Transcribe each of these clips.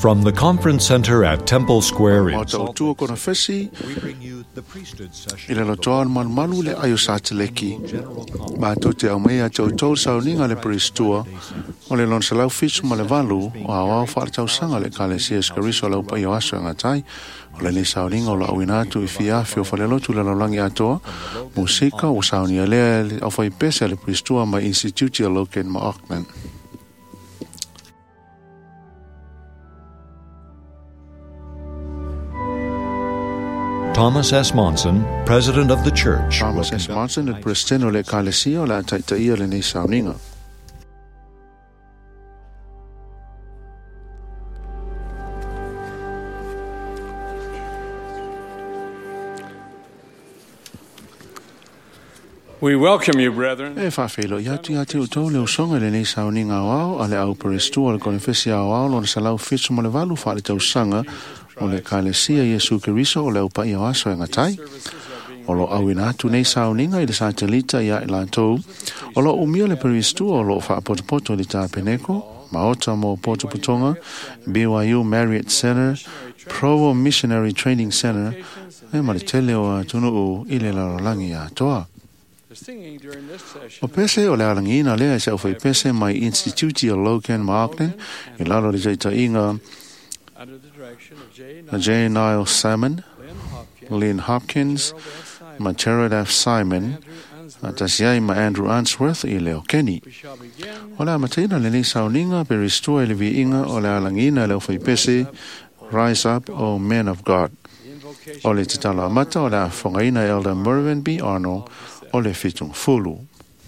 From the conference center at Temple Square in Salt Lake City, we bring you the priesthood session. Ila lotoan malu le ayo sa teleki. Ba to te au mea tau sa uninga le pristua. O le lon salau fish ma le valu o awa fa tau sanga le kale sies kariso lau pa yo aso ngatai. O le sa uninga o la awinatu I fia fio fa le lotu le langi atoa. Musika o sa unia le au fa pesa le pristua ma institute loken ma Auckland. Thomas S. Monson, president of the church. Thomas S. Monson, il presidente le Ecclesia la taitaia le nei sauninga. We welcome you, brethren. E whawhelo, iatu utau leo songa le nei sauninga wao, ale au perestua le konefesia wao, lo salau fitu mo le valu wha le tau sanga, o le Ecclesia Yesu Keriso o le upa ia waso e ngatai. O lo awina atu nei sauninga I le satelita ia I lantou. O lo umia le perestua o lo wha potopoto le tā peneko, maota mo potopotonga, BYU Marriott Center, Provo Missionary Training Center, e ma le tele o tunu o I le larolangi a toa. O pese o le alangina lea se au fai pese mai Institute o Loken ma Auckland, I lalo le jaita inga J. Niall Salmon, Lynn Hopkins, ma Gerard F. Simon, tasiai ma Andrew Answorth I leo Kenny. O le amateina le nei sauninga peristua I le vi inga o le alangina le au fai pese Rise Up, O Men of God. O le titala amata o le afongaina Elder Mervyn B. Arnold o le fitung fulu.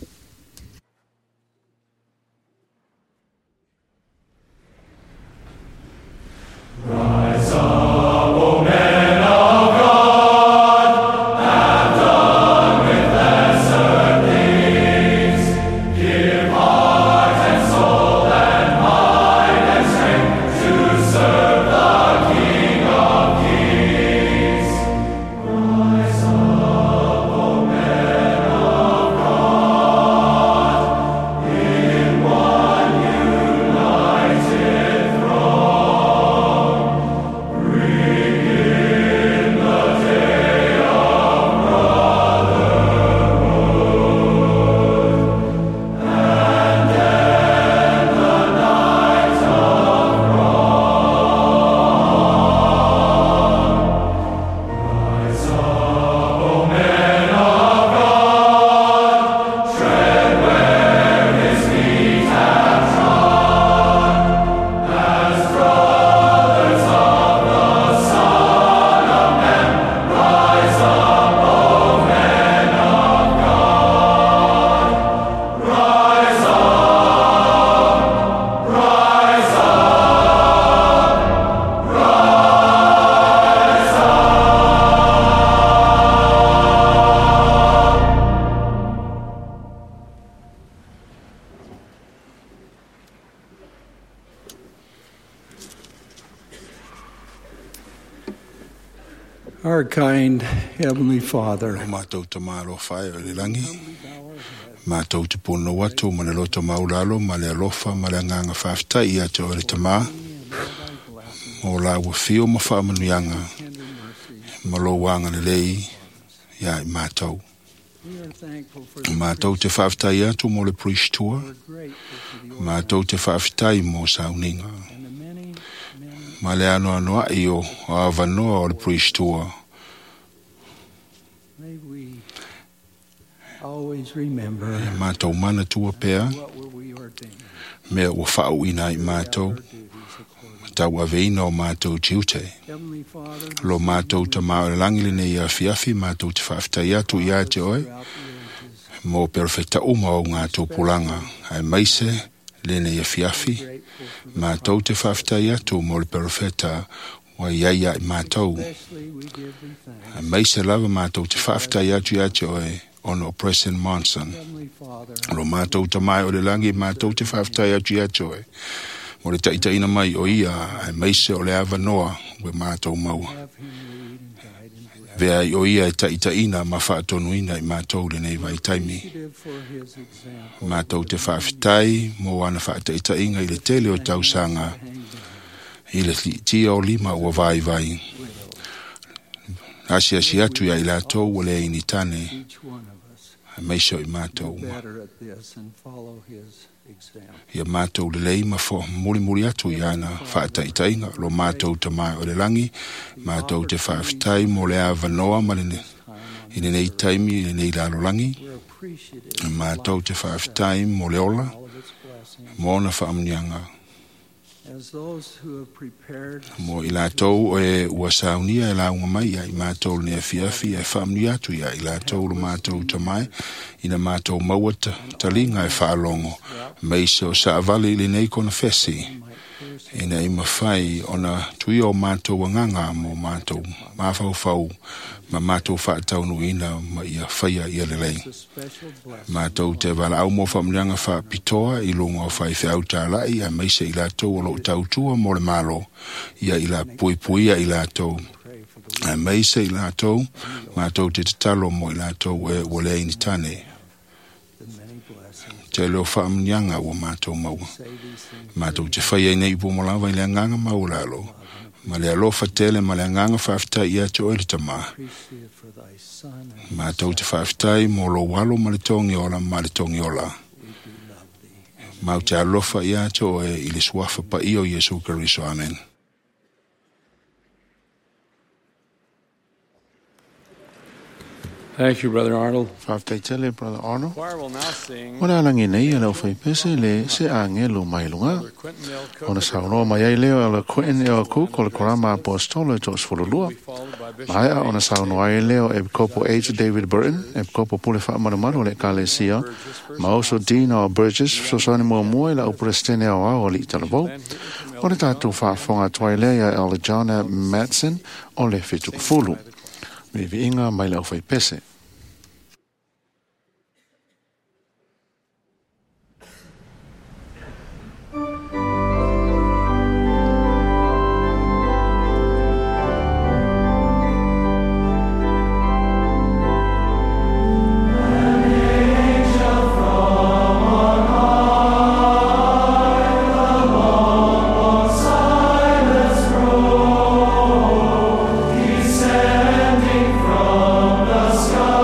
Rise up, O men of God, have done with lesser things. Give heart and soul and mind and strength to serve the King of Kings. Rise up, O men of God, in one united throne. Bring in the day of brotherhood, and end the night of wrong. Rise up, O men of God, tread where His feet have trod, as brothers of the Son of Man. Rise up, O men of God. Rise up, rise up, rise up. Our kind Heavenly Father, Mātou te māro whae o le rangi. Mātou te pono watu ma le loto maulalo, ma le alofa, ma le nganga whafta I ate o le tamā. Mo la ua whio ma whaamanuianga, ma lo wanga le lei, ia I mātou. we are thankful for Mātou te whafta I atu mo le priestua, mātou te whafta I mo sauninga. and the many, Ma le anoa noa I o awanoa o le priestua. may we always remember Mātou mana tua pea, what were we ordained. mea ua whaauina I mātou, tau aveina o mātou tiute. Heavenly Father, Lo mātou te maorangi le nei afiafi, mātou te whaftai atu I ate oe, throughout the ages, mō perfecta uma o ngā tōpulanga. Ai maise, le nei afiafi, grateful for the mātou te whaftai atu mō le perfecta wa iaia I mātou. especially we give thee thanks. Ai maise lava mātou te whaftai atu I ate oe, ono President Monson. Heavenly Father, Lo mātou te mai o le langi, mātou te whaftai atu I ate oe. Mo le taitaina mai o ia, ai maise o le awanoa, we mātou maua. have him lead and guide and direct. Vea I o ia e taitaina ma whaatonuina I mātou le nei vai taimi. Appreciative for his example. Mātou te whawhitai, mō ana whaataitainga I le tele o tausanga. I le tia o lima ua vai. Asi atu ia I lātou o le ini tane. Each one of us Meiso I mātou. better at this and follow his example. Ia mātou le lei ma fo muri atu ia na whaataitainga. Lo mātou te mai o le langi. Mātou te whaafitai mo le awanoa ma le I nei taimi, I nei lalo langi. We're appreciative Mātou te whaafitai mo le ola. of its blessings. Mo na whaamnianga. As those who have prepared Mo I lātou e ua saunia e launga mai ia I mātou ne fiafi e whaamni atu ia I lātou lo mātou tamai ina mātou mauata talinga e whaalongo meise o saavali le nei kona fesi ina I mawhai ona tui o mātou anganga mo mātou mawhau ma mātou whaataunu ina ma ia whaia ia lelei a special blessing mātou te wala au mo whamnianga wha pitoa I lunga o whai whiau tālai a meise I lātou o lo tautua mo le malo ia I la puipuia I lātou a meise I lātou mātou te talo mo I lātou e wale ini tane the many blessings. te leo whamnianga o mātou maua Say these things mātou te whaia I nei pumolawa I le anganga maulalo ma le alofa tele ma le anganga whaafitai ia te oile tama appreciative for thy son and mātou te whaafitai mo lo walo ma le tongi ola ma le tongi ola we do love thee. mau te alofa ia te oe I le suafa pa I o Yesu Kariso. Amen. Thank you, Brother Arnold. Whaafitai tele, Brother Arnold. Choir will now sing Ora alangi nei e lau whai pese le se angelo mai lunga. Brother Quentin L. Cook, Ona saunoa mai ai leo ala Quentin L. Cook o le korama apostolo e tos fululua. followed by Bishop Mai a ona saunoa ai leo e kopo H. David Burton, e kopo pule wha maramaro le kalesia. Ma oso Dina o Burgess, so sani mua mua la uprestene au au li talabo. O le tātou whaafonga toilea Aljana Matson o le whituku fulu. Me vi inga mai lau whai pese. Descending from the sky.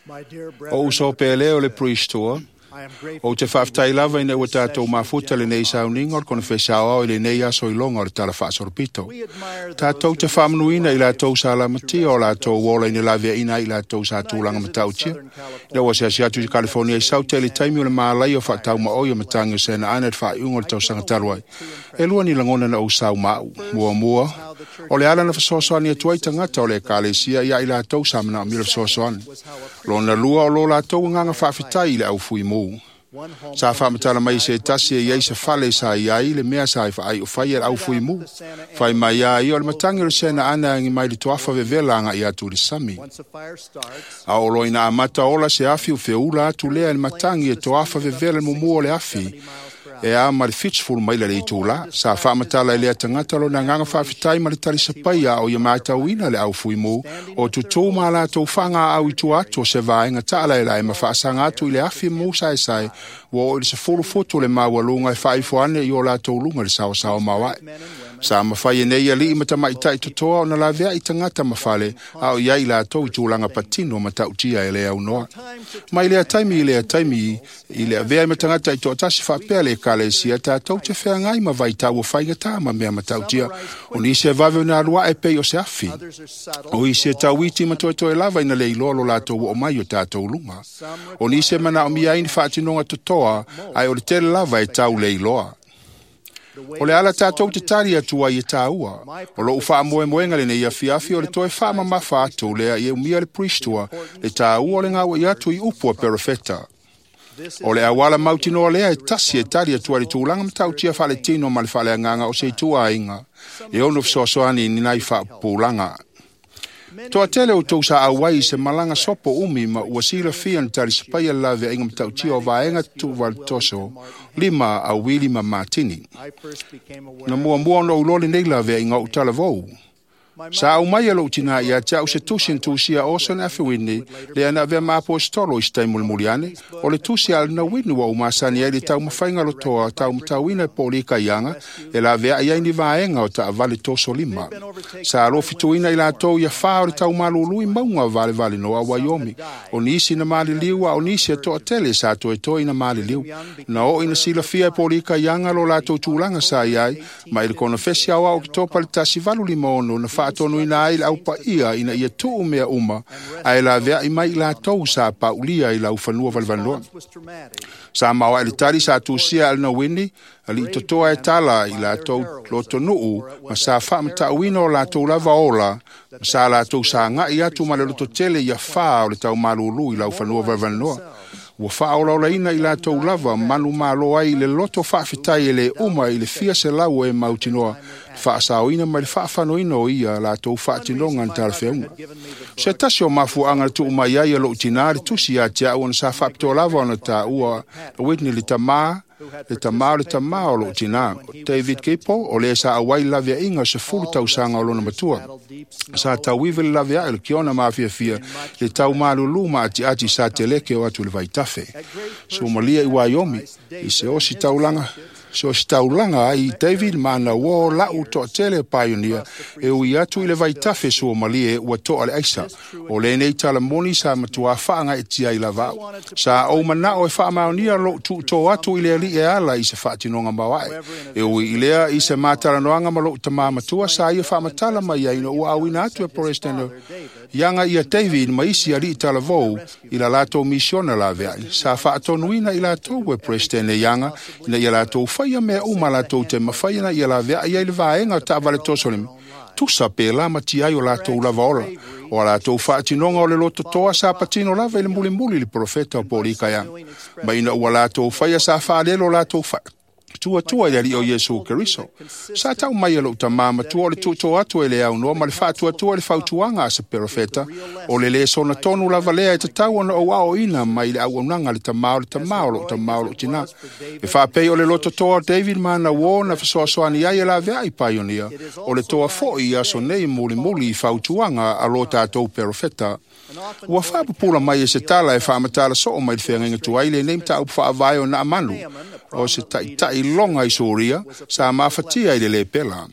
O uso pele o le priestua. O te whaftai lava ina ua tātou mafuta le nei sauninga o kona whesao o le nei aso ilonga o le tala whaasoropito. Tātou te whamanuina i la tau sa la matia o la tau wola ina la vea ina i la tau sa tūlanga matautia. Ina wa se asiatu i California i saute le taimi o le maalai o whaatau ma oi o matangi o sena ana e whaaiunga o le tau sangatarwai. E lua ni langona na o sau mau, mua. O le ala na whasosoani e tuai tangata o le kālesia ia i la tau sa mana o mila whasosoani. Lo na lua o lo la tau nganga whaafitai i le au fui mu. Sa whaamatala mai se tasi e iei se whale sa iai le mea sa i whaai o whai e au fui mu. Whai mai ai o le matangi o sena ana ngi mai le tuafa vevelanga i atu le sami. A o loina amata ola se afi o feula atu lea le matangi e tuafa vevele mumu o le afi. E a mari fitsful mai le tula sa whaamatala e lea tangata lo na nganga whaafitai ma le tali sapaia o ia maitau ina le au fui mu o tutu ma la tau whanga au i tu atu o se vaenga taala e lai ma whaasanga atu i le afi mu sai wo o le se fulu foto le maua lunga e whaifuane i o la tau lunga le sao mawai. Sa mawhai e nei ali i matamaitai tutoa o na la vea i tangata mawhale a o iai la tau i tūlanga patino ma tautia e lea unoa. Ma i lea taimi i lea vea i matangata i tōtasi whapea le kālesia tā tau te whea ngai ma vai tau o whaingata ma mea ma tautia. O ni se vave na rua e pei o se afi. O i se tau iti ma toe lava ina le ilolo la tau o mai o tātou lunga. O ni se mana o mia ini whaatinonga tutoa ai o le tele lava e tau le iloa. O le ala tātou te tari atua i e tāua. O lo uwha moenga le nei afi o le toe wha mamafa atu lea i e umia le priestua le tāua o le ngawa i atu i upua perifeta. O le awala mautinoa lea e tasi e tari atua le tūlanga matautia whale tino ma le whale anganga o se tua inga. E ono fisosoani ni nai wha pūlanga. Toa tele o tau sa awai se malanga sopo umi ma uasila fian tari sapaya lave inga matautia o vaenga tu valtoso lima a wili ma matini. Na mua no ulole nei lave inga utala vau. Sa au mai alo utina ia tia u se tusin tusia osan afewini le ana vea mapo stolo i stai mulmuliane o le tusia al na winu wa umasani e li tau mawhainga lo toa tau mtauina e polika ianga e la vea ia ini vaenga o ta vale toso lima. Sa alo fituina i la tau ia wha o le tau malului maunga vale noa Waiomi. O nisi na mali liwa o nisi a toa tele sa to e toa ina mali liu. Na o ina sila fia e polika ianga lo la tau tūlanga sa iai ma ili kona fesi awa o kitopa le tasi valu lima ono na atonu ina ai au pa ia ina ia tu mea uma ai la vea i mai la tau sa paulia i la ufanua valvanua. Sa mawa ili tari sa tusia alina wini ali totoa e tala i la tau loto nuu ma sa whaamta uino la tau lava ola sa la tau sa nga i atu ma le loto tele ia wha o le tau malulu i la ufanua valvanua. Wa whaola ola ina i la tau lava manu malo ai le loto whaafitai e le uma i le fia se lau e mautinoa whaasao ina mai le whaafanoino ia la tau whaatinonga an tarwheunga. Se tasi o mafuanga tu umai ai alo utinari tusi a tia uana sa whaapito lava ona ta ua wetni le tamaa o lo utina. David Kipo o le sa awai lavia inga se fulu tau sanga o lona matua. Sa tau iwe le lavia ele kiona mafia fia le tau malulu ma ati sa teleke o atu le vaitafe. So malia i Waiomi i se osi taulanga. So staulanga i David mana wo la uto tele pioneer e ui atu i le vaitafe so malie ua toa le aisa. O le nei tala moni sa matua whaanga e tia i lavau. Sa o mana o e wha maonia lo tu to atu i le ali e ala i se whaatinonga mawai. E ui i lea i se matala noanga ma lo utama matua sa i e wha matala mai aina ua awina atu e porestano. Yanga ia David ma isi ali i tala vou i la lato misiona la vea. Sa whaatonuina i lato e porestane yanga ina i lato ia mea uma la tau te mawhaina i la vea i le vaenga ta vale tosolim. Tusa pe la mati ai o la tau lava ola. O la tau whaatinonga o le loto toa sa patino lava i le muli li profeta o polika yang. Ma ina ua la tau whaia sa whaalelo la tau tua yari o Yesu Keriso. Sa tau mai alo tamama tua le tuto atu ele au noa ma le whaatua le whautuanga a se perofeta o le sona tonu lava lea e te tau ana o ao ina mai le au ananga le tamao tina. E whaapei o le loto toa David mana wo na whasoasoani ai e la vea i pioneer o le toa foi a so nei muli i whautuanga a lo tātou perofeta. Ua whaapupula mai e se tala e whaamatala so o mai whenga tuai le neim ta upa whaavaio na amanu o se tai longa i Soria sa mawhatia i le pela.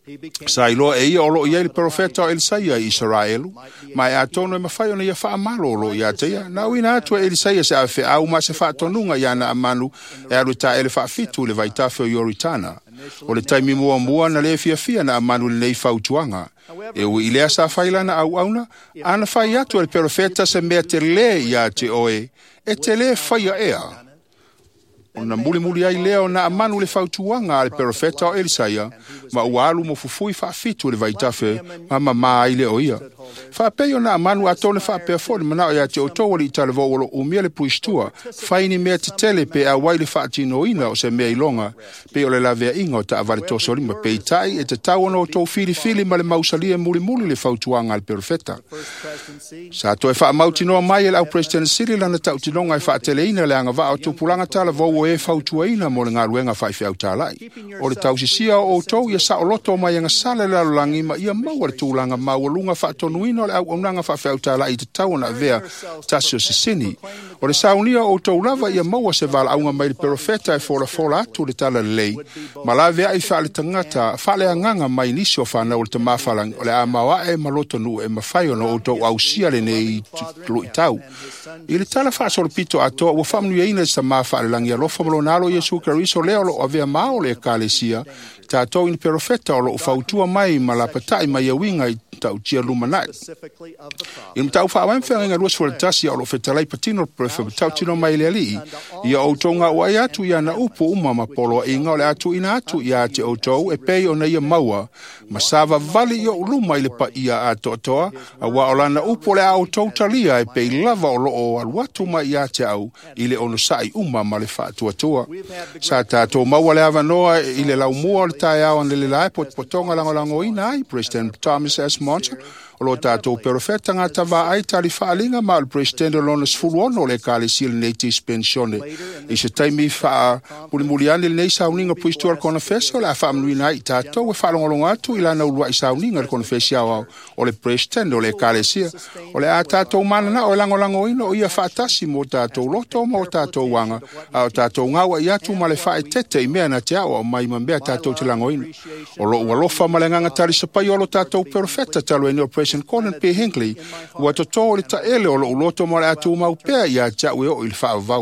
Sailo e ia o lo ia le profeta o Elisaia i Israelu, mai a tono e mawhai ona ia wha amalo o lo ia teia. Na uina atu e Elisaia se awhi au ma se wha tonunga ia na amanu e aru ta ele wha fitu le vaitawhi o Yoritana. O le taimi mua na le fia na amanu le nei fautuanga. E ui ilea sa whailana au auna, ana whai atu e profeta se mea te le ia te oe, e te le whaia ea. Ona muli ai leo na amanu le fautuanga ale profeta o Elisaia, ma ualu mo fufui whaafitu le vaitafe, ma mai le o ia. Whapeo na amanu atone whapea fori, manao ia te otoa li itale vowolo umia le puistua, whaini mea te tele pe a waile whaatino ina o se mea ilonga, pe o le lavea inga o ta avare toso rima, pe itai e te tau ono o tau fili ma le mausalia muli le fautuanga ale profeta. Sa to e wha mautinoa mai e au President Cyril lana tau tinonga e whaatele ina le anga vao tupulanga tala vowo e fautuaina mo le ngaruenga whaifi au tālai. O le tausisia o tau ia sa o loto mai anga sale lalolangi ma ia maua le tūlanga maualunga whaatonuina o le au aunanga whaifi au tālai i te tau na vea tasio sisini. O le saunia o tau lava ia maua se vala aunga mai le profeta e fola atu le tala lei. Ma la vea i whaale tangata, whaale anganga mai nisi o whana o le tamafalang o le a mawa e maloto nu e mawhai ono o tau au sia le nei tulu i tau. I le tala whaasoro pito atoa ua whamnu ia ina sa maa whaale langi alofa malonalo Yesu Kariso leo lo avea mao le kalesia tātou in profeta o lo fautua mai ma la patai mai awinga i tau tia lumanai. I mtau whaawem whenga ruas fwere tasi o lo fetalai patino prefe tau tino mai le alii ia o tonga o ai atu ia na upu ma polo inga o le atu ina atu ia te o tau e pei o na ia maua ma sava vali i o luma i le pa ia a toa a wa o lana upu le au tau talia e pei lava o lo o aluatu mai ia te au i le ono sai ma le whaatua tua. Sa tātou maua le avanoa i le lau mua o le tai au an le lai potonga langolango ina ai President Thomas S. Monson o lo tātou profeta ngā tawa ai tali whaalinga ma o le President o lona sfulu ono le kālesi le neitis pensione. I se taimi wha mulimuliani le nei sauninga puistua le kona fesi o le a whaamnuina i tātou e whaalongolonga atu i lana ulua i sauninga le kona fesi au o le President o le kālesia. O le a tātou manana o langolango ina o ia whaatasi mo tātou loto mo tātou wanga a o tātou ngawa i atu ma le whae tete i mea na te au o mai mambea tātou te lango ina. O lo ualofa ma le nganga tali sapai o lo tātou profeta talo e neo Colin P. Hinckley, ua toto le taele o lo uloto mo le atu maupea i a jaue o il whaavau.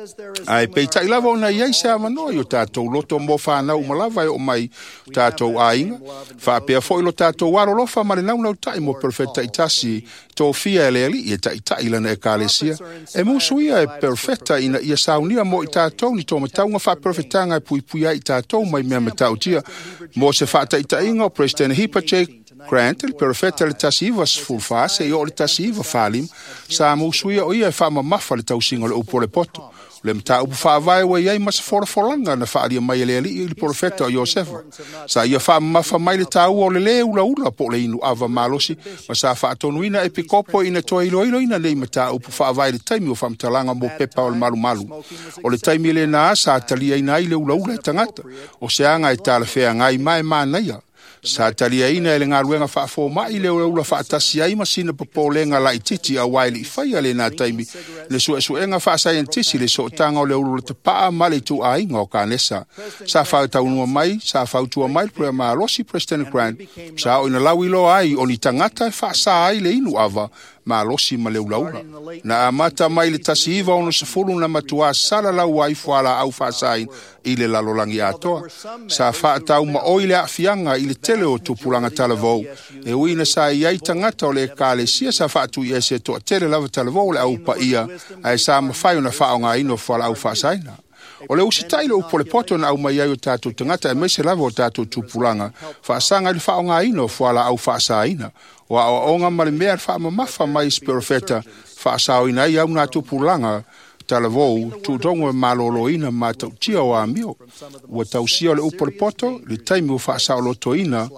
Ai pei tai lava o na iei se amanoi o tātou loto mo whanau malava o mai tātou ainga. Whaapea fo ilo tātou waro lofa ma le naunau tai mo profeta itasi tō fia e leali i e tai lana e kālesia. E musuia e profeta ina ia saunia mo i tātou ni tō mataunga wha profetanga e puipuia i tātou mai mea matautia. Mo se whaata itainga o President Heber J. Grant, il profeta le tasiva sfulfase i o le tasiva falim, sa musuia o ia e wha mamafa le tausinga le upo le poto. Le mta upu whaavai wa iai masa foranga na whaaria mai le ali i le profeta o Iosefa. Sa ia wha mamafa mai le tau o le le ula po le inu ava malosi, ma sa whaatonuina e pikopo ina toa ilo ina nei mta upu whaavai le taimi o whamtalanga mo pepa o le malu. O le taimi le na sa talia ina i le ula e tangata, o se anga e tala whea ngai mai manaia. Sa talia ina ele ngā ruenga whaafo mai le ula whaatasi ai masina papolenga la ititi a waili i whaia le nā taimi le suenga whaasaientisi le sootanga o le ula te paa male tu a inga o kānesa. Sa whautaunua mai, sa whautua mai prea maa losi President Grant, sa o ina lauilo ai o ni tangata e whaasa ai le inu ava ma losi ma le ulaura. Na amata mai le tasi iwa ono sefulu na matua sala lau ai fuala au whaasain i le lalolangi atoa. Sa whaatau ma oile a fianga i le tele o tupulanga talavou. E uina sa iai tangata o le kālesia sa whaatu i ese toa tele lava talavou le au pa ia ai sa mawhai o na whaonga ino fuala au whaasaina. O le usitai le upo le poto na au mai ai o tātou tangata e meise lava o tātou tupulanga whaasanga i whaonga ino fuala au whaasaina. Wa o onga male mea wha mamafa mai profeta wha sao ina i au nā tupulanga talavou tūtongo e malolo ina ma tau tia o amio. Ua tau sia le upo le poto, le taimi o wha sao loto ina,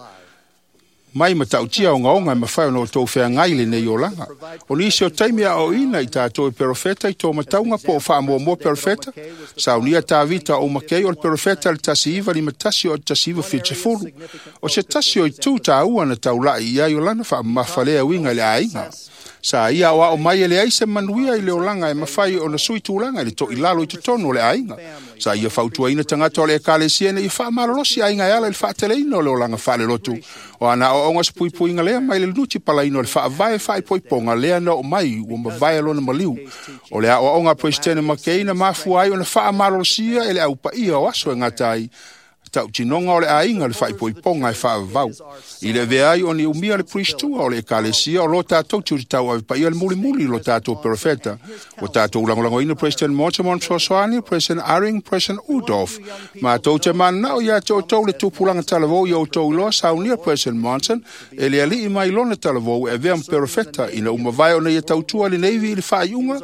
mai ma tau tia o ngaonga ma whai no tau whea ngaile nei o langa. O nisi o taimi a o ina i tātou e profeta i tō mataunga po o wha mua profeta, sao nia tā vita o makei o le profeta le tasi iwa ni matasi o tasi iwa whiche furu. O se tasi o i tū tā ua na tau lai i ai o lana wha mawhalea winga le ainga. Sa ia o mai le ai se manuia I le olanga e mawhai o na sui tūlanga le to I lalo I te tonu o le ainga. Sa ia whautua ina tangata o le ekalesia na I wha marolosi ainga ala le whaateleina o le olanga whale lotu. O ana o onga se pui inga lea mai le luti pala ino le wha vai whai poi ponga lea na o mai o ma vai alona maliu. O lea o onga Presidente Makeina mafuai o na wha marolosia e le au pa ia o aso e ngatai. Tau tinonga o le ainga le whai poi ponga e wha vau. I le veai o ni umia le priestua o le ekalesia o lo tātou tūri tau au pa ia le muli lo tātou profeta. O tātou ulangolango ina President Mortimon Sosoani, President Aring, President Udolf. Ma tau te mana o ia tau tau le tupulanga talavou i o tau loa saunia President Monson e le ali I mai lona talavou e veam profeta ina umawai o na ia tau tua le Navy I le whaiunga.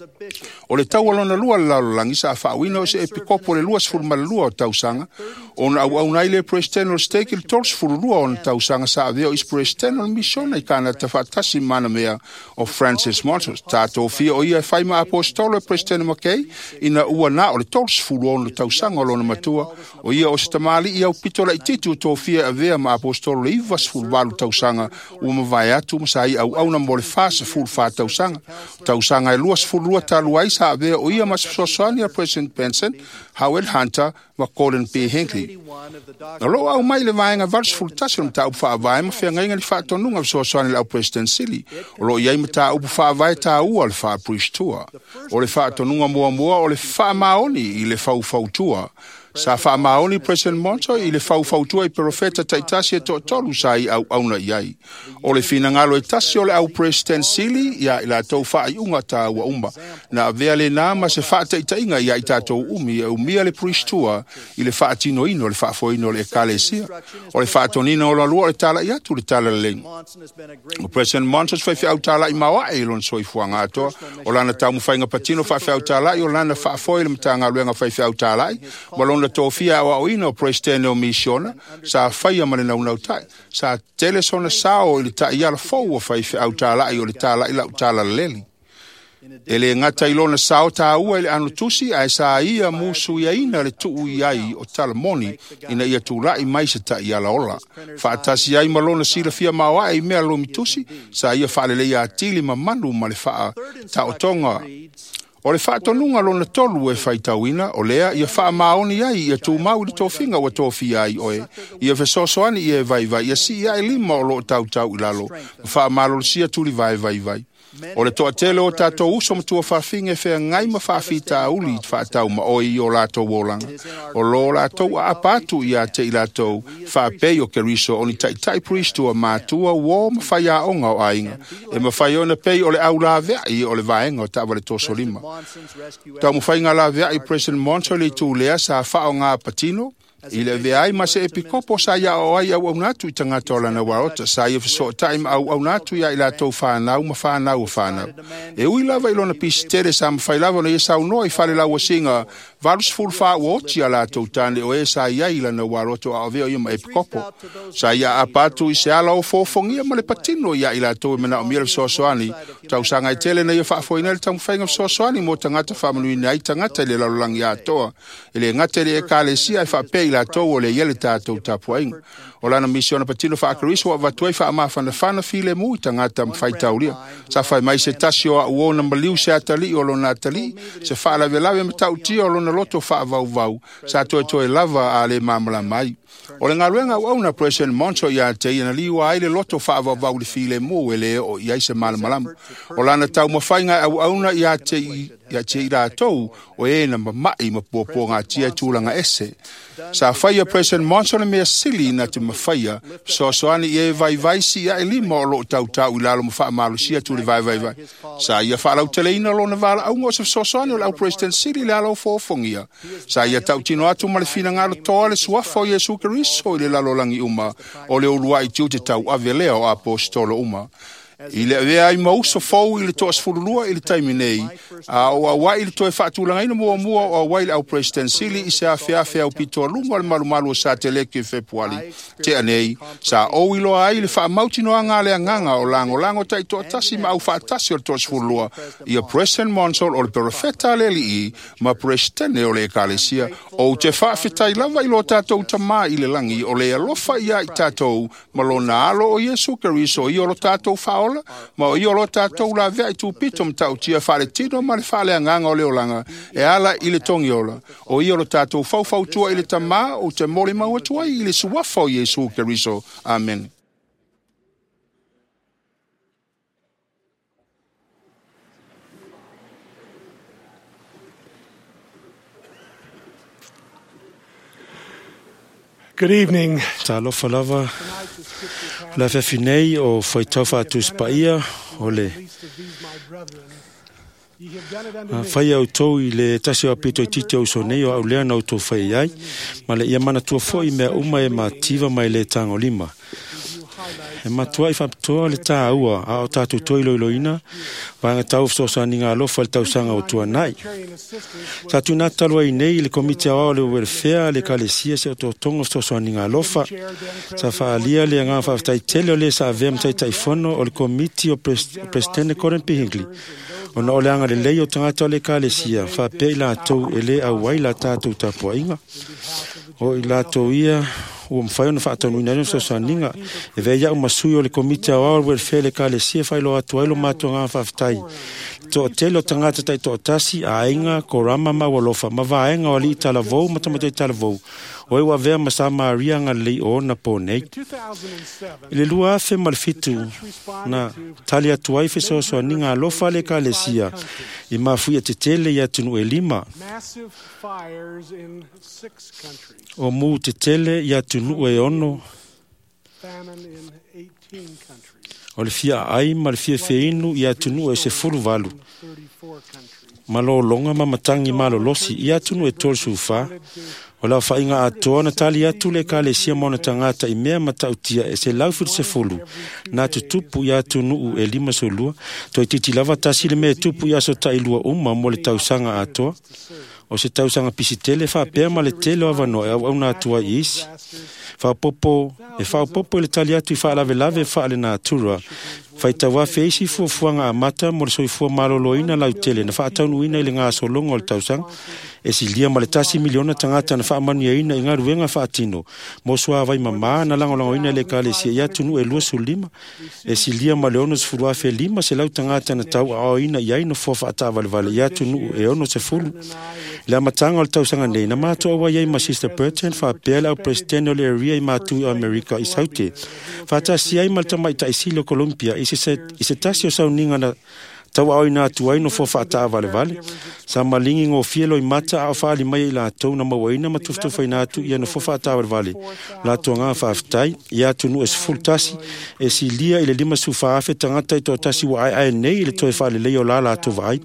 O le tau alona lua le lalolangi sa whauina o se epikopo le luas furmala lua o tau sanga. On au nai le President o stake il tors furulua on tau sanga sa aveo is President o mission I kana ta fatasi mana mea o Francis Monson. Tato fia o ia faima apostolo President Mackay ina ua na o le tors furulua on tau sanga o lona matua. O ia o sitamali ia o pitola ititu to fia avea ma apostolo le ivas furwalu tau sanga ua mawai atu masai au na mole fasa furfa tau sanga. Tau sanga e luas furulua taluai sa avea o ia mas sosoani a President Benson, Howard Hunter, ma Colin P. Hinckley. Na lo au mai le vaenga vals fultasi ta upa avai ma fia ngainga li whaatonunga sosoani le au President Silly. O lo iai ma ta upa avai ta ua le wha priestua. O le whaatonunga mua o le wha maoni I le whautua. Sa wha maoni President Monto I le whautua I profeta taitasi e tolu sa I au na iai. O le fina ngalo e tasi o le au President Silly ia I la tau wha I unga ta ua umba. Na vea le nama se wha taitainga ia I tatou umi e umia le priestua I le wha tino ino le wha foino le ekalesia. O le wha tonina o la lua le tala I atu le tala le leng. O President Monto se whai au tala I mawa e lon soi fuanga atoa. O lana tau mwhainga patino whai au tala I o lana wha foile mtanga luenga whai au tala I. Malon la tofia o ino President o misiona sa whai amane nau tai. Sa telesona sao I le ta iala fau o whai au tala I o le tala I lau tala leli. Ele ngata ilona sao ta ua ele anu tusi ai sa ia musu ia ina le tuu iai o tala moni ina ia tūlai mai se ta ia laola. Whaatasi ai malona sila fia mawa ai mea lomi tusi sa ia whaalele ia atili ma manu ma le whaa ta o tonga. O le whaatonunga lona tolu e whaitauina o lea ia wha maoni ai ia tū mau le tōwhinga wa tōwhi ai oe. Ia fesosoani ia vai ia si ia e lima o lo tau I lalo. Wha malolo sia tuli vai. O le toa tele o tātou uso matua whawhinge whea ngai ma whawhita uli whaatau ma oi o lātou wolanga. O lo lātou a apatu I a te I lātou whapei o Keriso o ni tai priestua mātua wō ma whai a onga o ainga. E ma whai ona pei o le au la vea o le vaenga o tawa le toso lima. Tau mu whai ngā la vea I President Monto le tū lea sa whao ngā patino. I le veai ma se epikopo sa ia o ai au natu I tangata o lana warota sa ia fiso time au natu ia I la tau whanau ma whanau o whanau. E ui lava I lona pisi tere sa ma whailava na ia sau noa I whale lau singa valus full wha uoti a la tau tane o e sa ia I lana warota a veo ia ma epikopo. Sa ia apatu I se ala o fofongia ma le patino ia I la tau mena o mira fisosoani. Tau sanga I tele na ia whaafoina le tau mwhainga fisosoani mo tangata whamanuina ai tangata le lalulangi atoa. Ele ngata le e kālesia I whapei la tau o le yele tātou tapuainga. O lana misiona patino whaakariso wa watuai whaamawhana whana file mui tangata mwhaitaulia. Sa whai mai se tasio a uona maliu se atali o lona atali, se whaalawe matau tia o lona loto whaavau. Sa toe lava a le mamala mai. O le ngaruenga wauna President Monto ia te ina liwa ai le loto whaavau le file mu ele o iai se malamalamu. O lana tau mawhainga auna ia te I rātou o e na mamai ma pōpō ngā tia tūlanga ese. Sa whaia President Monto le mea sili na te mawhaia, soani e vai si ia e lima o lo tau I lalo ma wha malu sia tūle vai. Sa ia whaalau teleina lo na wala au ngos soani o lau President Sili le alo fōfongia. Sa ia tau tino atu ma le fina ngalo toa le suafo Jesu Keriso I le lalo langi uma o le urua I tiu te tau ave leo a apostolo uma. I le vea I mauso fau I le toas furulua I le taiminei. O awai I le toe whaatulanga ina mua o awai le au President Sili I se awhea au pitoa lunga le malu o sa te leke Februari. Te anei, sa o ilo ai le whaamauti no anga le anganga o lango tai toa tasi ma au whaatasi o le toas furulua. Ia President Monsol o le perofeta le li ma President o le ekalesia. O te whaafetai lava I lo tātou tama I le langi o le alofa ia I tātou malona alo o Jesu Keriso I o lo tātou whaola ola, ma o iolo tātou la vea i tūpito mtau tia whare tino ma le whale anganga o leolanga e ala i le tongi ola. O iolo tātou fau tua i le tamā o te mole maua tua i le suafa o Yesu Keriso. Amen. Good evening. Talofa lava la fefinei o foi taufa tu spaia ole fai au tau i le tasi o apito i tite o sonei o au lea na auto fai ai ma le ia mana tua fo i mea uma e mativa mai le tango lima e matua i whaptoa le tā aua a o tātou toi loiloina vanga tau fsosa ni ngā lofa le tausanga o tua nai. Tātou nā talua i nei le komite ao le welfare le kalesia se o tō tongo fsosa ni ngā lofa. Sa whaalia le ngā whaftai tele o le sa avea mtai taifono o le komite o Presidente Corin Pihingli. O na ole anga le lei o tangata o le kalesia whapea i la tau e le au wai la tātou tapua inga. O i la tau ia o mwhai na whaatanu i nare so ninga e vea iau masui o le komite au au welfare le kalesia whailo atu ailo mātua ngā whaftai to telo tangata tai to tasi a inga korama ma walofa ma vaenga o li tala vou matamata i tala vou o e wa vea masama aria nga lei o na ponei ile lua afe malfitu na tali atu ai feso so ninga alofa le kalesia i mafui a te tele i atunu e lima o mu te tele i atunu e ono o le fia ai ma le fia feinu i atunu e se furu valu. Malo longa ma matangi malo losi i atunu e tol sufa. O la whainga atoa na tali atu le kalesia mona tangata i mea matautia e se laufur se fulu. Nā tu tupu i atunu e lima solua. Toi titi lava tasi le mea tupu i aso tailua uma mo le tausanga atoa. O se tausanga pisitele whapea ma le tele o avano e au nā tua i isi. Whapopo e le tali atu i whaalave lave whaale nā tura. Whaitawa feisi fuafuanga a mata mo le soifua maloloina lau tele na whaataunu ina i le ngā solonga o le tausanga. E si lia ma le tasi miliona tangata na whaamanu ia ina i ngā ruenga whaatino. Mo sua vai mama na langolango ina le kalesia ia tunu e lua su lima. E si lia ma le ono se furu afe lima se lau tangata na tau ao ina i aino fofa ata valevale ia tunu e ono se furu. Le amatanga o le tausanga nei na mātua awa iai ma Sister Burton whaapea au presidente o le area i mātui o Amerika i saute. Whaatasi ai ma le tamaita i silo Columbia i se tasi o sauninga na tau au ina atu aino fofa ata valevale. Sa malingi ngō fielo i mata au whaali mai i la tau na mawaina matuftufa ina atu i ana fofa ata valevale. La tua ngā whaaftai i atu nu es full tasi e si lia i le lima su whaafe tangata i tō tasi wa ai nei i le toi whaale leo la la atu vai.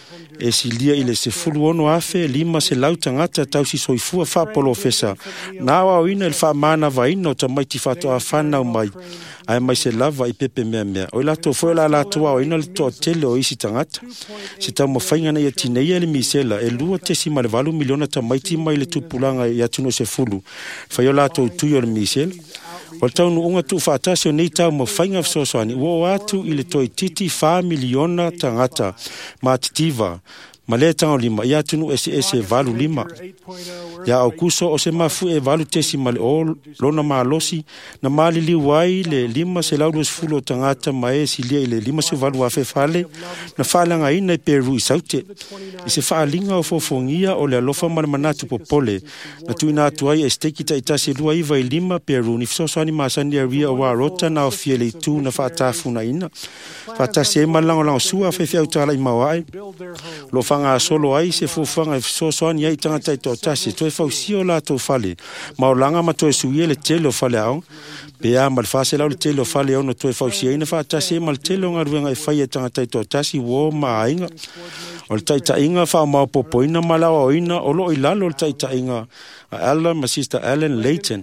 E si lia i le se fulu ono afe lima se lau tangata tau si soifua whaapolo fesa. Nā wau ina il whaamana vaina o ta maiti whato a whanau mai. Ai mai se lava i pepe mea mea. O la to foi la toa o ina le to tele o isi tangata. Se tau mawhainga na ia tinei le misela e lua tesi ma le valu miliona ta maiti mai le tupulanga i atuno se fulu. Whai o la to tui o le misela. O le tau nuunga tu whaatasi o nei tau mawhainga fsosoani. Ua o atu i le toi titi 5 miliona tangata ma titiva. Ma le tanga lima, ia tunu ese valu lima. Ia au kuso o se mafu e valu tesi ma le o lona maa losi, na maa li liwai le lima se laulu se fulo tangata ma e si lia i le lima se valu afe fale, na whaalanga ina i Peru i saute. I se whaalinga o fofongia o le alofa ma le manatu popole, na tu ina atu ai e steki ta itase lua iwa i lima Peru, ni fisosani maasani a ria o warota na o fiele i tu na whaatafu na ina. Whaatasi e malango lango sua fe fiau tala i mawai. Lo nga solo ai se fufanga so soani ai tangata i tō tasi toi fausio la tō fale maolanga ma toi suie le telo fale au pe a mal fase la le telo fale au no toi fausia ina fa tasi mal telo nga ruenga i fai tangata i tō tasi wo ma ainga o le taita inga fa ma popo ina malawa o ina o lo i lalo le taita inga Alan ma Sister Ellen Layton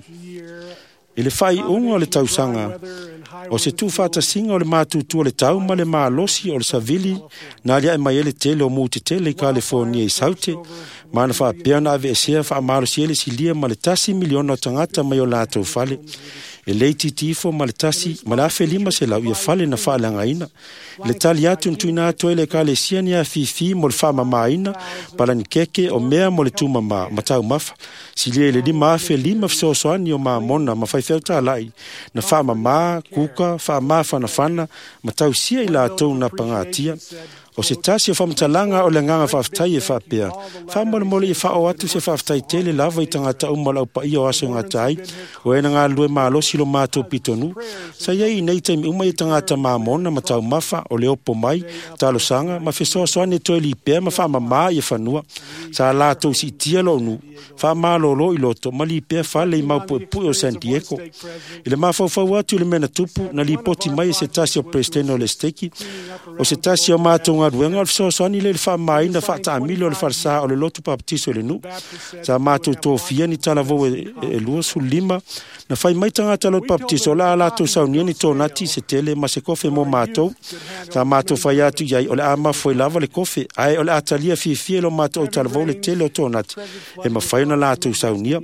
ile fai unga o le tausanga o se tu fata singa o le mātutu o le tau ma le mālosi o le savili na lia e mai ele tele o muti tele i California i saute ma na wha pēana ave e sea wha mālosi ele si lia ma le tasi miliona o tangata mai o lātou fale e lei titifo ma le tasi ma le afe lima se lau ia fale na faalangaina le tali atu ntuina atu ele kalesia ni a fifi mo le faamamaina palani keke o mea mo le tumama matau mafa silia le lima afe lima fesoasoani o mamona ma faifeu talai na faamama kuka faama fanafana matau sia i latou na pagatia o se tasi o whamatalaga o le ngaga whaafitai e whaapea. Whamolemole i whao atu se whaafitai tele lava i tangata umala upai o aso ngatai o ena ngā lue mālosi lo mātou pitonu. Sa iei nei taimi umai i tangata māmona ma tau mafa o le opo mai, talo sanga, ma fesoasoane toe li pēr ma whaamama i whanua. Sa lātou si tia lo nu, whaamālolo i loto, ma li pēr whale i maupu e pui o San Diego. I le mawhauwhau atu i le mena tupu, na li poti mai se tasi o Presteno o le steki, o se tasi o mātou ruenga o fesoasoani le whaamaina whaatamile o le wharsa o le lotu papatiso le nu. Sa mātou tōwhia ni talavou e lua sulima. Na whai mai tangata lo papatiso la alatou saunia ni tōnati se tele ma se kofe mo mātou. Sa mātou whai atu iai o le ama foi lava le kofe. Ai o le atalia fie lo mātou talavou le tele o tōnati. E ma whai na alatou saunia.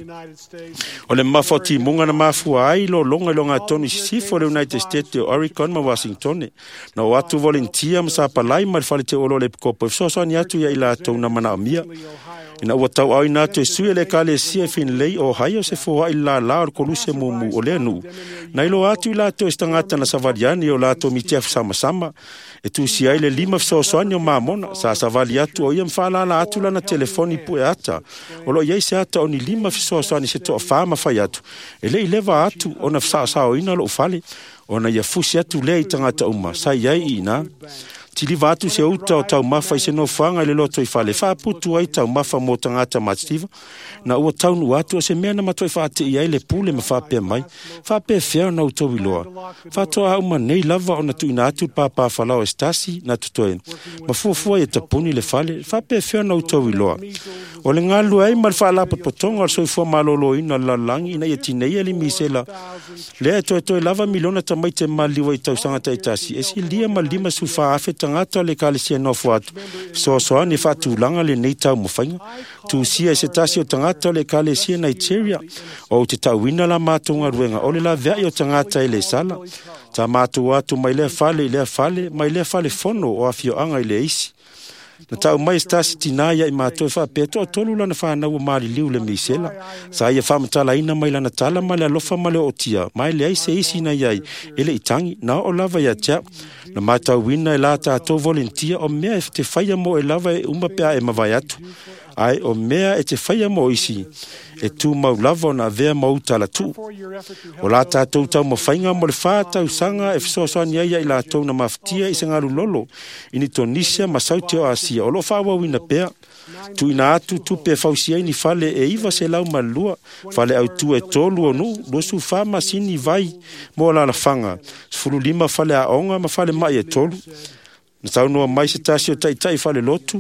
O le mawhoti munga na mafua ai lo longa lo ngā tonu sifo le United States o Oregon ma Washington. Na o atu volunteer ma sa palai ma fale te olo le kopo fesoasoani atu ia i latou na manaamia ina ua tau au ina atu e sui le kalesia finlei o Ohio se foa i la o koluse mumu o le anu na ilo atu i latou e tangata na savaliani o latou mitiafu sama e tusi ai le 5 fesoasoani o mamona sa savali atu o ia mwhalala atu lana telefoni pu e ata o lo iei se ata o ni 5 fesoasoani se toa whaama whai atu e le i leva atu o na fsao ina lo ufale o na ia fusi atu lea i tangata uma sa iai ina tili vatu se uta o tau mafa i se no whanga le loto i whale. Whaputu ai tau mafa mo tangata matstiva. Na ua taunu atu o se mea na matoi whaate i ai le pule ma whapea mai. Whapea whea na utau iloa. Whatoa au ma nei lava o na tu ina atu pāpā whalao estasi na tutoe. Ma fuafua e tapuni le whale. Whapea whea na utau iloa. O le ngalu ai ma le whaalapa potonga o soi fua malolo ina lalangi ina ia tinei ali misela. Lea toe lava milona tamai te maliwa i tau sangata etasi. Esi lia ma lima su whaafe tangata le kalesia nofo atu. Soasoani whaatulanga le nei tau mawhainga. Tusia se tasi o tangata le kalesia Nigeria. O te tau wina la mātunga ruenga. O le la vea o tangata ele sala. Ta mātu atu mai lea fale, mai lea fale fono o afio anga ile isi. Na tau mai stasi tinaya i mātua whapeto o tolu lana whanau o maari liu le misela. Sa ia whamatala ina mai lana tala ma le alofa ma le otia. Mai le ai se isi na iai ele itangi na o lava ia tia. Na mātau wina e la tātou volunteer o mea e te whaia mo e lava e umapea e mawai atu. Ai o mea e te whaia mo isi. E tu mau lava o na vea mau tala tu. O la tātou tau mawhainga mo le whātau sanga e fisoasoani aia i lātou na maftia i se ngaru lolo. Ini tonisia masauti o asia. O lo whawa wina pea. Tu ina atu tu pe fausia ni fale e iwa se lau malua. Fale au tu e tolu o nu. Losu whama sini vai mo la la whanga. Sfuru 5 fale a onga ma fale mai e tolu. Na tau noa mai se tasi o tai fale lotu.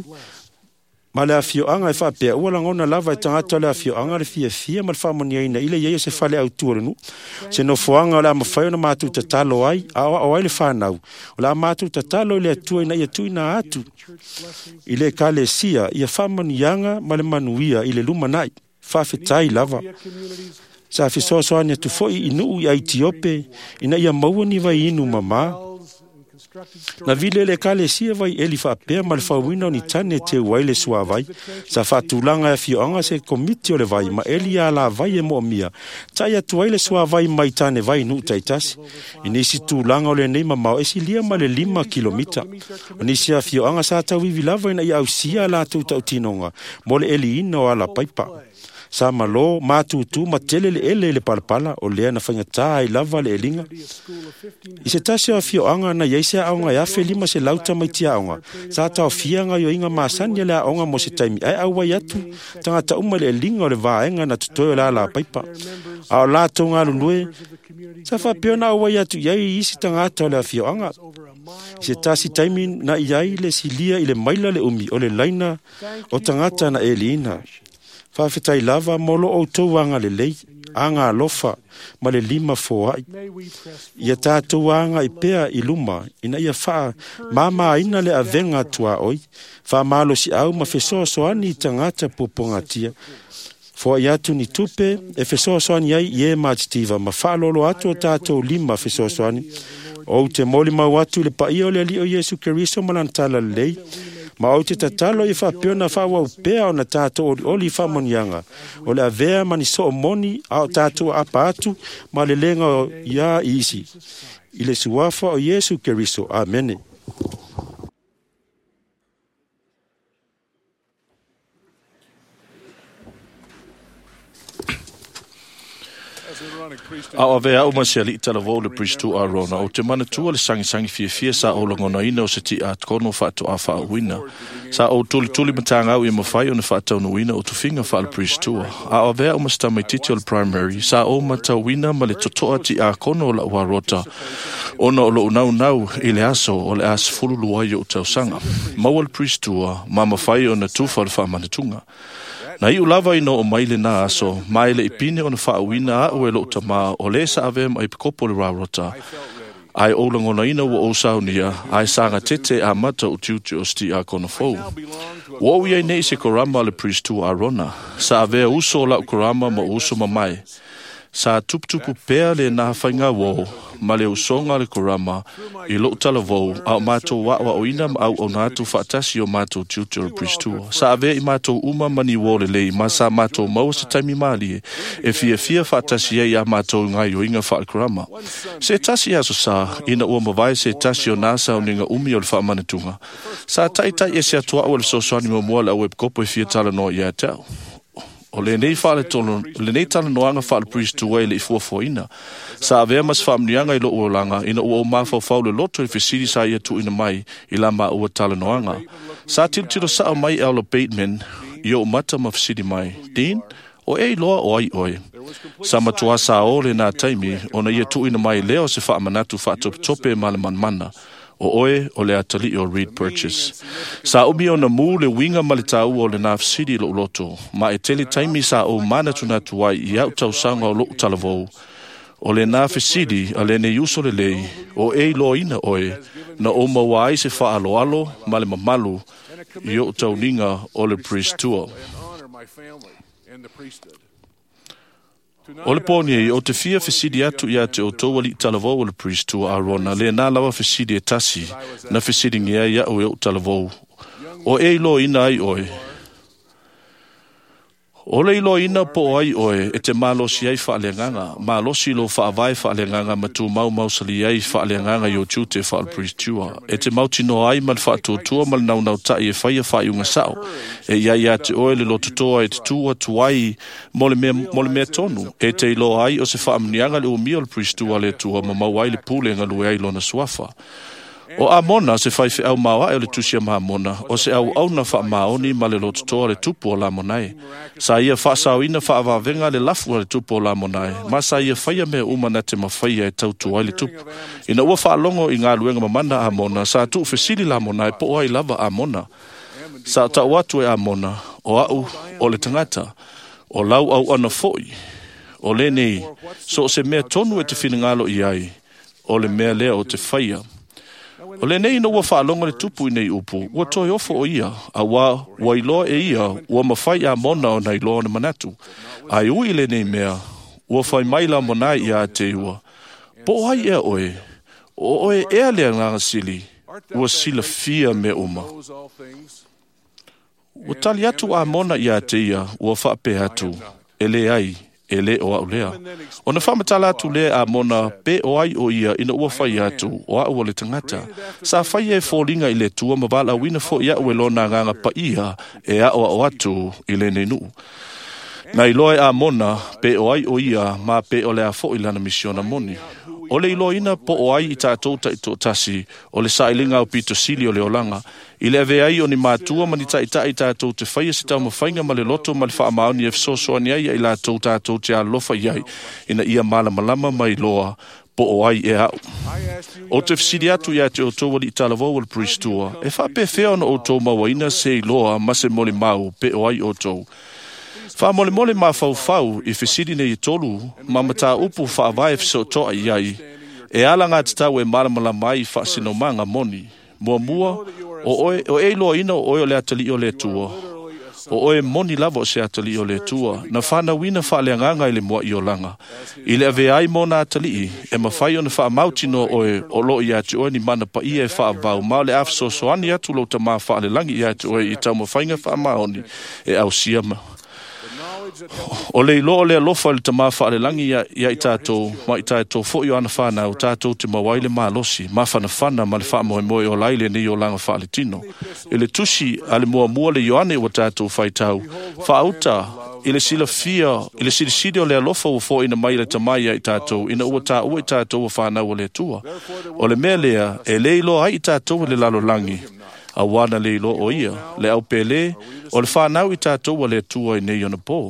Ma le afio anga e whapea ua langona lava e tangata le afio anga le fia ma le whamonia ina ile iei se fale au tuarenu. Se no fuanga o le amawhai na mātou tatalo ai, o ai le whanau. O le mātou tatalo le atua ina ia tuina atu. Ile kalesia ia whamonianga ma le manuia ile lumanai. Whawhetai lava. Sa fisoasoani atu foi inu i Aitiope ina ia mauani vai inu mama. Na vile le kalesia vai eli whapea ma le whauina o ni tane te waile sua vai. Sa whatulanga e fioanga se komiti o le vai ma eli a la vai e mo mia. Tai atu waile sua vai mai tane vai nu taitasi. Inisi tūlanga o le nei mamao esi lia ma le 5 kilomita. Inisi a fioanga sa tau vivilava ina i au sia la tau tinonga. Mo le eli ina o ala paipa. Sa malo matutu matele le ele le palpala o lea na whaingatā i lava le elinga. I se tase o fioanga na yeise aonga e afe 5 se lauta mai tia aonga. Sa tau fianga yo inga maasani le aonga mo se taimi. Ai au wai atu, tangata uma le elinga o le vaenga na tutoe la paipa. Ao la tonga lulue. Sa whapeona au wai atu iai isi tangata o le fioanga. I se tasi taimi na iai le silia i le maila le umi o le laina o tangata na elina. Whawhetai lava molo o tau anga le lei, anga alofa, ma le 5 foai. Ia tātou anga i pea i luma, ina ia wha, mama ina le avenga tua oi, wha malo si au ma fesoasoani i tangata popongatia. Fo ia tu ni tupe e fesoasoani ai ie matitiva ma whaalolo atu o tātou lima fesoasoani. O te moli mau atu le paia o le ali o Yesu Keriso malantala lei. Ma o te tatalo i whapiona whawa upea o na tātou oli whamonianga. O le avea mani so o moni a o tātou apa atu ma le lenga o ia isi. I le suafa o Yesu Keriso. Amene. A vea o masiali tala vo le pristu arona o te mana tua le sangi fia sa o longo na ina o se ti at kono fatu a fa wina sa o tuli matanga o ima fai o na fatu no wina o tu finga fa le pristu a vea o masta mai titi o le primary sa o mata wina ma le totoa ti a kono o la warota o na o lo nau i le aso o le as fulu luai o tau sanga maua le pristu ma mafai o na tufa le fa manatunga. Na i ulava ino o maile na aso, maile i pine o na whaawina a ue lo tama o le sa ave mai pikopo le rarota. Ai olango na ina wa o saunia, ai sanga tete a mata o tiuti o sti a kona fau. Wo ia nei se korama le pristu a rona, sa ave uso la korama ma uso ma mai. Sa tuputupu pea le na whainga wo, ma le usonga le korama, i lo tala vo, au mato wa o ina ma au o natu whaatasi o mato tiuti o pristu. Sa ave i mato uma mani wo le lei, ma sa mato mau se taimi mali e fia whaatasi e a mato ngai o inga wha korama. Se tasi aso sa, ina ua mawai se tasi o nasa o ninga umi o le wha manatunga. Sa taitai e se atua o le sosoani mo mua le au e kopo e fia tala no i a tau. O le nei whaale tolo, le nei tala noanga whaale pristu wai le i fuafoina. Sa avea mas whaamnianga i lo uolanga, ina ua o mawhau le loto i fesiri sa ia tu ina mai, i la ma ua tala noanga. Sa tilo sa o mai Allo Bateman, i o mata ma fesiri mai. Dean, o e loa o ai oe. Sa matua sa o le nā taimi, ona ia tu ina mai leo se whaamanatu whaatope ma le manmana. O oe o le atali o Reed Purchase. Sa umi o na mu le winga ma le tau o le Naf City lo loto, ma e tele taimi sa o mana tunatu wai i au tau sanga o lo talavou. O le Naf City a le ne uso le lei, o e lo ina oe, na o mawai se wha alo alo ma le mamalu i o tau ninga o le priestua. O le poni o te fia fesidi atu ia te o tō wali talavou o le priestua a rona, le nā lawa fesidi e tasi, na fesidi ngia ia o e o talavou. O e ilo ina ai oe. O le ilo ina po ai oe, e te malosi ai whaalenganga, malosi lo whaavai whaalenganga ma tu mau sali ai whaalenganga i o tūte whaal priestua. E te mautino ai mal whaatotua mal nau tai e whaia whaiunga sao. E ia te oe le lotutoa e te tua tuai mole mea tonu. E te ilo ai o se whaamnianga le o mia le priestua le tua ma mawai le pūlenga lue ai lona suafa. O a mona se fai au mawa e le tusia maa mona, o se au na wha maoni ma le lotutoa le tupu o la monai. Sa ia wha sauina wha awavenga le lafu le tupu o la monai, ma sa ia whaia mea umana te mawhaia e tautu ai le tupu. Ina ua wha longo i ngā luenga mamana a mona, sa tu fesili la monai po ai lava a mona. Sa ta watu e a mona, o au o le tangata, o lau au ana foi, o le nei, so se mea tonu e te whinangalo i ai, o le mea lea o te whaia. O le nei no ua whaalonga le tupu i nei upu, ua toi ofo o ia, a wa iloa e ia, ua mawhai a mona o nei loa na manatu. Ai ui le nei mea, ua whai maila monai ia te ua. Po ai ea oe, o oe ea lea nganga sili, ua sila fia me uma. Ua tali atu a mona ia te ia, ua whape atu, ele ai. E le o au lea. O na whamatala atu lea a mona pe o ai o ia ina ua whai atu o au o le tangata. Sa whai e fōringa i le tua ma wala wina fo ia ue lona nganga pa ia e a o atu i le nenu. Na iloe a mona pe o ai o ia ma pe o le a fo i lana misiona moni. O le ilo ina po o ai i tātou ta i tō tasi o le sailinga o pito sili o le olanga. I le ave ai o ni mātua mani ta i tātou te whaia se tau mawhainga ma le loto ma le wha amaoni e fsosoani ai i la tātou te alofa iai ina ia malamalama mai loa po o ai e au. O te fsiri atu ia te o tō wali i talavou o le priestua e whape whea ona o tō mawaina se i loa ma se mole mau pe o ai o tō. Wha mole ma fau i fesiri nei i tolu, ma mata upu wha avai fso toa i ai, e ala ngā te tau e maramala mai wha sino manga moni, mua o e loa ina o le atali o le tua, o oe moni lava o se atali o le tua, na whana wina whaaleanganga i le mua i o langa. I le ave ai mona atali e mawhai o na wha mauti no oe o lo i atu oe ni mana pa ia e wha vau, mao le afso soani atu lo ta maa wha langi i atu oe i tau mawhainga wha maoni e au siama. O le ilo o le alofa le tama whaare langi ia i tātou, ma i tātou fo i o ana whana o tātou te mawaile maa losi, ma whana whana ma le wha moe moe o laile ni o langa whaale tino. E le tusi a le mua mua le ioane o tātou whaitau, wha auta i le sila fia, i le sila sidi o le alofa o fo ina mai le tamai i tātou, ina ua tā ua i tātou o whana o le tua. O le mea lea, e le ilo ai i tātou le lalo langi. A wana le ilo o ia, le au pele, o le whanau i tātou o le tua i nei ona pō.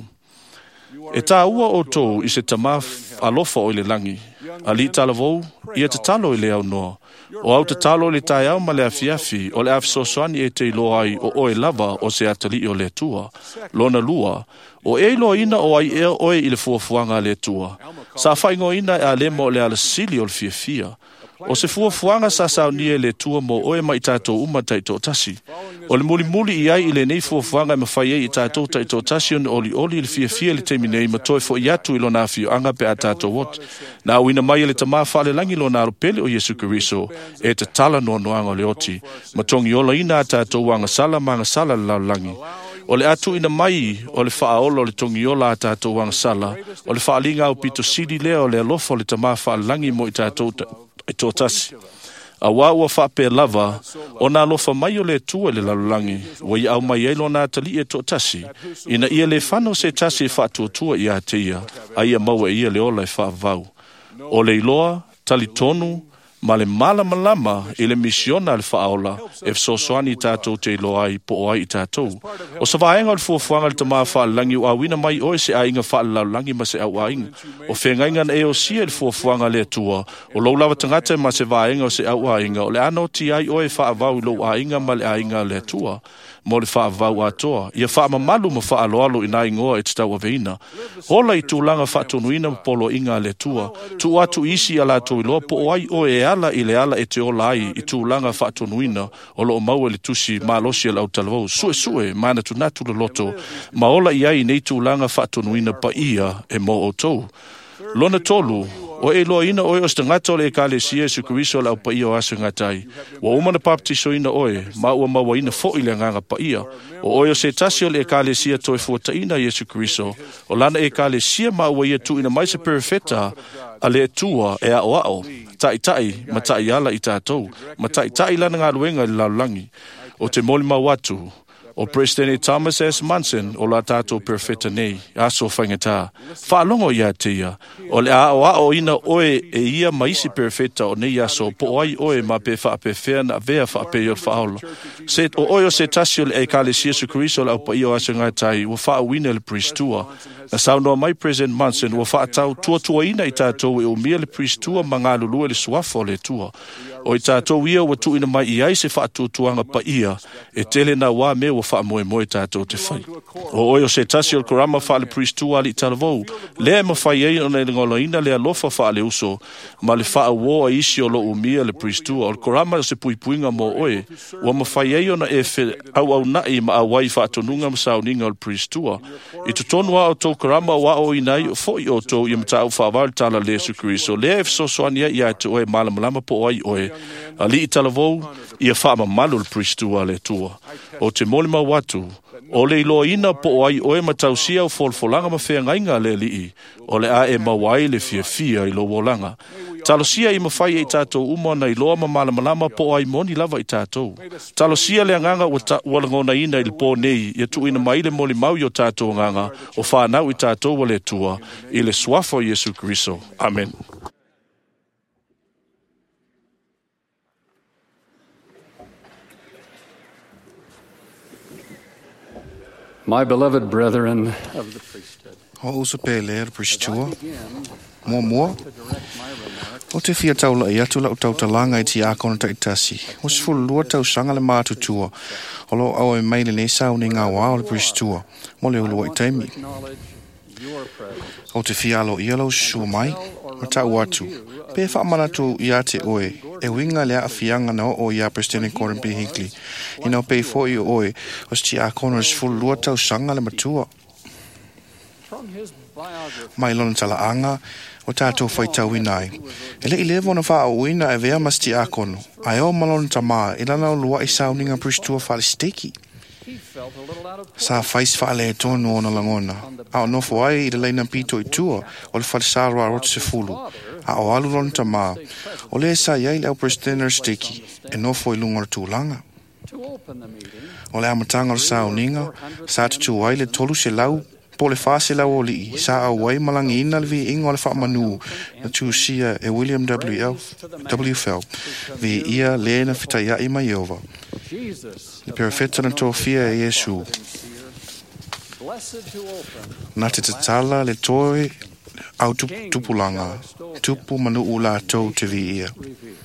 E tā ua o tō i se tama alofa o le langi. A li tala vau, ia te talo i le au noa. O au te talo le tai au ma le afiafi, o le afisosoani e te ilo ai o oe lava o se atali o le tua. Lona lua, o e ilo ina o ai ea oe i le fuafuanga le tua. Sa whaingo ina e a lemo o le ala sili o le fia. O se fuafuanga sa sao nie le tua mo oe mai tātou umata i tō tasi. O le muli i ai i le nei fuafuanga ma whai i tātou ta i tō tasi on oli le fia le temi nei ma toi fo i atu i lo nā fio anga pe a tātou wot. Nā uina mai le tamā whale langi lo nā rupele o Yesu Keriso e te tala noanoanga le oti. Ma tongi ola ina a tātou wanga sala le lau langi. O le atu ina mai o le whaaolo o le tongi ola a tātou wanga sala. O le whaalinga o pito sidi lea o le alofa o le tamā whale langi mo i tātou e tō tasi. A wā ua whape lava, o nā lofa mai o le tua le lalulangi, wa i au mai eilo nā tali e tō tasi, ina ia le whano se tasi e whātua tua i a te ia, a ia maua ia le ola e whaavau. O le iloa, tali tonu, ma le malama i le misiona le whaaola, e fsosoani i tātou te iloa ai po o ai i tātou. O sa vaenga o le fuafuanga le tamā whaalangi o awina mai oe se a inga whaalalangi ma se au a inga. O whengainga na e o sia le fuafuanga le tua, o lau lawa tangata ma se vaenga o se au a inga, o le ano ti ai oe whaavau i lo a inga ma le a inga le tua. Mo le whaavau atoa. Ia whaamamalu ma whaaloalo i nā ingoa e te tau aveina. Hola i tūlanga whaatonuina polo inga le tua. Tu atu isi ala to iloa po ai o e ala i le ala e te ola ai i tūlanga whaatonuina o lo o maua le tusi malosi ala utalvau. Sue, mana tu natu le loto. Ma ola i ai nei tūlanga whaatonuina pa ia e mo o tau. Lona tolu, o e loa ina oe o stangata o le ekalesia Jesu Keriso la pa ia o aso ngatai. Wa umana baptiso ina oe, ma ua maua ina fo ile nganga pa ia. O oe o se tasi o le ekalesia toe fuata ina Jesu Keriso. O lana ekalesia ma ua ia tu ina maise perfeta a le tua e a oao. Tai, ma tai ala i tātou. Ma tai lana ngā luenga i lalulangi. O te moli mawatu. O President Thomas S. Manson o la tātou perfeta nei, aso whaingatā. Whaalongo ia te ia. O le a ina oe e ia maisi perfeta o nei aso, po ai oe ma pe whaapewhea na vea whaape o whaola. O oe o se tasi o le ekalesia Jesu Keriso la upa io aso ngātai, ua whaawina le pristua. Na saunoa mai President Manson, ua whaatau tua ina i tātou e umia le pristua ma ngā lulua le suafo le tua. O i tātou ia ua tuina mai i ai se whaatuatuanga pa ia, e tele na wā me ua whaamoe tātou te whai. O oi o se tasi o le korama wha le pristua ali talavou, lea ma whai ei o le ngoloina le alofa wha le uso, ma le wha awo a isi o lo umia le pristua, o le korama o se puipuinga mo oe, ua ma whai ei o na e au nai ma awai whaatonunga ma sauninga o le pristua. I tutonua o tō korama wa o inai o fo i o tō i mta au whaawal tala le Jesu Keriso, lea e fsosoania i a te oe malamalama po ai oe, ali i talavou, ia whaama malu le pristua le tua. O te molima watu, o le iloa ina po ai oe matausia o folfolanga ma whea ngainga le lii, o le a e mawai le fia i lo wolanga. Talosia i mawhai e tātou umana i loa ma malamalama po ai moni lava i tātou. Talosia le anganga walangona ina i le pō nei, ia tu ina mai le moli mau i o tātou nganga, o whanau i tātou wale tua, i le suafo Jesu Keriso. Amen. My beloved brethren of the priesthood, O usa pele pristua, mua, o te fia taula i atu lau tau talanga i ti akona ta itasi. O se fulu lua tau sanga le mātutua, o lo au e maile ne sau ni ngā wā o le pristua, mo le ulua i taimi. O te fia alo i alo sua mai, o tau atu. Pe whaamanatu i a te oe, e winga lea a fianga na o i a President Gordon B. Hinckley. Ina o pei fo i oe, o sti a kono is full lua tau sanga le matua. Mai lona tala anga, o tātou whai tau inai. E le i levo na wha o ina e vea masti a kono. Ai o malona tamaa, i lana o lua i sauninga Pristua whale steki. Sa whais whaale e tonu o na langona. A o nofo ai i le leina pito i tua, o le whale saro a rotu se fulu. A o alu lona tamaa, o le sa iai le au President steki, e nofo i lunga tūlanga. O le amatanga o sauninga, sa tutu ai le tolu se lau, po le fase lau o li, sa au wai malangi ina le vi ingo le wha manu, na tuusia e William W. Fell, vi ia le na fitaia i mai ova. Le perfetta na tofia e Yesu. Na te tatala le toe au tupulanga, tupu manu ula tau te vi ia.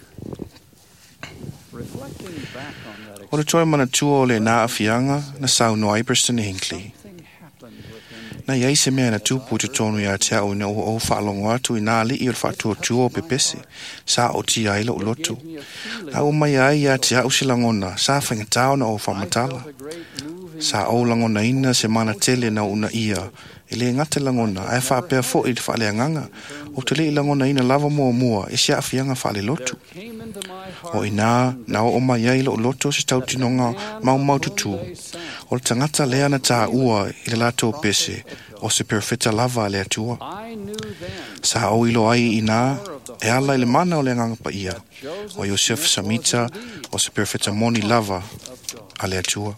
O le toe mana tua o le na afianga, na sau noai Preston Hinckley. Na iai se mea na tupu te tonu ia te au ina o whaalongo atu i nā li i o whaatua tua o pepese, sa o ti aila o lotu. Na o mai ai ia te au se langona, sa whaingatao na o whamatala. Sa o langona ina se mana tele na una ia, i le ngate langona, ai whaapea fo i te whaale anganga, o te le i langona ina lava mua, e se awhianga whaale lotu. O ina, na o mai ai lo loto se tau tinonga mau tutu. O le tangata lea na tā ua i le lato pese, o se perfetta lava le atua. Sa o ilo ai ina, e ala i le mana o le nganga pa ia, o Joseph Samita, o se perfetta moni lava a le atua.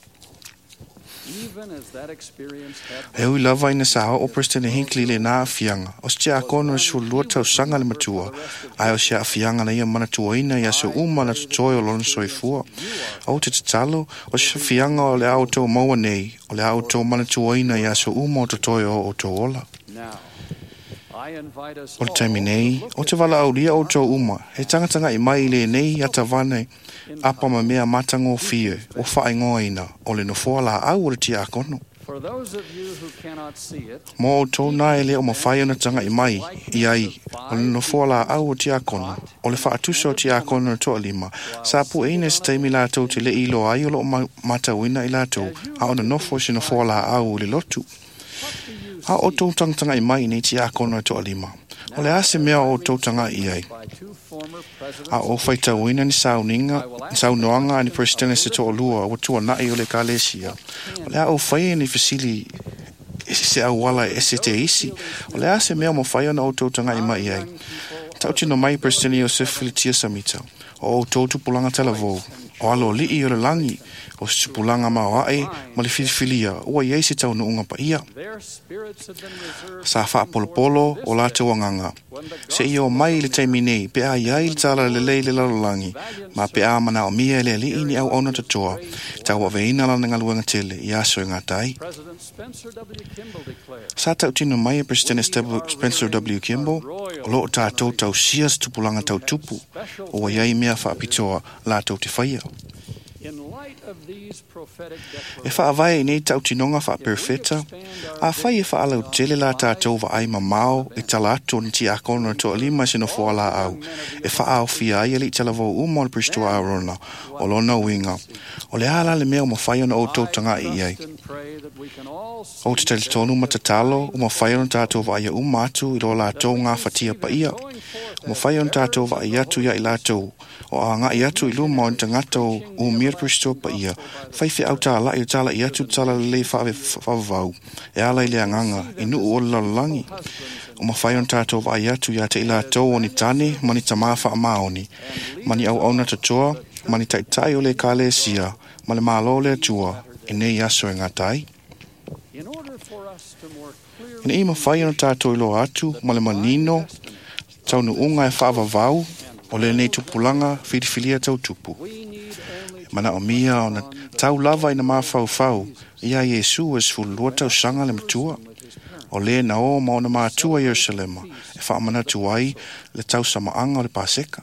E ui lava ina sa o Preston Hinckley le nā afianga, o stia a kono su lua tau sanga le matua, ai o sia afianga na ia manatua ina ia se uma na tutoi o lona soifua. O te tatalo, o sia afianga o le auto maua nei, o le auto manatua ina ia se uma o tutoi o to ola. O le taimi nei, o te wala aulia o tō uma, he tangatanga i mai le nei ata vane, apa ma mea matango fie, o whaingoa ina, o le nofoa la au o le tia akono. Mo o tō nai le o mawhai ona tanga i mai, i ai, o le nofoa la au o tia akono, o le whaatusa o tia akono na toa lima, sa pu eine se taimi la tau te le ilo ai o lo matawina i la tau, a ona nofo se nofoa la au o le lotu. A o tō tangtanga i mai nei ti a kono to alima. O le ase mea o tō tanga i ai. A o whaita wina ni saunoanga ni President se tō lua o tua nai o le kālesia. O le a o whaia ni fasili se au wala e se te isi. O le ase mea mo whaia na o tō tanga i mai ai. Tau tino mai President Joseph Filitia Samita. O tō tupulanga talavou. O alo li i o le langi. O se tupulanga mawai ma le filifilia. Ua iei se tau nuunga pa ia. Sa wha polo o la te wanganga. Se i o mai le taimi nei. Pe a iai le tala le lei le lalolangi. Ma pe a mana o mia le li ini au auna tatoa. Tau wa veina lana ngaluanga tele. I aso ngā tai. Sa tau tino mai President Spencer W. Kimball. O lo tātou tau sias tupulanga tau tupu. O wa iai mea wha apitoa la tau te whaia. E whaawai nei tau tinonga wha perfetta, a whai e whaalau tele la tātou wa ai mamao e tala atu ni ti akona to alima sino whaala au, e whaau fia ai ali tala vau umo le Pristua Arona, o lona winga, o le ala le mea o mawhai ona o tautanga i ai. O te tele tonu matatalo, o mawhai ona tātou wa ia umatu i lo la tau ngā whatia pa ia, o mawhai ona tātou wa ia atu ia i la tau, o a ngā i atu i luma o tangatau o mir Pristua pa ia, whaiwhi au tāla i o tāla i atu tāla le whaavavau, e ala i le anganga, i nu o lalangi. O mawhai on tātou wa i atu i ate i la tau o ni tane, mani tamawha a maoni, mani au auna tatoa, mani taitai o le kāle sia, ma le mālo le atua, e nei aso e ngā tai. Ina i mawhai on tātou i lo atu, ma le manino, tau nu unga e whaavavau, o le nei tupulanga, whirifilia tau tupu. Mana o mia o na tau lava ina mawhau, ia Yesu es fulua tau sanga le matua. O le na o ma o na mātua Yerusalema, e whaamana tuai le tau samaanga o le Paseka.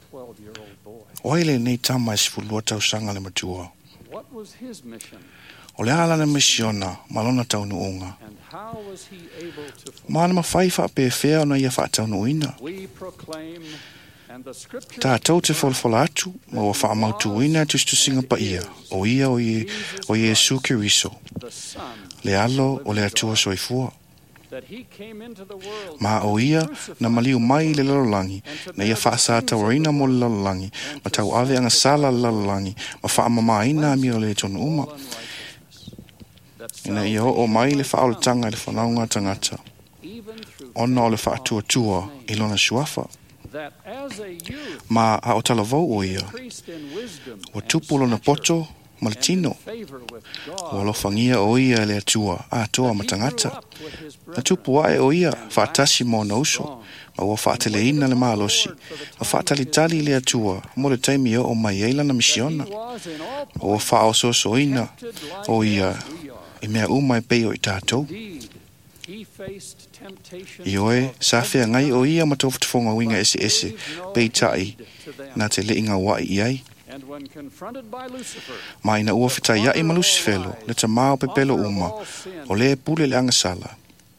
O le nei tama es fulua tau sanga le matua. O le ala na misiona, malona taunu unga. And how was he able to fulfill? Mana mawhai whaapewhea ona ia whaataunu ina. We proclaim, and the scriptures Tā tau te wholwhola atu, ma wa whaamautu ina tustu singa pa ia, o ia o Iesu Kiriso, the Son, le alo o le atua soifua. that he came into the world Ma o ia na maliu mai le lalolangi, na ia whaasa tawarina mo le lalolangi, ma tau ave anga sala le lalolangi, ma whaamama ina mi o le tonu uma. Ina ia o mai le whaoletanga le whanaunga tangata, even through ona o le whaatua ilona suafa. that as a youth Ma a o talavau o ia, increased in wisdom o tupulo na poto, ma le tino, favor with o God, alofangia o ia le atua, a toa ma tangata. up with his Na brethren, tupu ae o ia, whaatasi mo na uso, ma ua whaateleina le maalosi, ma whaatalitali le atua, mo le taimi o mai eila na misiona, was in all ma ua whaososoina o ia, I mea umai pei o I tātou. indeed he faced temptation I oe, sa whea ngai o ia ma tofutafonga winga ese, pei tai, na te leinga wai I ai. and when confronted by Lucifer, Ma ina ua whitai ia I ma Lucifelo, le ta mao pepelo uma, o le pule le angasala.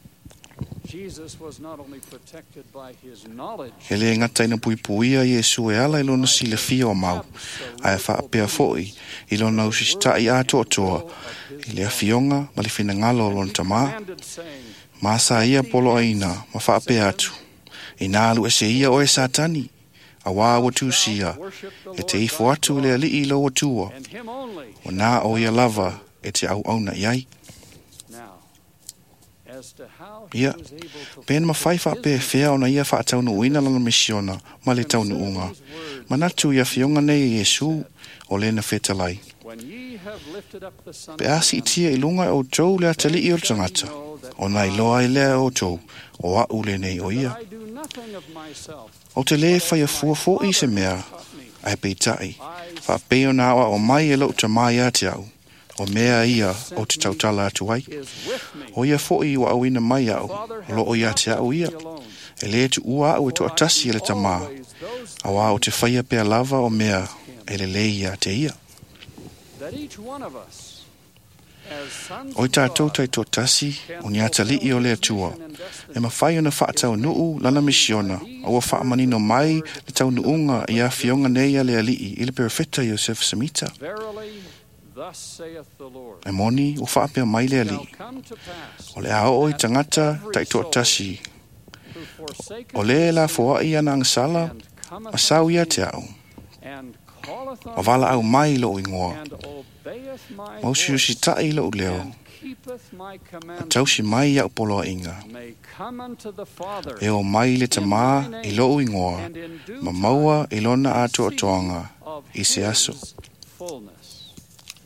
Jesus was not only protected by his knowledge, He le ngata ina puipuia Iesu e ala ilona sile fia o mau, ai whaapea foi, ilona usisitai a toa, I le afionga ma le whinangalo o lona tamā. commanded saying, Masa ia polo aina, ma whaapea atu. I nālu e se ia o e satani, a wā watu sia, e te ifo atu le ali I lo watua, and him only. o nā o ia lava, e te au auna iai. Now, as to how he Ia, was able to pēna ma whai fulfill whaapea his whea o na ia whaataunu uina lana misiona, ma le taunu unga. Manatu ia fionga nei Iesu, o le na whetalai. when ye have lifted up the Son Pe of asi I Man, tia I lunga o tau le atali I o tangata, o nai loa I lea o tau, o a ule nei o ia. I do nothing of myself. O te le whai a fuafo I se mea, ai pei tai, wha peo nā awa o mai e lau ta mai a te au, o mea ia o te tautala atu ai. Is with me. O ia fo I wa awina mai au, o lo o ia te au ia, e le tu ua au e to atasi e le ta mā, a wā o te whaia pea lava o mea, e le le ia te ia. That each one of us, as sons O I of tātou God, tai to atasi, o ni atali I o le atua, e ma whai ona whaatau nuu lana misiona, a ua whaamanino mai le tau nuunga I a fionga nei a le alii I le perifeta Joseph Samita. verily, thus saith the Lord, E moni o whaapea mai le shall alii. come to pass O le ao o I tangata tai to atasi, who forsaketh o le la his foa I ana angasala, and cometh ma sau ia unto te me, au. and calleth O on wala au me, mai lo ingoa, and obeyeth my mausi o si voice, tai lo leo, and keepeth my a commandments, tau si mai ia upolo inga. may come unto the Father, E o mai le tamā I lo ingoa, and in due ma maua I lona time ato atoanga, of I se aso. his fullness.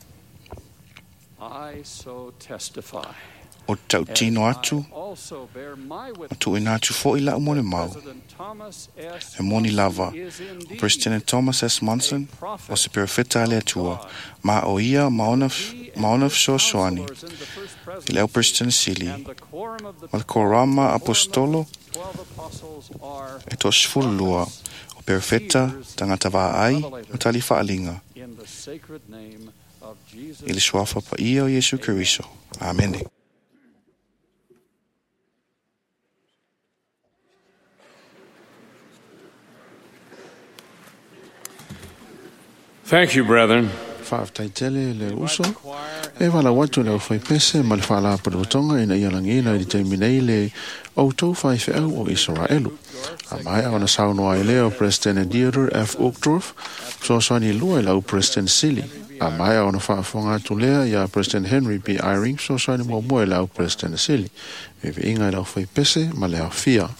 I so testify. O tau tino atu, I also bear my ma witness. tu ina atu fo I la mo le mau. President Thomas S. E moni lava, Monson is o indeed President Thomas S. Monson, a prophet o se perifeta le of atua, God. ma o ia He and maona his soasoani, counselors in the first I leo presidency President Sili, and the quorum of the ma le korama 12 apostolo, 12 apostles are e to sfulua, o perifeta tangata wā ai, ma tali whaalinga, in the sacred name of Jesus. I le suafa pa ia o Iesu Kiriso. Amen. Thank you, brethren. Whaaftaitele le uso. E wala watu le au whai pese ma le whala aparutonga ina ia langina I te minei le au tau whai whiau o Israelu. A mai au na saunoa I leo President Theodore F. Uchtdorf, so soani lua I lau President Sili. A mai au na whaafonga atu lea ia President Henry B. Eyring, so soani mo moe lau President Sili. Me vi inga I lau whai pese ma le au fia.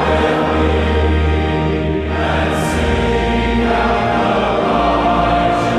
Sing out the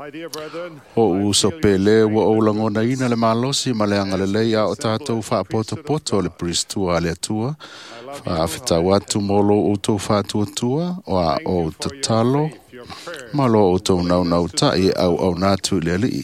O uso pele wa o langona ina le malosi ma le anga le leia o tātou wha poto le pristua le atua. Wha awhita watu molo o tō whātua tua o tatalo. Malo o tō nau tai au nātu le li.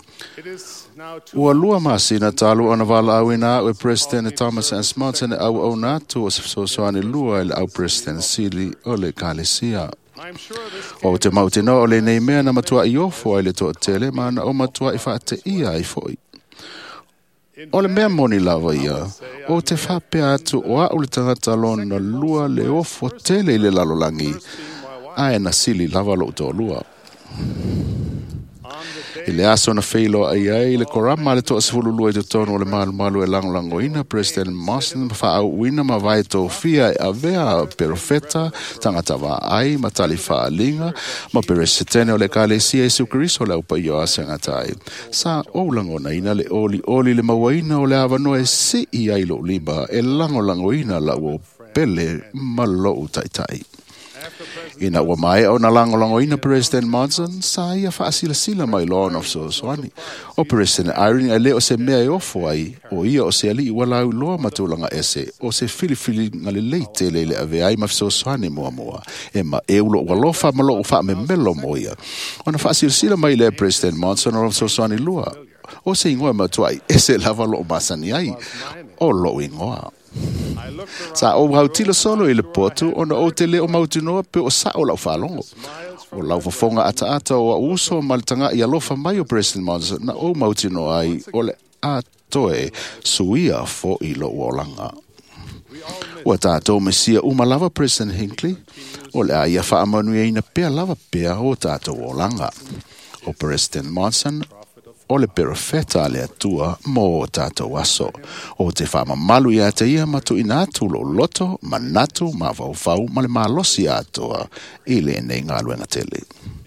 Ua lua masina talu ana wala awina o President Thomas S. Monson au nātu o soani lua le au President Sili o le Kalesia. O te mautino o le nei mea na matua i ofo ai le toa tele mana o matua i whaate ia i foi. O le mea moni lava ia, o te whapea atu o au le tangata lona na lua le ofo tele i le lalolangi, ae na Sili lava lo uto lua. I le aso na feilo ai le korama le toa sifulu lua i te tono le malu e lango ina President Monson wha au uina ma vai tō fia e avea perofeta tangata wa ai ma tali wha linga ma peresetene o le Kalesia Jesu Kristo le upa i o asengatai. Sa o langona ina le oli le mawaina o le avano e si i ai lo liba e lango ina la uo pele ma lo utaitai. Ina ua mai o na lango ina President Monson sa ia whaasila mai law of Soani. O President Irene e leo se mea e ofo ai o ia o se ali i wala au loa matulanga ese o se fili ngale leite le ave ai ma Soani moa. E ma e ulo walofa ma lo ufa me melo moia. O na whaasila mai le President Monson o Soani lua. O se ingoa matuai ese lava lo masani ai o lo ingoa. Sa o hautila solo i le potu ona o te leo mautinoa pe o sa o lau whalongo. O lau wafonga ata o a uso maltanga i alofa mai o President Monson na o mautinoa ai o le atoe suia fo i lo uolanga. O tātou mesia umalava President Hinckley o le aia whaamanuia ina pea lava pea o tātou uolanga. O President Monson o le perofeta le atua mo tātou aso. O te whama malu i ata ia matu ina atu lo loto, manatu, ma vau, ma le malosi atua i le nei ngā luenga tele.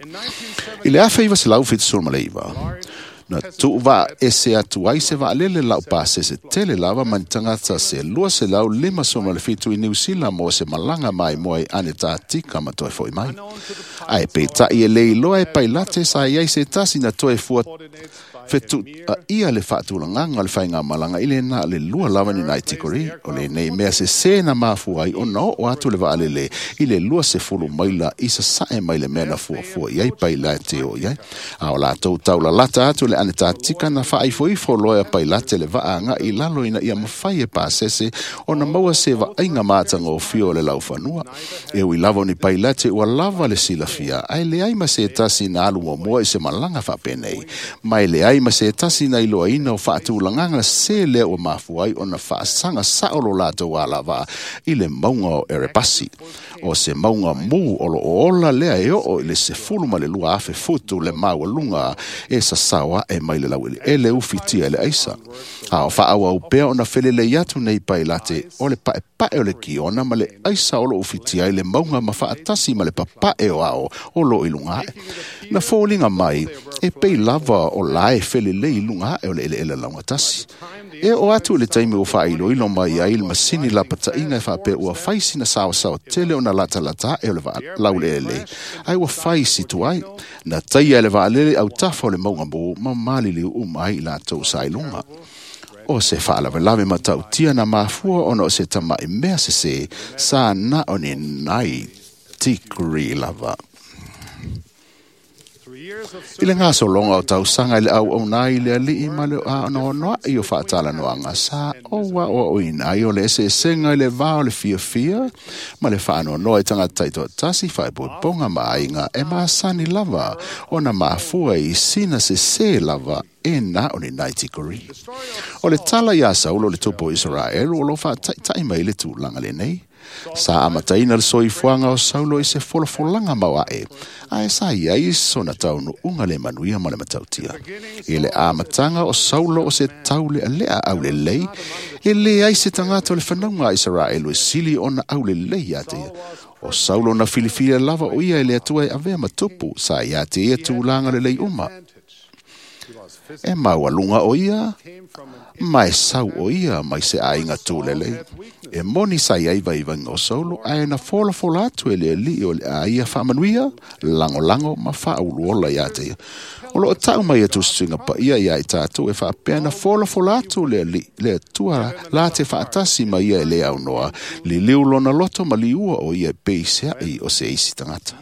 I le awha iwa se lau fitu sul maleiva. Na tu va ese atu ai se va alele lau pase se tele lava man tangata se lua se lau lima soma le fitu i New Zealand mo se malanga mai moai ane tā tika ma toi foi mai. Ai pe ta i e lei loa e pailate sa iai se tasi na toi fua fetu ia le whaatulanganga le whainga malanga i le na le lua lava ni naitikori o le nei mea se na mafu ai o no o atu le va alele i le lua se fulu maila i sa sae mai le mea na fua iai pailate o iai. A o la tau taula lata atu le ane tā tika na wha ifo loia pailate le vaanga i lalo ina ia mawhai e pāsese o na maua se va ainga mātanga o fio le lau whanua. E ui lavo ni pailate ua lava le silafia ai le ai ma se tasi na alu moa i se malanga whapenei. Mai le ai ma se tasi na iloa ina o whaatulanganga se lea o mafuai o na whaasanga saolo lato wa lava i le maunga o Erebasi. O se maunga mu o lo ola lea e o le se fulu ma le lua afe futu le maua lunga e sa sawa e mai le lawili e le ufitia le aisa. A o whaawa upea o na whelele iatu nei pailate o le pae o le kiona ma le aisa o lo ufitia i le maunga ma whaatasi ma le papae o ao o lo ilunga e. Na fōlinga mai e pei lava o lae whelele ilunga e o le ele launga tasi. E o atu le taimi o whailo ilo mai a il masini la pata inga e whape ua whaisi na sao tele o na lata e o le laule ele. Ai ua whaisi tu ai. Na taia le waalele au tafo le maunga mo ma malili umai la tau sailunga. O se whaalawe lawe matau tia na mafua ono se tama i mea se sa na o ni nai tikri lava. I le ngā so longa o tau sanga i le au nai le ali i ma le a noa i o whaatala noanga sa o wa o ina i o le se senga i le vā o le fia ma le whaano noa i tanga taito tasi whaipo ponga ma inga e maa sani lava o na maafua i sina se lava e na o ni naitikori. O le tala i a saulo le tupo Israel o lo whaatai mai le tūlanga le nei. Sa amataina le soifuanga o saulo i se folofolanga maua e. A e sa ia i sona taunu unga le manuia ma le matautia. E le amatanga o saulo o se taule a lea au le lei. E le ai se tangata o le whanaunga Israel o sili o na au le lei ate. O saulo na filifia lava o ia e le atua e avea matupu. Sa ia te e tūlanga le lei uma. e maualunga o ia, mai sau o ia mai se ainga tūlele. E moni sai ai vai o solo, ai na fola atu e le li o le aia whamanuia, lango ma whauluola ia te. O lo tau mai atu stringa pa ia i tātou e whapea na fola atu le tua la te whaatasi mai ia e le au noa, li liulona loto ma li ua o ia peisea i o se isi tangata.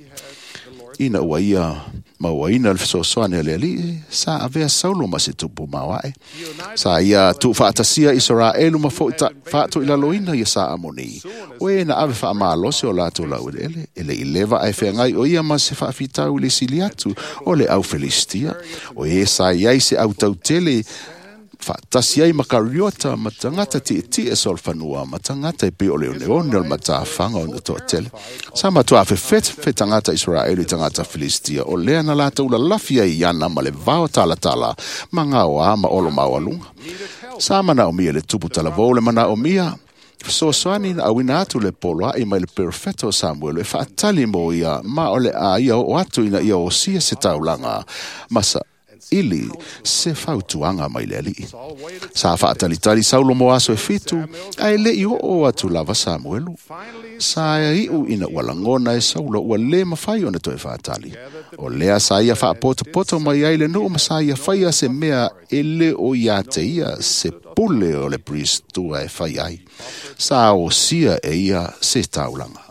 Ina ua ia maua ina le fesoasoane le li, sa avea saulo ma se tupu mawae. Sa ia tu whaatasia Israelu ma whaatu ilaloina ia sa amoni. O e na ave wha maalose o lato lau ele i lewa ai whengai o ia ma se whaafitau le siliatu o le au Filistia. O e sa iai se au tautele whaatasi ai makariota ma tangata ti e sol whanua ma tangata e pe o leo neone o ma ta whanga o na toa tele. Sa matua fe tangata Israelu i tangata Filistia o lea na lata ula lafia i ana ma le vao tala ma ngā o ama olo mawalunga. Sa mana o mia le tupu tala vole mana o mia soani na awina atu le poloa i mai le perfeto Samuel e whaatali mo ia ma o le a ia o atu ina ia o sia se taulanga masa ili se fautuanga mai le ali. Sa whaatalitari saulo mo aso e fitu, ai le i o atu lava Samuelu. Sa iu ina walangona e saulo ua le mawhai o na toi whaatali. O lea sa ia whaapoto mai ai le no ma sa ia whaia se mea ele o ia te ia se pule o le pristua e whai ai. Sa o sia e ia se taulanga.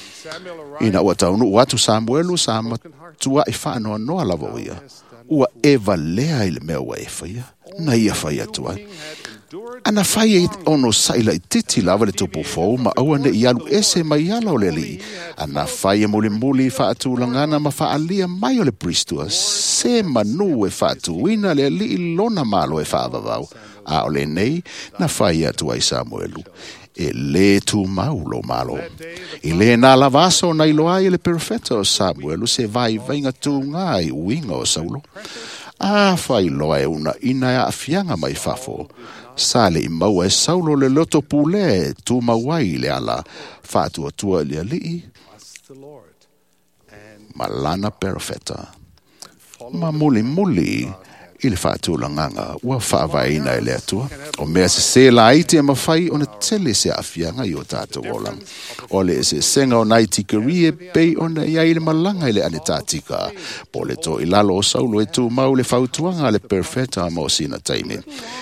Ina ua taunu atu Samuelu sa matua i whaanoa noa lava o ia. Ua eva lea ile mea ua e whaia, na ia whaia tua. Ana whaia i ono saila i titi lava le tupu fau, ma aua ne i alu ese mai ala o le li. Ana whaia muli whaatu langana ma whaalia mai o le pristua, se manu e whaatu ina le li i lona malo e whaavavau. A o le nei, na whaia tua i Samuelu. E le tu maulo malo. I le na lavaso na iloa i le perfetto Samuelu se vai vainga tu ngai uinga o Saulo. A fai loa e una ina e afianga mai fafo. Sale i maua e Saulo le loto pule tu mawai le ala. Fatu atua le alii. Malana perfetta. Ma muli i le whaatulanganga ua whaavaina e le atua. O mea se la iti e mawhai o na tele se afianga i o tātou olang. O le se senga o nai tikari e pei o na iai le malanga i le ane tātika. Po le to i lalo o Saulo e tu mau le whautuanga le perfetta mo sina taime.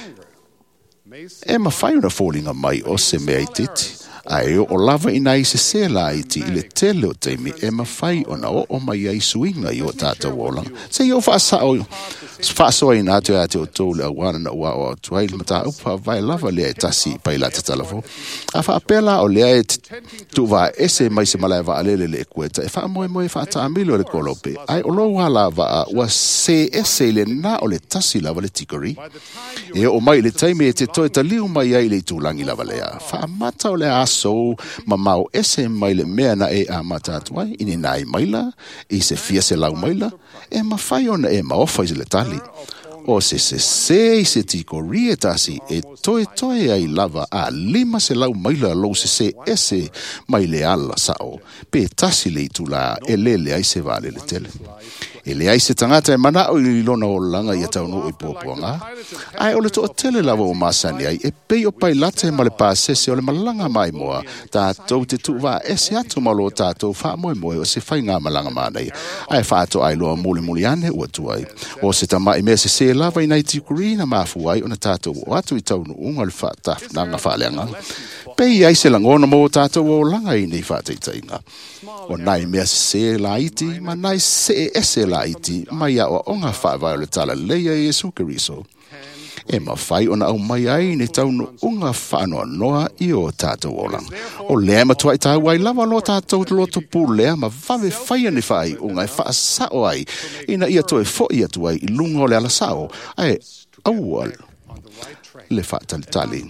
E mawhai o na fōlinga mai o se mea i titi. Ai o lava ina i se la iti i le tele o taimi e mawhai o na o mai ai suinga i o tātou olang. Se i o whaasoa ina atu ate o tō le awana na ua o tuai le mata upa vai lava lea e tasi pai la te talafo. A whaapela o lea e tuwa ese mai se malai wa alele le ekueta e wha moe whaata amilo le kolope. Ai o lo wala wa ua se ese le na o le tasi lava le tikari. E o mai le taimi e te toe taliu mai ai le tūlangi lava lea. Whaamata o le aso ma mau ese mai le mea na e a mata atuai ini nai maila, i se fia se lau maila, e ma whai ona e ma ofa i le tali. O se i se tiko rie tasi e toe ai lava a lima se lau maila lo se ese mai le ala sao, pe tasi le itula e lele ai se vale le tele. E le ai se tangata e mana o i lona o langa i ataunu i pōpuanga. Ai o le to o tele lava o masani ai e pei o pai late ma le pāsese o le malanga mai moa. Tātou te tuwa ese atu malo tātou wha moe o se whai ngā malanga mānei. Ai whaato ai loa muli ane ua tuai. O se tama i mea se lava i nei tikuri na mafu ai o na tātou o atu i taunu unga le whaataf nanga whaaleanga. Pei ai se langona mo tātou o langa i nei whaataitainga. O nai mea se la iti, ma nai se ese la iti, mai a o onga whaavai o le tala leia i Jesu Keriso. E ma whai ona au mai ai ni taunu unga whaanoa noa i o tātou olang. O lea matua i tāu ai lava lo tātou loto pū lea ma vave whai ani whai unga e wha sao ai. Ina ia toe fo i atu ai i lunga o le ala sao. Ai aual le wha tali.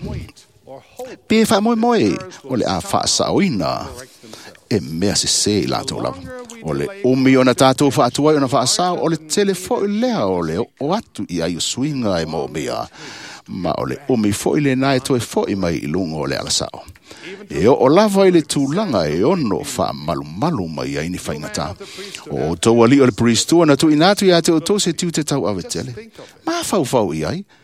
Pe wha moe o le a wha sao ina. E mea se i lātou lava. O le umi o na tātou whaatuai o na whaasao o le telefo i lea o le o atu i ai o swinga e mo mea. ma o le umi fo i le nai toi fo i mai i lunga o le alasao. E o lava i le tūlanga e ono wha malu mai ai ni whaingata. O tau ali o le priestua na tu inatu i ate o tō se tiu te tau awetele. Ma fau i ai.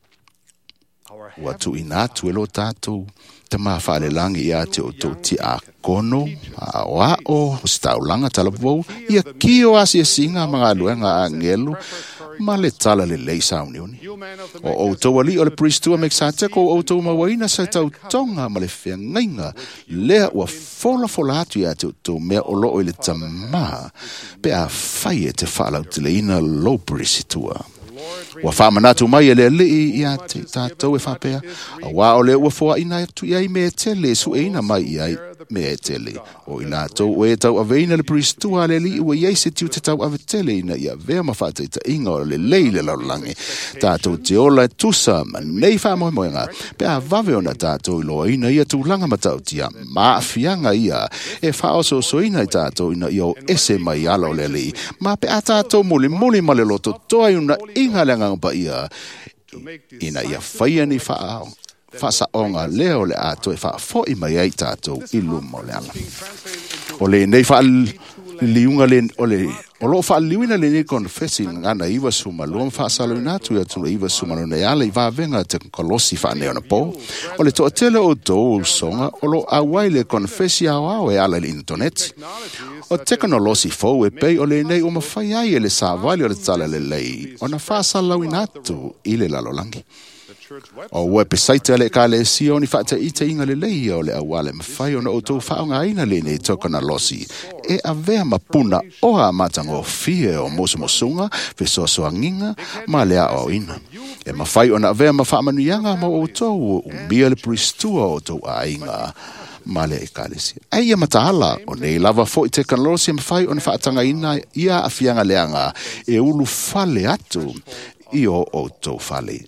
Wa tu inatu e lo tātou te maa whaale langi i ate o tō ti a kono, a oa o staulanga talapou, ia kio asi e singa mga luenga a ngelu, ma le tala le leisa unioni. O tau ali o le priestua meksate ko o tau mawaina sa tau tonga ma le whea ngainga, lea ua fola atu i ate o tō mea o loo i le tamaa, pe a whai e te whaalau te leina lo prisitua. Wa whamanatu mai e le lii i ate tātou e whapea, a wā o le ua fua ina atu i ai me tele, su eina mai i ai me tele. O ina tau o e tau aveina le pristua le li ua iei se tiu te tau ave tele ina ia vea mawhata i ta inga o le leile laulangi. Tātou te ola e tusa ma nei whamoimoenga, pe a vave ona tātou i loa ina ia tūlanga matau tia, ma fianga ia, e whaoso so ina i tātou ina i o ese mai ala o le li, ma pe a tātou muli ma le loto toa i una inga lenga pa ia, ina ia whaia ni whaao. Fasa onga leo le ato e faa fo i mai ai tātou i lumo le ala. O le nei faa liunga le o lo faa liuina le nei confessi ngana iwa suma luam faa salo inatu ia tula iwa suma no nei ala i vaa venga te kolosi faa neona po. O le toa tele o dou songa o lo awai le confessi au e ala le internet. O teknolosi fau e pei o le nei o mawhai ai e le sāwali o le tala le lei o na faa salau inatu i le lalolangi. O wepe saite ale ka le si oni fata ite inga le lei o le awale mawhai o na o tau whaonga aina le nei tokana losi e a vea mapuna o a matanga o fie o mosumosunga fesosoa nginga ma lea o ina e mawhai o na vea mawhaamanuianga ma o tau umbia le pristua o tau a inga male e kalesi. Ai matahala o nei lava fo i te kanalosi mawhai o na whaatanga ina ia a fianga leanga e ulu fale atu i o tau fale.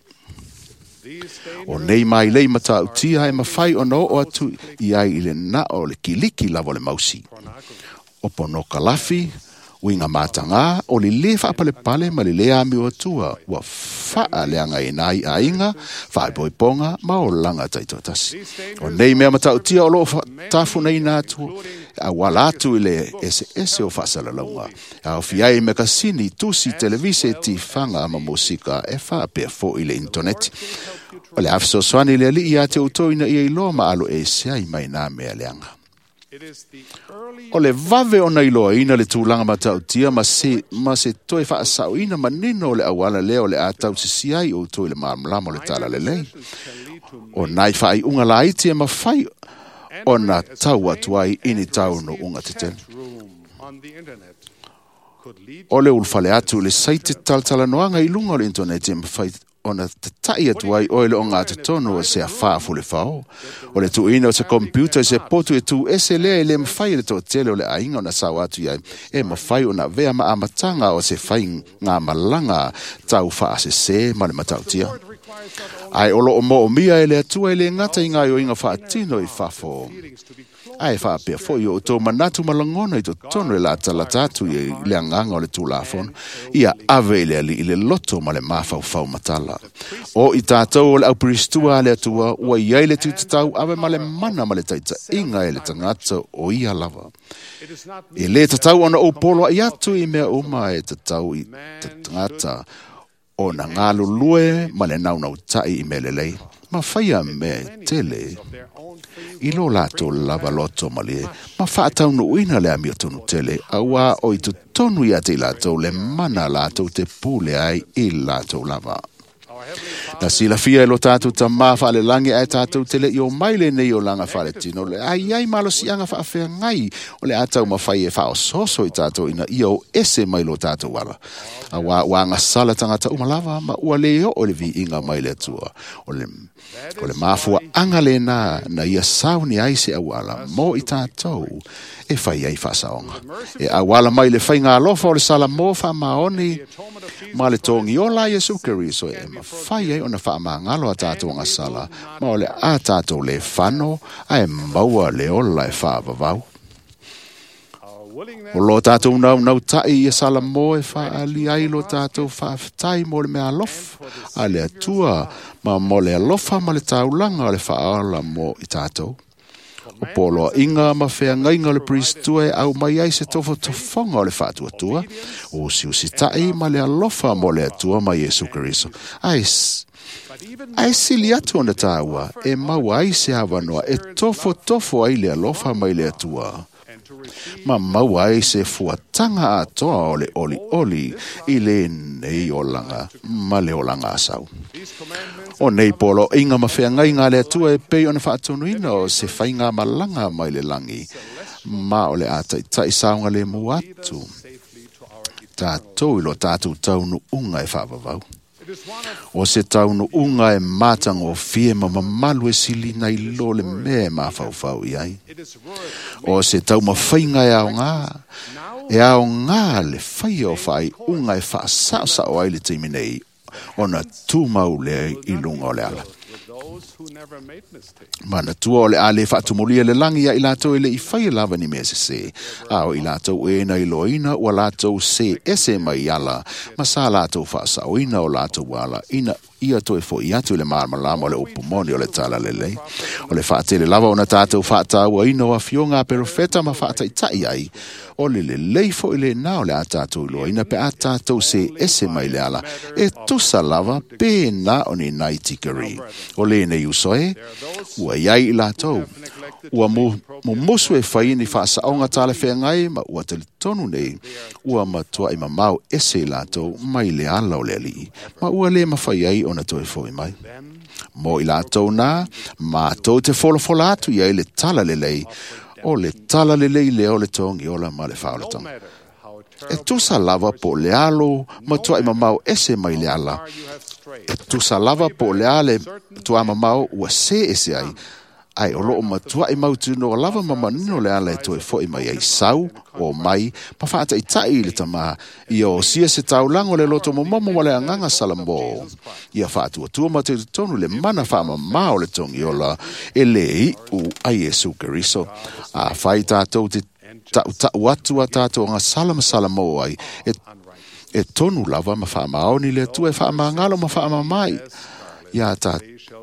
O nei mai lei mata utia e mawhai o no o atu i ai i le na o le kiliki lavo le mausi. O pono kalafi, winga matanga, o li le whaapale pale ma li le ami o atua, ua whaa leanga i nai a inga, whae poiponga, ma o langa taitotasi. O nei mea mata utia o lo tafu nei natu, a wala atu i le ese o whaasala launga. A o fiai me kasini tusi televise ti whanga ama musika e whaa pia fo i le internet. O le afso swani le ali ia te utoina ia i loa ma alo e seai mai nā mea leanga. O le vave o nei loa ina le tūlanga matautia ma se toi whaasau ina ma nino le awala leo le atau se siai o toi le maamlamo le tala le lei. O nai whai unga la iti e ma whai o na tau atuai ini tau no unga te tele. O le ulfale atu le saite taltala noanga i lunga o le internet e ma whai ona te tai atuai oile o ngā te tono o se a whaafu le whao. O le tuina o se computer se potu e tu ese lea le mwhai le tō tele o le ainga o na sau atu iai. E mwhai o na vea ma amatanga o se whai ngā malanga tau whaase se ma le matautia. Ai olo o mo o mia e le atua e le ngata i ngā o inga whaatino i whafo. Ai whaapea fo i o tō manatu malangona i tō tono e la talatatu i le anganga o le tūlafon. Ia ave le ali i le loto ma le mawhau matala. O i tātou o le au pristua le atua, ua iai le tūtatau ave ma le mana ma le taita inga e le tangata o ia lava. E le tatau ona o polo i atu i mea uma e tatau i tangata o na ngalo lue ma le naunau tai i me le lei. Ma whaia me tele. I lo lato lava loto malie, ma whaatau no uina le amio tonu tele, awa o i tu tonu ia te lato le mana lato te pule ai i lato lava. Na sila fia e lo tātou ta maa whaale langi ai tātou tele i o maile nei o langa whaale tino, le ai malo si anga whaafea ngai, o le atau ma whai e whao soso i tātou ina i o ese mai lo tātou wala. A wanga sala tangata umalava, ma ua leo o le vi inga maile atua, o le mafua anga le na ia sauni ai se awala mo i tātou e whai ai whasaonga. E awala mai le whai ngā lofa o le sala mo wha maoni ma le tongi o la Jesu Keriso e ma whai ai o na wha ma ngalo a tātou ngā sala ma o le a tātou le whano a e maua le ola e wha vavau. O lo tātou nau tai ia sala mo e wha ali ai lo tātou whaafitai mo le mea alofa a le atua ma mo le alofa ma le taulanga o le whaala mo i tātou. O polo inga ma whea ngainga le pristua e au mai ai se tofo tofonga o le whaatua tua o si tai ma le alofa mo le atua ma Yesu Keriso. Ai sili atu ona tāua e mau ai se awanoa e tofo ai le alofa mai le atua. Ma mau ai se fuatanga atoa o le oli i le nei olanga ma le olanga asau. O nei polo inga ma whea ngai ngā le atua e pei ona whaatonuina o se whainga malanga mai le langi ma o le tai saunga le muatu. Tātou ilo tātou taunu unga e whaavavau. O se taunu unga e matang o fie ma mamalu e sili nei lo le me ma fau i ai. O se tau ma whainga e ao ngā le whai o whai unga e wha sa o ai le teimi nei o na tūmau le i lunga o le ala. Mana tua o le ale whaatumulia le langi a i lātou e le i whai lava ni mea se ao i lātou e na i loina o lātou se ese mai ala ma sa lātou whaasa o ina o lātou ala ina ia to e fo i atu le malama o le upumoni o le tala lelei o le whaatele lava o na tātou whaatau a ina o a fionga perofeta ma whaataitai ai o le lei fo i le nao le a tātou i loina pe a tātou se ese mai le ala e tusa lava pe na o ni nai tikari o le ne usoe ua iai i lātou ua mo mosu e whai ni whaasa aunga tāle whea ngai ma ua tali tonu nei ua matua i mamau ese i lātou mai le ala o le ali ma ua le mawhai ai ona toi foi mai. Mo i lātou nā, mātou te fola atu iai le tala lelei, o le tala lelei leo le tongi ola ma le whaolatanga. E tusa lava po le alo, matua i mamau ese mai le ala. E tusa lava po le ale, tua mamau ua se ese ai. Ai o loo matua i mautu no lava mamanino le ala e toi foi mai ai sau o mai pa whaata i tai le tama i o sia se taulango le loto momomo wale anganga salambo ia whaatu atua ma te tonu le mana whaama mao le tongi ola e lei u a Yesu Keriso a whai tātou te tau atua tātou nga salamo ai e tonu lava ma whaama aoni le atua e whaama ngalo ma whaama mai ia tātou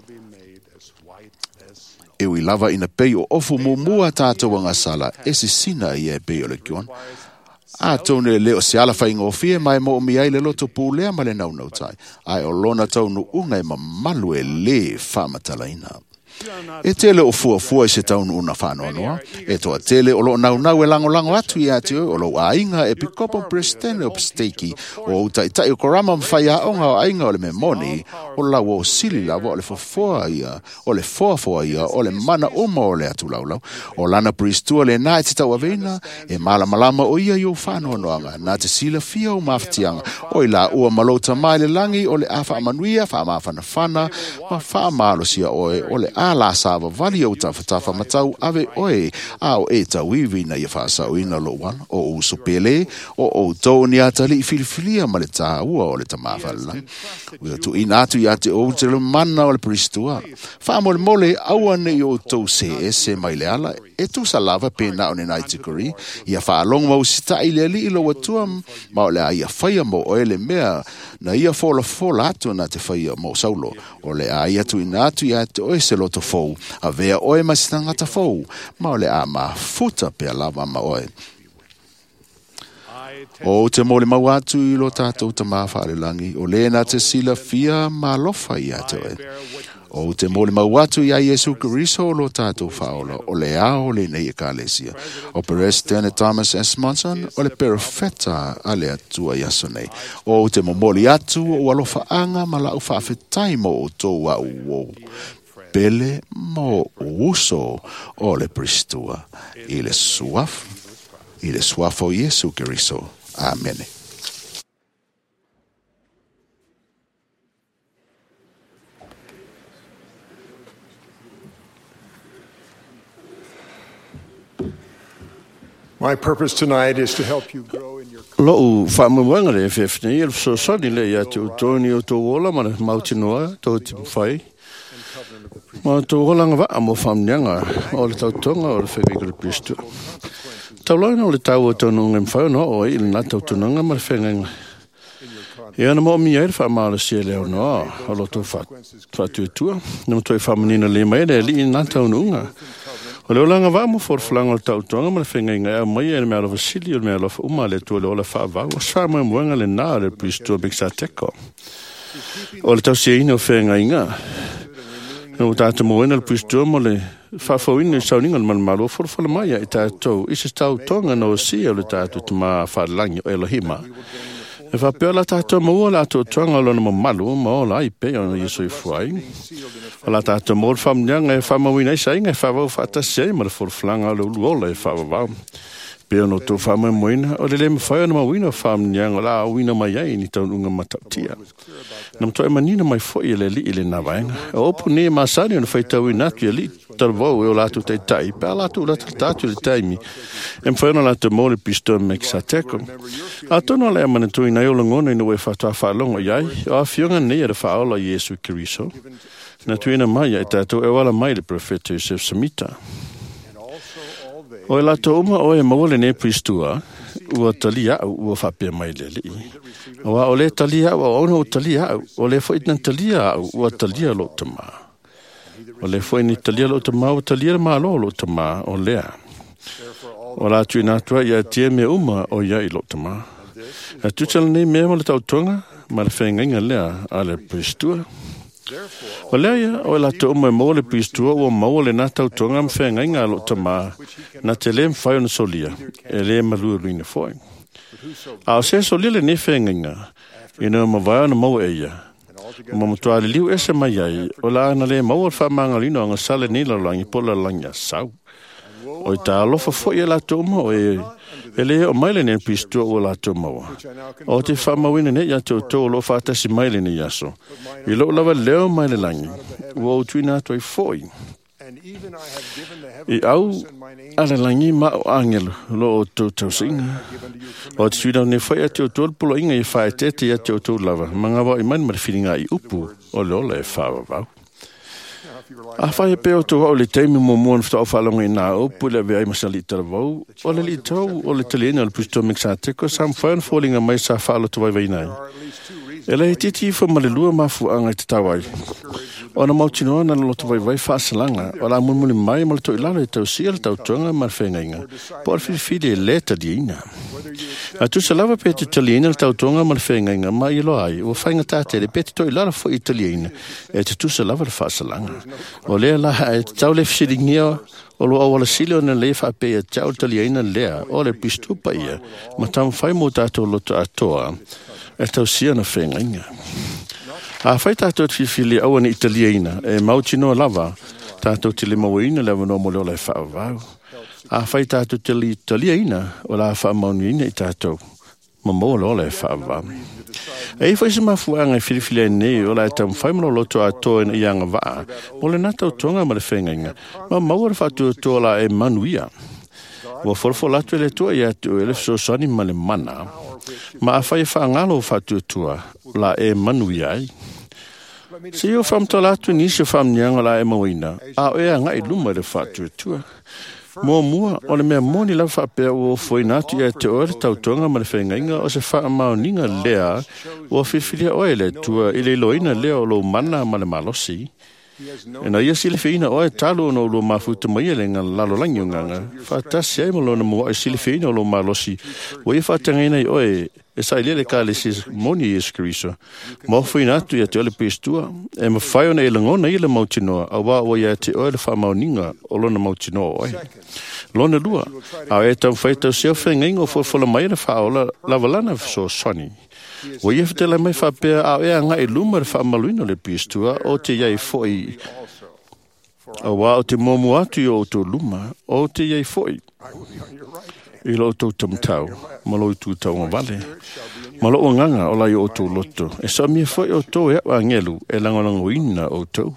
e ui lava ina pei o ofu mua tātou anga sala e si sina i e pei o le kion. A tōne leo se ala whai ngofie mai mo mi ai le loto pūlea ma le nau tai. Ai o lona taunu unga e mamalu e le whamatalaina. E tele o fua i se taunu una whanoa noa. E toa tele o lo nau e lango atu i ati o lo ainga e pikopo prestene o pisteki o utai o korama mwhai a onga o ainga o le memoni o lau o sili lava o le fofoa ia o le foafoa ia o le mana uma o le atu laulau o lana pristua le nā e te tau aveina e malama o ia i o whanoa noanga nā te sila fia o mawhatianga o i la ua malota mai le langi o le awha amanuia wha amawhana ma wha amalosia oe o le la sava vali o tawhatafa matau ave oe au e tawiwi na ia whaasa o ina lo wan o usupele o tōni atali i filifilia ma le tā ua o le tamawhala ua tu ina atu i ate o te le mana o le pristua wha mole aua ne i o tau se ese mai le ala e tu sa lava pena o ne naitikuri ia wha along mau sita i le li ilo watua ma o le a ia whaia mo o ele mea na ia fola atu na te whaia mo saulo o le a ia tu ina atu i ate oe se loto fou a vea oe masitangata fou ma o le a ma futa pe lava ma oe o te mole mau atu i lo tātou ta mawharelangi o le na te sila fia ma lofa i ate oe o te mole mau atu i a Yesu Keriso lo tātou whaola o le ao le nei e kālesia o President Thomas S. Monson o le perofeta a le atua yaso nei o te momoli atu o alofa anga ma lau whaafetai mo o tō a uo pele mo uso o le pristua i le suafo Yesu Keriso. Amen. My purpose tonight is to help you grow in your Lo whaamawanga le FFN i so sani le ia te utoni o tō ola ma le mautinoa tō te mwhai ma tō olanga wa mo whamnianga o le tautonga o le whewikara pristu Taulana o le tau o tonu ngam whau no o i na tau tunanga ma le whengenga. Ia na mo mi air wha maala sia leo no o loto wha tuatua. Nama toi whamanina le mai le li i na tau nunga. O leo langa wā mo forflanga o tau tuanga ma le whengenga e mai e mea lofa sili o mea lofa uma le tua le ola wha wau. O swa mai muanga le nā le pristua miksa teko. O le tau sia ina o whengenga. No tata moena le pristua mo le whawhauina i sauninga le malmalo o forfala mai e tātou. Isa tau tonga no sia o le tātou tama whalangi o Elohima. E whapea la tātou maua la tō tuanga lona ma malu, ma o la i pe o Yesu i fuai. O la tātou maua whamnianga e whamawina i sainga e whawau whatasei ma le forflanga le uluola e whawawau. Pea no tō whamai moina, o le le mawhai o na mawina whamnianga la awina mai ai ni taununga matautia. Nam toi manina mai foi le li le na vainga. O opu ne masani no faitau inatu li talvou e o latu tai tai. Pa latu latu tatu le taimi. Em foi no latu mo le pisto mexateco. A tono le amana tu ina yo ngona no e fatua falongo yai. O afionga ne e faola Yesu Kristo. Na tu ina mai e tatu e wala mai le profeta Joseph Samita. O la to uma o e mole ne pristua o talia o fapia mai le li o le talia o no talia o le foi tan talia o talia lo tama o le foi ni talia lo tama o talia ma lo tama o le o la tu na tua ia tie me uma o ia i lo tama a tu tell ne me mo le tau tonga ma le fenga le a le pristua o lea o la to mo mo le pistua o mo le na tau tonga mfenga inga lo tama na tele mfai ona solia e le malu ruina foi a se solia le ne fenga inga ina mo vai ona mo eia mo mo toa le liu ese mai ai o la na le mo fa manga lino nga sale ni la langi pola langa sau o ta lo fa foi la to mo e ele o maile ne pistua o la to mo o te fa mawina ne ya to lo fa ta si maile ne yaso i lo lava leo maile langi o tuina toi foi i au ala langi ma o angelo lo to singa o tuina ne foi a to polo inga i fa tete ya to lava manga wa i man mar filinga i upu o lo le fa va a fai pe o to o le temi mo mo fta o falonga ina o pula ve ai masali tavo o le lito o le telena le pisto mixate ko sam fan falling mai sa falo to vai nai ele titi fo malelua mafu anga te tawai ona mautino na lo to vai fasalanga o la mun mai mal to ilalo to sil to tonga mar fenga por fide leta dina a tu salava pe italiana to tonga mar fenga mai lo ai o fainga tate le pe to ilalo fo italiana e tu salava fasalanga o le la tau le fsidingia o lo awala silo na le fa pe tau italiana le o le pistu pa ia ma tam fai mo tato lo to atoa e tau sia na fenga a fai tato fili au na italiana e mautino lava tato tili mawina le no mo le fa va a fai tato tili italiana o la fa maunina tato mo lo le fa va e fai se mafuanga fili ne o la tam fai mo lo to ato en yang va o le nato tonga ma le fenga ma mo fa to la e manuia o forfola tu le to ia tu le so sani ma le mana ma fai fa ngalo fa tu la e manuia se eu fam to la tu ni se fam nyanga la e moina a e nga i luma le fa tu mo o le me moni la fa pe o foi natu e te ore tau tonga ma le fenga o se fa ma ninga lea o fifilia o ele tu ile loina leo lo mana ma le malosi e na ia sile feina o e talo no lo mafuta mai le nga lalo langyunga fa tasi ai mo lo na mo sile feina lo malosi o e fa tangina o e sai le kale sis moni Kristo mo foi natu ia te ole pistua e ma fai ona ele ngona ile mautino a wa o ia te ole fa mauninga o lona mautino oi lona lua a e tau fai tau seu fengengo fo fola mai na fa ola lavalana so soni o ia te la mai fa pe a e nga e luma fa maluino le pistua o te ia foi a wa o te momu atu o to luma o te ia foi i lo to tamtau malo tu tau vale malo nganga o la yo to loto e sa mi foi o to e angelu e langolanga wina o to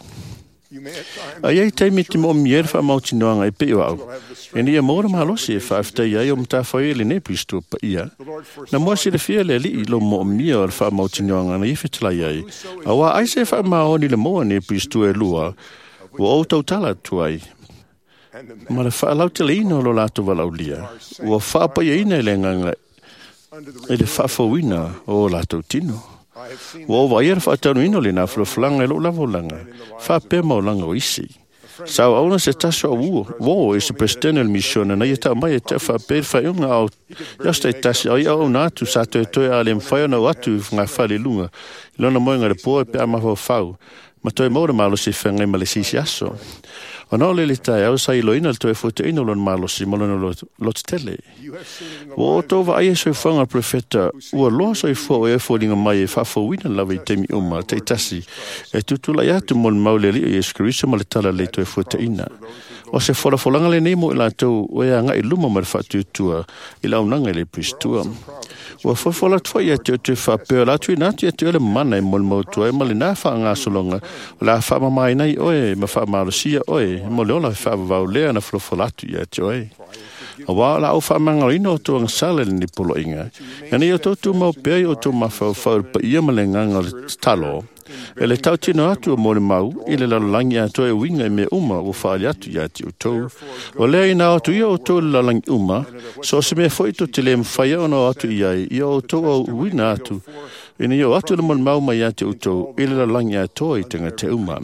ai te mi te mo mier fa mautinoanga e pe au e ni mo ma lo se fa fta ia o mta foi le ne pisto pa ia na mo se le fiele li lo mo mier fa mautinoanga na ifitla ia awa ai se fa ma oni le mo ne pisto e lua o to tala tuai Ma le whaalau te leina o lo lātou walau lia. Ua whaapa ina le nganga e le whaafawina o lātou tino. Ua o waia whaatanu ino le nā whalanga e lo lavolanga. Whaapea maulanga o isi. Sao auna se taso au wo e se presidente del missione na yeta mai e te whaapea whaionga au jasta e tasi au au nātu sa te toe a le mwhaiona o atu ngā whale lunga. Ilona moenga le poe pe ama whau. Ma toe maura malo se whangai ma le sisi aso. O nao le tai au sa iloina le toe fote ino lon malo si malona lot tele. O tō wa aia soi whanga profeta ua loa soi fo e fōringa mai e whawhawina lawa i temi uma te tasi e tutula i atu mon maule li o Yesu Keriso ma le tala le toe fote ina. O se whalafolanga le nemo i la tau o ea nga i luma ma le whatutua i launanga le pristua. Ua whawhala tua i ate o te whapea latu i nātu i ate o le mana i mon mautua e ma le nā wha ngā solonga o la whamamai nei oe ma whamalosia oe mo le ola whaavavau lea na whalawhalatu i ate oe. A wā la au whamanga ino o tō ngasale ni polo inga. Ngani o tō mau pēi o tō mawhau pa ia ma le nganga le talo. E le tau tino atu o mōre mau, i le lalalangi atu e winga i me uma o whaali atu i ati o tōu. O lea ina atu ia o tō le lalalangi uma, so se mea fwoi tō te le mwhaia ona o atu i ai, ia o tō au wina atu. Ina ia o atu le mōre mau mai ati o tōu, i le lalalangi atu i tenga te uma.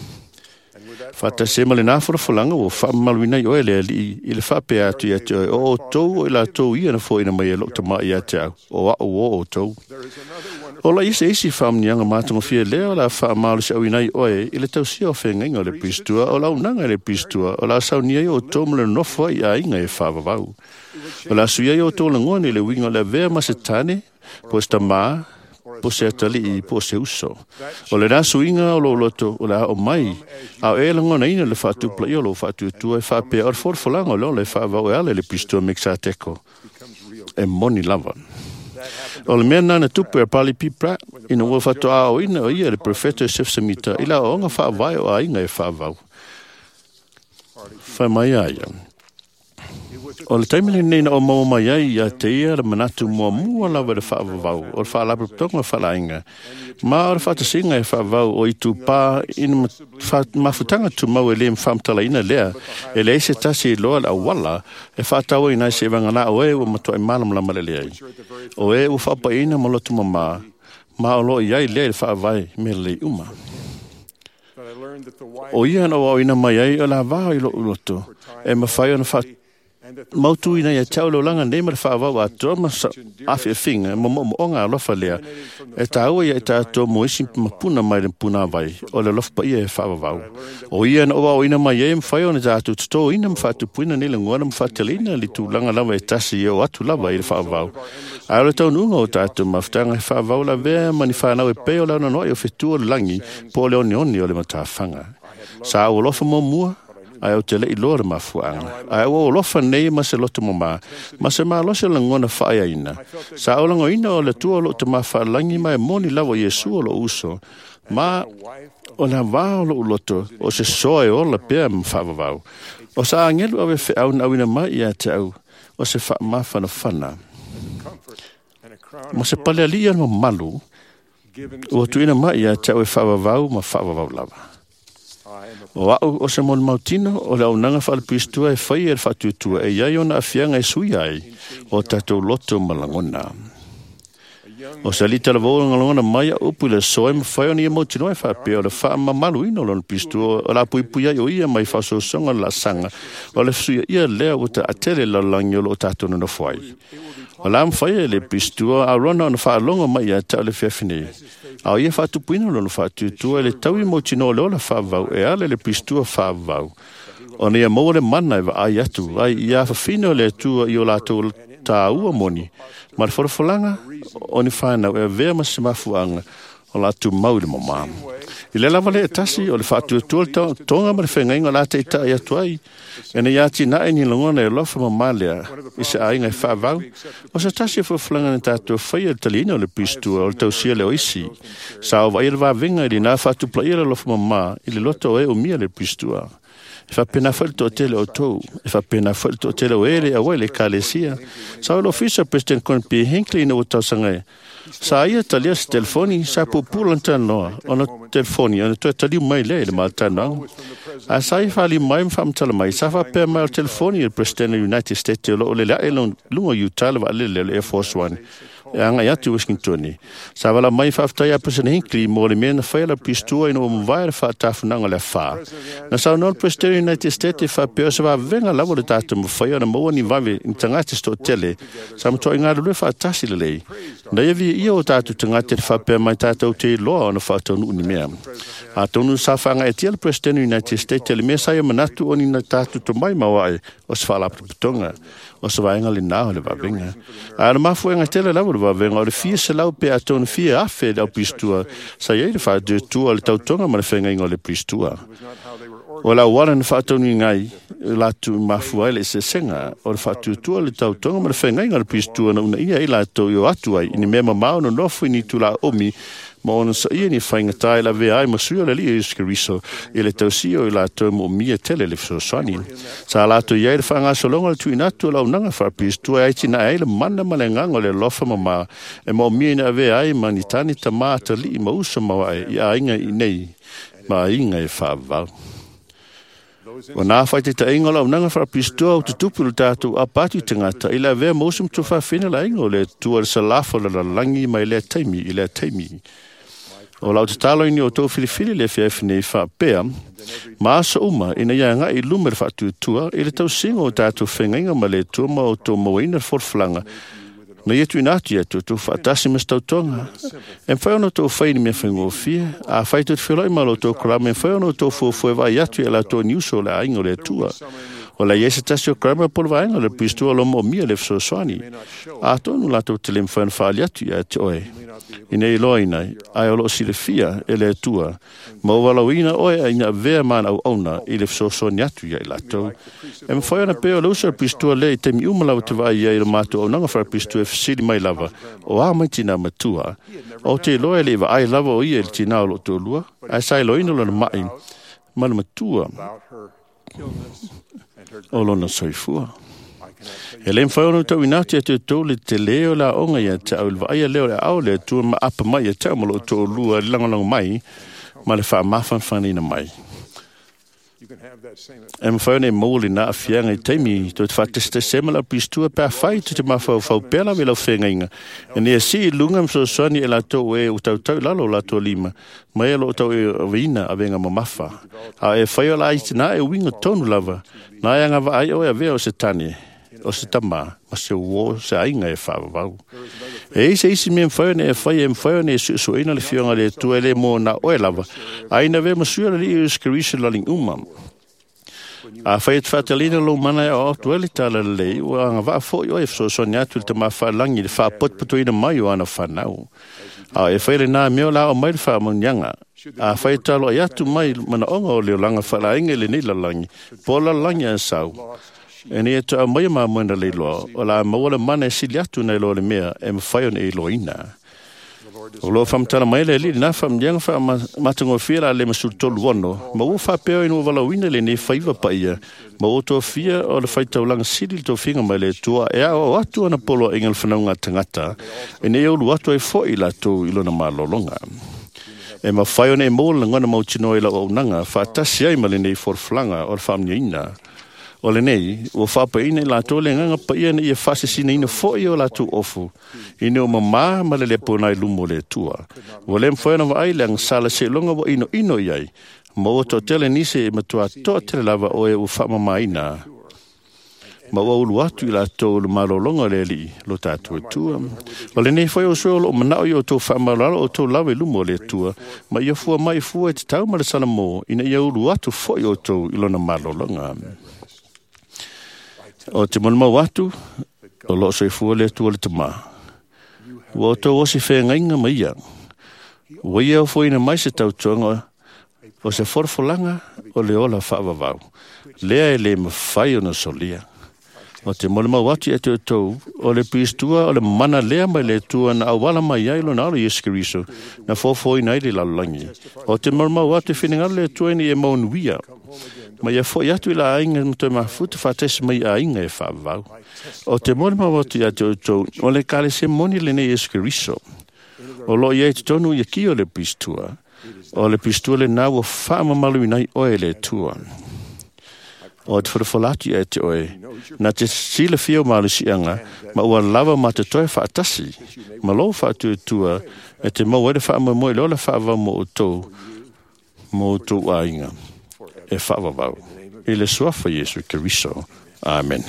Fata se male nā whalawhalanga o whaamaluina i oe lea li i le whape atu i ati o tōu o i la tōu ia na fwoi na mai e lokta mai i ati au, o o tōu. O la isi whamnianga mātanga fia lea o la whaamalu se au inai oe i le tausia o whengenga o le pistua, o la unanga le pistua, o la saunia i o tōu le nofua i a inga e whaavavau. O la suia i o tōu langoni le winga le vea masetane, posta maa, po se atali i po se uso. O le nasu inga o lo loto o la o mai, a o e langona ina le whaatupla i o lo whaatutua e whapea o forfolanga o lo le whaavau e ale le pistua mixa teko. E moni lava. O le mea nana tupu e pali pipra, ina ua whatoa o ina o ia le profeta Joseph Samita, ila o onga whaavai o a inga e whaavau. Whai mai aia. O le taimile neina o mau mai ai a te ia le manatu mua lawa le whaavavau, o le whaalapu tonga whalainga. Ma o le whaatasinga e whaavau o i tūpā ina mafutanga tu mau e le mwhamtala ina lea, e le eise tasi i loa le awala, e whaatawa ina se wangana o e o matua i malam lama le leai. O e u whapa ina malotu mama, ma o lo i ai lea le whaavai me le uma. O ia na o ina mai ai o la vā i lo uloto, e mawhai ona whaat mautu ina ia tau lo langa nei mara whaavau a toa masa awhi a whinga mo o ngā lofa lea e tā ua ia e tā toa mo isi mapuna mai le puna vai o le lofa pa ia e whaavau o ia na oa o ina mai e mwhai ona tātu tuto ina mwhatu puina nila nguana mwhatele ina li tu langa lawa e tasi e o atu lawa i le whaavau a ole tau nunga o tātu mawhtanga e whaavau la vea mani whanau e peo la nanoi o whetua le langi po le oni o le matawhanga sa o lofa mo mua ai o te lei lore mafuanga. Ai o lofa nei ma se loto mama, ma se ma lose langona whaia ina. Sa o lango ina o le tua lo te mawha langi mai moni lawa Yesu o lo uso. Ma o la wā o lo uloto, o se soe o la pēr mwhawawau. O sa angelu awe whi au na wina mai ia te au, o se wha mawhana whana. Ma se pale alia no malu, o tuina mai ia te au e whawawau ma whawawau lava. O au o se mon mautino o le aunanga whalapistua e whai e whatutua e iai ona awhianga e sui ai o tatou loto malangona. O se alita la vōra ngalongona mai a upu le soe ma whai ona i mautino e whapea o le wha mamalu ino lon pistua o la puipuia i o ia mai whasosonga la sanga o le suia ia lea o ta atele la langiolo o tatou nana whai. O la mwhai e le pistua a rona ona whaalonga mai a tau le whiawhine. Au ia whatupuina lona whatutua le tau i mautino le ola whaavau e ale le pistua whaavau. O nea mau le mana e wa ai atu, ai ia whawhino le atua i o lātou tā ua moni. Ma le whorofalanga o ni whanau e vea ma se mafuanga o lātou mau le mama. I le lava le etasi o le whatutua le tonga ma le whengainga la te ita i atu ai. E ne iati na ni langona e lofa mamalea i se ainga e whaavau. O se tasi e whawhalanga ni tātua whaia le talina o le pistua o le tausia le oisi. Sa o vai le wāwenga i li nā whatupla i le lofa mama i le loto e o mia le pistua. E whapena whalito o tele o tau. E whapena whalito o tele o ere a wai le kālesia. Sa o lo fisa President Conpi Hinckley na o tausangai. Sa ia talia se telefoni sa pupulan tanoa. Ona telefoni, ona toi taliu mai le mātanau. A sai fali mai mfamtala mai sa fa pe mai telefoni il presidente United States lo le la elon lungo Utah va le Air Force One. Anga ya tu Washington. Sa vala mai fa afta ya president Hinckley mo le men fa la pistua ino mvair fa tafnanga le fa. Na sa no president United States fa pe sa va venga la vo tatu mo fa na mo ni va intangati sto tele. Sam to inga le fa tasile le. Na yevi ia o tatu tangati fa pe mai tatu te lo na fa to ni me. A tonu sa fa nga etia president United States le me sa ya manatu oni na tatu to mai mawai o sa la putonga. O sa vainga le na le va venga. A ma fu nga tele la va venga o le fie se lau pe aton fie afe da pistua. Sa ye fa de tu al tautonga ma le fenga ngo le pistua. O la waran fa tonu ngai la tu ma fu ele se senga o fa tu al tautonga ma le fenga ngo le pistua na una ia ila to yo atu ai ni mema ma no no fu ni tu la omi. Ma ona sa ia ni whainga tai la vea ai masua la li Keriso i le tausio i la tau mo mia tele le fisoswani. Sa la to iai le whaanga solonga le tui natu lau nanga wharpis tua ai tina ai le mana ma le ngango le lofa mama e mo mia na vea ai ma ni tani ta maa ta li ma usa mawai i a inga i nei ma inga e whaavau. O nā whaite ta inga lau nanga wharpis tua o te tupu le tātou a pāti tangata i la vea mosum tu whawhina la inga o le tua le salafo la langi mai le taimi i le taimi. O lau te talo ini o tō whiliwhili le whiawhine i whapea, ma asa uma ina ia ngai lume le whatu tua i le tau singo o tātou whengainga ma le tua ma o tō mawina le forflanga. Na ietu inatu ietu tō whaatasi mas tau tonga. E mwhaiono tō whaini mea whaingo fia, a whaitu te whiloi malo tō krama, e mwhaiono tō fuafueva iatu e la tō niuso le aingo le tua. O la iese tasi o krama polva ainga le pistua lo mo mia le fisoswani. A tōnu la tō te le mwhaiono whaali atu ia te oe. Ina i loa ina, ai o lo si le fia e le tua. Ma o walawina oe a ina vea mana au auna i le fisoso ni atu ia i latou. E mwhaiona peo le usa pistua le i temi umalau te vai ia i le mātu au nanga whara pistua e fisiri mai lava o a mai tina matua. O te loa le iwa ai lava o ia i le tina o lo tō lua. Ai sai loa ina lona mai ma le matua o lona soifua. E le mwhaiono tau inati a te tō le te leo la onga ia te au ilwa aia leo le au le tua ma apa mai a te amalo tō lua langalanga mai ma le wha mawhan whanina mai. E mwhaiono e mauli na a whianga i teimi tō te whateste semala pistua pēr whai tu te mawhau pēla we lau whenga inga. E nea si lunga msoswani e la tō e u tau lalo la tō lima mai e lo tau e wina a venga ma mawha. A e whaio la iti na e winga tonu lava na e anga wa ai o e vea o se tane. O se tama, ma se uo se ainga e whaavau. E ise isi me mwhaione e whai e mwhaione e su ina le whionga le tua le mo na oe lava. Aina ve masua li i Keriso laling umam. A whai et whatalina lo mana e o tuele tala lei, o anga waa fo i oe fso ni atu le tama whalangi le wha potputo ina mai o ana whanau. A e whai le nā meo la o mai le wha monianga. A whai talo i atu mai mana onga o leo langa whala inge le nila langi. Pola langi an sau. E ni e toa mai maa mwena le loa, o la mawala mana e sili atu nei loa le mea e mwhaion e loa ina. O loa whamtana mai le li, na whamdianga wha matango whira le masul tolu ono, ma ua whapeo inu wala wina le ne whaiva pa ia, ma ua toa whia o le whaitaulanga siri le toa whinga mai le tua, e a o atu ana polo e ngal whanaunga tangata, e ne olu atu e fo i la tō ilona malolonga. E ma whaion e mōla ngana mautino e la o nanga, whaatasi ai ma le nei forflanga o le whamnia ina. O le nei, o whapa ina la tō le nganga pa ia na ia whase sina ina fo i o la tū ofu. Ine o mamā ma le lepo nai lumo le tua. O le mwhaina wa ai le sala se longa wa ino iai. Ma o tō tele nise e matua tō tele lava o e u whamama ina. Ma o ulu atu i la tō lu malolonga le li lo tātua tua. O le nei whai o sui o lo manao i o tō whamalala o tō lawe lumo le tua. Ma ia fua mai fua e te tau ma le salamo ina ia ulu atu fo i o tō ilona malolonga. O te monama watu, o loo soifua le tua le tama. Wa o tau osi whenga inga ma ia. Wa ia o fwina mai se tau tuanga o se forfolanga o le ola whaavavau. Lea e le mawhai o na solia. O te monama watu e te tau, o le pistua o le mana lea mai le tua na awala mai ailo na alo Yesu Keriso na fofoi nai le lalangi. O te monama watu e whinanga le tua ni e maunuia. Ma ia fo ia tu ila ainga mto ma futu fatesi mai ainga e whaavau. O te mori ma watu ia te outou, o le kale se moni le ne Yesu Keriso. O lo ia te tonu ia ki o le pistua. O le pistua le nā ua whaamamalu inai oe le tua. O te whawhalatu e te oe, nā te sila whio mālusianga, ma ua lava ma te toi whaatasi, ma lo whaatu tua, e te mau ere whaamamoe le ola whaavau mo o tō ainga. E whaavavau. I le suafa Yesu Keriso. Amen.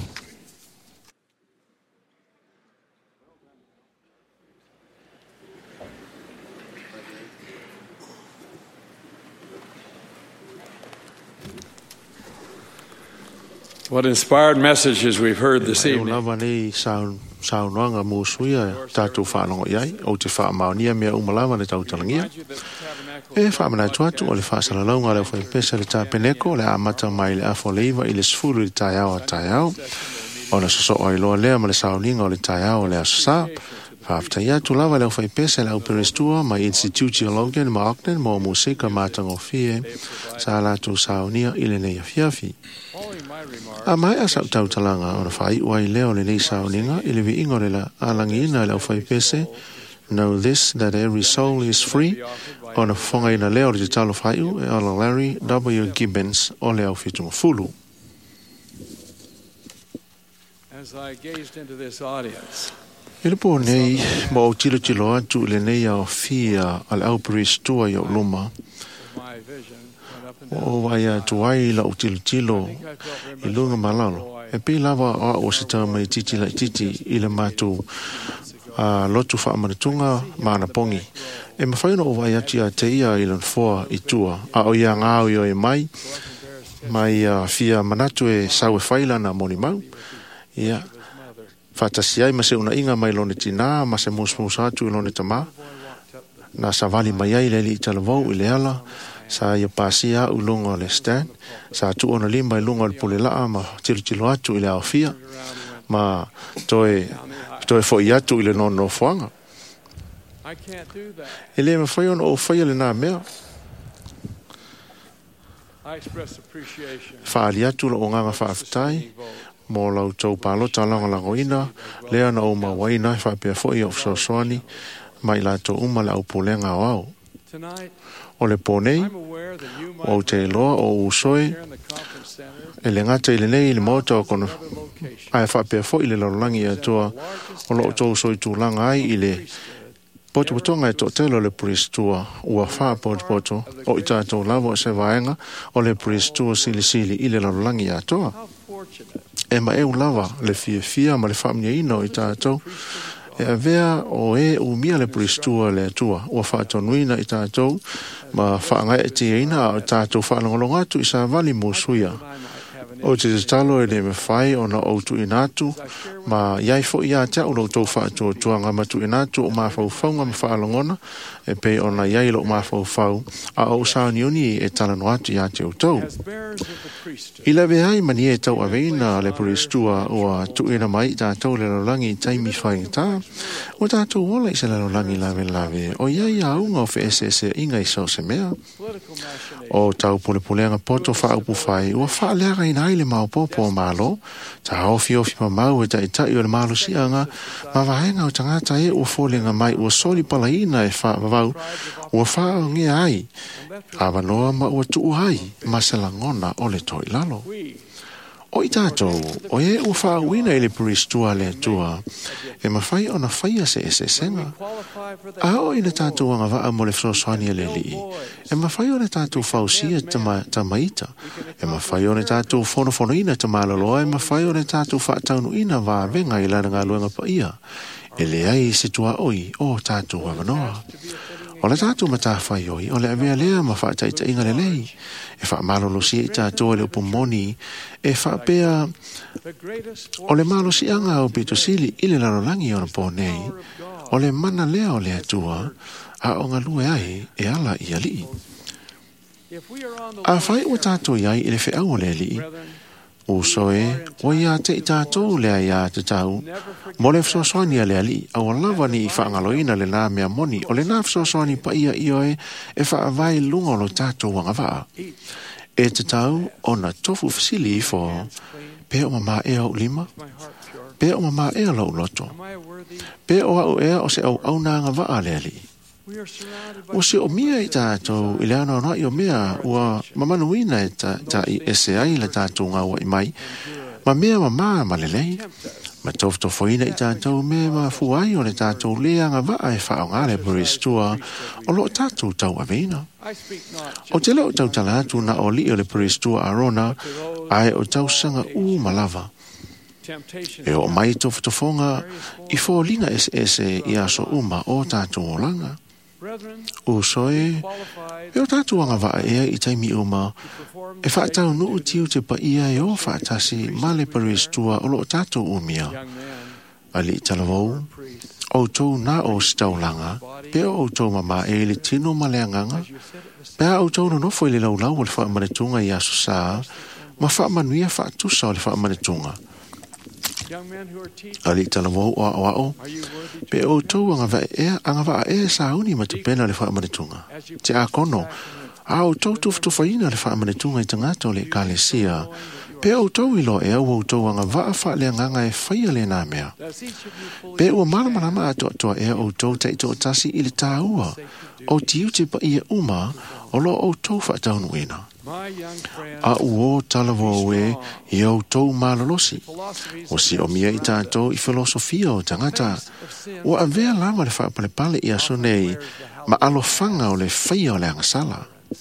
What inspired messages we've heard this evening. Lava nei saunoanga mo suia tātou whanongo iai, o te whaamaonia mea umalawa le tautalangia. E whaamana tuatu o le whaasalaunga leo whaipesa le tāpeneko, le amata mai le afo leiva i le sfuru le taiao a taiao. O na soso o iloa lea ma le sauninga o le taiao le asasa. Whaaftai atu lava leo whaipesa le auperestua mai Institute Theologian ma Auckland mo musika mātango fie sa lātou saunia i le nei afiafi. A mai asa tautalanga o na whai uai leo le nei sauninga i le vi ingo le la alangina leo whaipese. Know this, that every soul is free. O na whonga ina leo le te talo whaiu e ala Larry W. Gibbons o leo whitunga fulu. As I gazed into this audience, I le po nei mo o tilo atu le nei au fia al auperestua i o luma. my vision went up and O vai a tuai la o tilo i lunga malalo. E pi lava o se tama i titi la titi i le matu a lotu whaamanatunga mana pongi. E mawhaina o vai ati a te ia i lan foa i tua. A o ia ngāo i o e mai fia manatu e sau e whailana moni mau. Ia. Whatasi ai ma se una inga mai lone tina, ma se musmus atu i lone tama. Na sa vali mai ai le li i talavau i le ala. Sa ia pasia u lunga le stand. Sa tu ona lima i lunga le pule laa ma tilo atu i le awhia. Ma toe fo i atu i le nono fuanga. I can't do that. E le me whaion o whaia le nā mea. I express appreciation. Whaali atu la o nganga whaafitai. Mo lau tau pālota langa langoina. Lea na o mawaina whapea fo i o fsosoani. Mai la to uma le au polenga o au. Tonight, O le pōnei, I'm aware that you o might te loa o usoe, here in the conference center e le ngata i le nei i le mauta o kono. Ai whapea fo i le larolangi atua, o lo tō usoi tūlanga ai i le potopotonga e tō telo le puristua, ua wha potopoto, o i tātou lavo se vaenga, o le puristua sili i le larolangi atua. E ma e u lava le fia ma le whamnia ino i tātou, e a vea o e umia le puristua le atua, ua whaatonuina i tātou, ma whaanga e te ina o tātou whaanongolonga atu i sa vali mūsuia. O te talo e le me whai o na outu inatu, ma iai fo ia te au lo tau whaatua tuanga matu inatu o mawhauwhaunga ma whaalongona, e pe o na iai lo mawhauwhau, a o sauniuni e talano atu ia te utau. I la veai mani e tau aveina le puristua o a tuina mai tātou le lolangi taimi whaingata, o tātou wola i se le lolangi lave, o iai a unga o FSS inga i sau se mea. O tau pulepuleanga poto whaupu whai, ua whaaleaga ina ai le maupopo o malo, ta ofi ma mau e tai o le malo sianga, ma vahenga o tangata e ua fōlenga mai ua soli palaina e whaavavau, ua whaongia ai, awanoa ma ua tuu ai, ma se langona o le toi lalo. O i tātou, o e ua whaawina i le puristua le tua, e mawhai o na whaia se senga. A o i le tātou anga waa mo le whoswani le li. E mawhai o le tātou whausia tamaita. E mawhai o le tātou whono ina tamaloloa, e mawhai o le tātou whaataunu ina waa venga i lana ngā luenga pa ia. E le ai se tua oi o tātou wawanoa. O le tātou matawhai oi, o le avea lea ma whaataita inga le lei. E wha malolo si e tātou le upumoni, e wha pea o le malo si anga o pito sili i le larolangi o na pōnei, o le mana lea o le atua, a o ngā lue ai e ala i ali. A whai o tātou iai i le wheau o le ali, o soe, o ia te i tātou lea ia te tau, mo le whasoswani a le ali, a o lava ni i whaangaloina le nā mea moni, o le nā whasoswani pa ia i oe, e whaavai lunga o lo tātou wanga waa. E te tau, o na tofu fasili i fo, pe o mama e au lima, pe o mama e au loto, pe o au ea o se au nanga waa le ali. O se o mia i tātou i leana ona i o mea ua mamanuina e ta i ese ai le tātou ngā ua i mai. Ma mea ma lelei. Ma toftofoina i tātou mea ma fuai o le tātou lea ngā waa e whao ngā le Perestua o lo tātou tau aveina. O te leo tau talatu na o li o le Perestua Arona ai o tau sanga malava. E o mai toftofonga i fōlinga ese i aso o tātou o langa. O soe, e o tātou anga waa ea i taimi e whaatau nuu tiu te pa ia e o whaatasi ma le Perestua o lo tātou umia. Ali i talavou, o tau na o staulanga, pe o tau mama e le tino ma le anganga, pe o tau no nofo i le laulau o le whaamanetunga i aso saa, ma whaamanuia whaatusa o le whaamanetunga. Ali talavou o ao, pe o tau anga waa e sa uni ma te pena le whaamanetunga. Te a kono, a o tau tuftufaina le whaamanetunga i tangata o le kalesia, pe o tau ilo e au o tau anga waa wha le anganga e whaia le nā mea. Pe ua malamalama ato atoa e o tau te ito tasi i le tāua, o tiu te pa ia o lo o tau whaataunu ina. A uo talavo e i au tau malolosi. O si o mia i tātou i filosofia o tangata. O a vea lama le whaapalepale i aso nei, ma alofanga o le whaia o le angasala.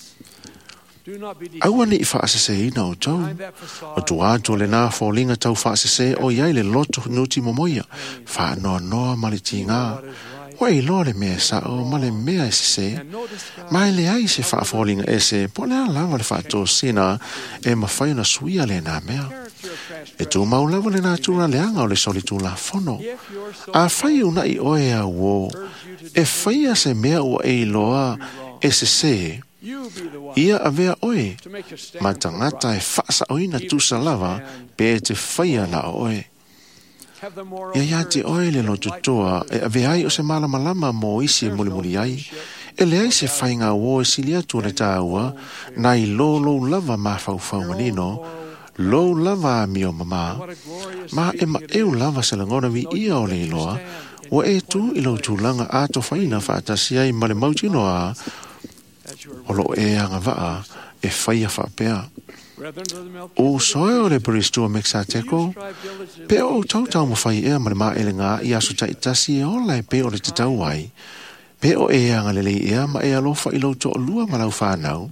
Aua ni i whaasese ina o tau. O tu ato le nā fōlinga tau whaasese o iai le loto nuti momoia. Whaanoa noa maliti ngā. Wa i lore mea sa o male mea ese mai le ai se fa falling ese po le lava le fa to sina e ma fai na suia le na mea e tu mau lava le natura le anga o le solitu la fono a fai una i oe a wo e fai a se mea o e loa ese se ia avea oe ma tangata e fasa oina tu sa lava pe te fai a la oe ia te oe le lo tutoa e aveai o se malamalama mo isi e mulimuli ai. E le ai se whainga o e silia tu le tāua na i lo lava ma whau manino, lo lava mi o mama, ma e ma eu lava se langona vi ia o le iloa, o e tu i lo tūlanga ato whaina whaatasi ai ma le mautinoa o lo e anga waa e whaia whapea. O soe o le Perestua Mexateco, pe o tautau mo whai ea ma ele ngā i aso ta itasi e ola e pe o le te tau ai, pe o e anga lele ea ma e alofa i lau to o lua ma lau whanau.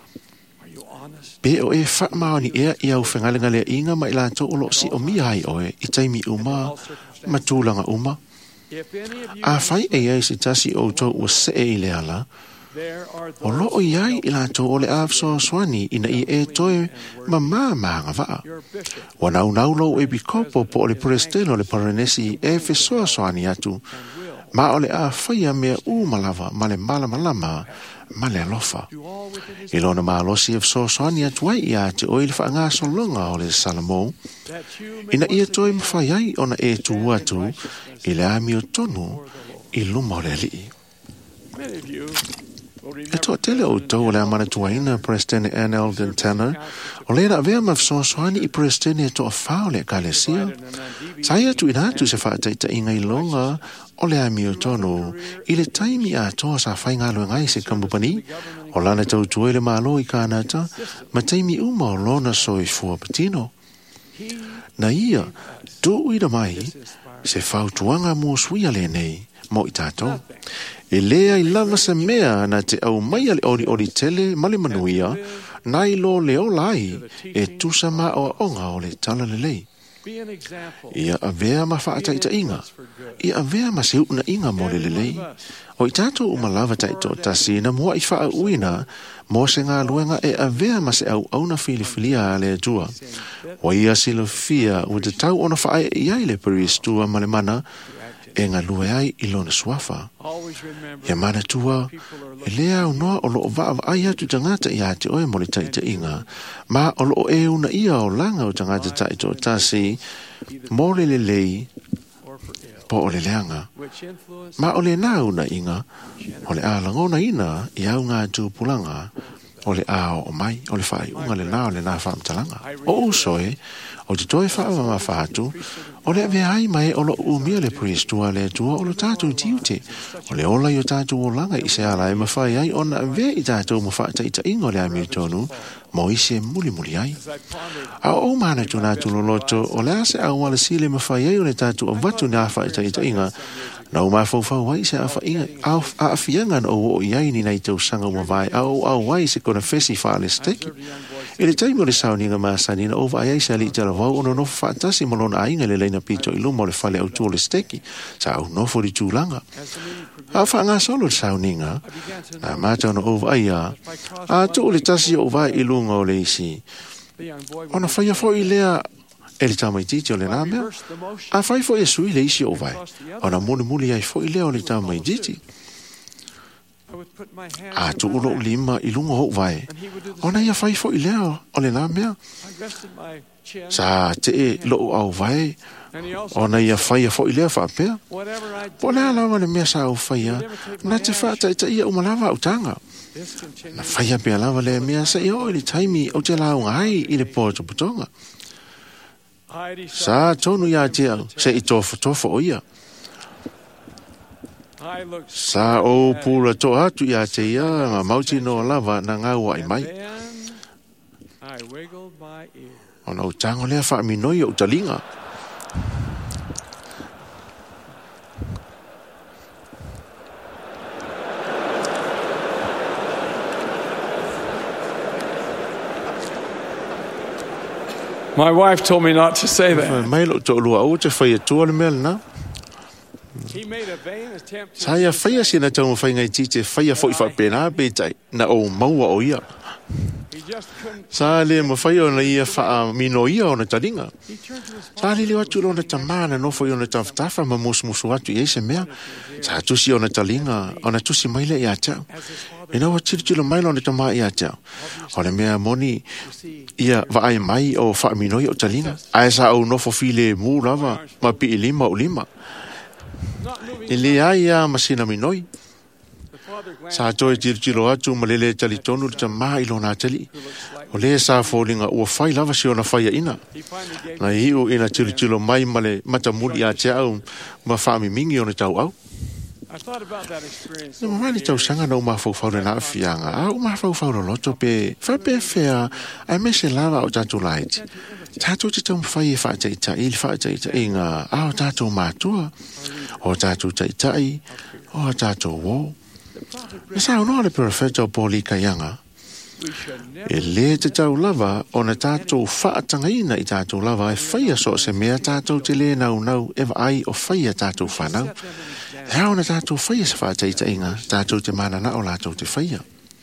Pe o e whaamaoni ea i au whengalenga lea inga ma i la to o lo si o mi hai oe i taimi uma, ma tūlanga uma. A whai e ei se tasi o tau ua se e i le ala, o lo o iai i la to o le afso swani ina i e toe ma maanga waa. Wa nau lo e bikopo po o le Prestelo le Paranesi e fesoa swani atu, ma o le a whaia mea malava ma le malamalama ma le alofa. I lona ma alosi e fesoa swani atu ai ia te o i le whaanga solonga o le Salamo, ina i e toe mawhai ai ona e tu atu i le ami o tonu i luma o le alii. E toa tele o tau o le amana tuaina Prestene Anne Eldon Tanner, o le na vea mawsoasoani i Prestene e toa whao le kalesia. Sai atu ina atu se whaataita inga i longa o le ami o tonu, i le taimi a toa sa whainga alo ngai se kampupani, o lana tau tue le malo i kānata, ma taimi uma o lona soi fua patino. Na ia, tō uida mai, se whau tuanga mua suia le nei, mo i tātou. E lea i lava se mea na te au mai ale ori tele male manuia, na i lo leo lai e tusa ma o onga o le tala le lei. Ia avea ma whaataita inga, ia avea ma se una inga mo le lei. O i tātou umalava taito tasi na mua i wha uina, mo se ngā luenga e avea ma se au na filifilia le tua. O ia silo fia u te tau ona wha ai le Perestua male mana, e ngā lue ai i lona suafa. Ia mana tua, e lea au noa o loo vaa ai atu tangata i ate oe mo le taita inga, ma o loo e una ia o langa o tangata taito o tasi, mo le lei, po o le leanga. Ma o le nā una inga, o le alangona ina i au ngā tūpulanga, o le ao o mai o le fai unga le na whaamtalanga. O soe, o te toi whaama whaatu, o le ave ai mai o lo umia le priestua le tua o lo tātou tiute. O le ola i o tātou o langa i se ala e mawhai ai o na ave i tātou mawhaata i ta ingo le amir tonu, mo i se muli ai. A o mana tu nā tu loloto, o le ase a wala si le mawhai ai o le tātou o watu nā whaita i ta inga, na o mawhau wai se a awhiangan o iai ni nei tau sanga mawai, a wai se kona fesi whaale steki. E le taimo le sauninga maasanina o vai ai se ali tala wau ono no whaatasi malona ainga le leina pito i lumo le whale au tō le steki, sa au nofo di tūlanga. A whaanga solo le sauninga, na mātau na o vai a tō le tasi o vai i lunga o le isi. Ona whaia fo i lea e le tamai titi o le nāmea, a whai fo i sui le isi o vai, ona muli ai fo i lea o le tamai titi. A tu ulo lima i lunga ho vai. Ona ia fai fo i leo o le nāmea. Sa te e lo au vai. Ona ia fai fo i leo whaapea. Po lea lawa le mea sa au fai a. Na te whaata i ta ia umalawa au tanga. Na fai a pia lawa le mea sa i o i le taimi au te lau ngai i le pōta putonga. Sa tonu ia te au se i tofo o ia. Sa o pura to atu ia te ia ngā mauti no lava na ngā wai mai. O na utango lea wha minoi o talinga. My wife told me not to say that. Mai lo to lua o te whai atua le mea na. Saya whaia sina tau mawhainga i tite whaia fo i whapena betai na o maua o ia. Sa le mawhaia na ia wha mino ia o na taringa. Sa le leo atu lo na tamana no fo i o na tawhatafa ma musu atu i eise mea. Sa tusi o na taringa o na tusi maile i atau. E na wa tiro maile o na tamaa i atau. O le mea moni ia vaai mai o wha mino ia o taringa. Ae sa au nofo file mu lava ma pi i lima o lima. E le aia masina minoi. Sa toi tiro atu ma lele tali tonu le tamaa ilo nā tali. O le sa fōlinga ua whai lava si o na whaia ina. Na hiu ina tiro mai ma le matamuli a te au ma whaami mingi o na tau au. Na mawani tau sanga na umawhau le nā whianga. A umawhau le loto pe whape whea ai me se lava o tatu laiti. Tātou te tau mwhai e whaataitai i ngā ao tātou mātua, o tātou taitai, o tātou wō. E sa unoa le profeta o Pōli Kaianga, e le te tau lava o na tātou whaatangaina i tātou lava e whaia so se mea tātou te le nau e ai o whaia tātou whanau. E au na tātou whaia se whaataitai ngā, tātou te manana o lātou te whaia.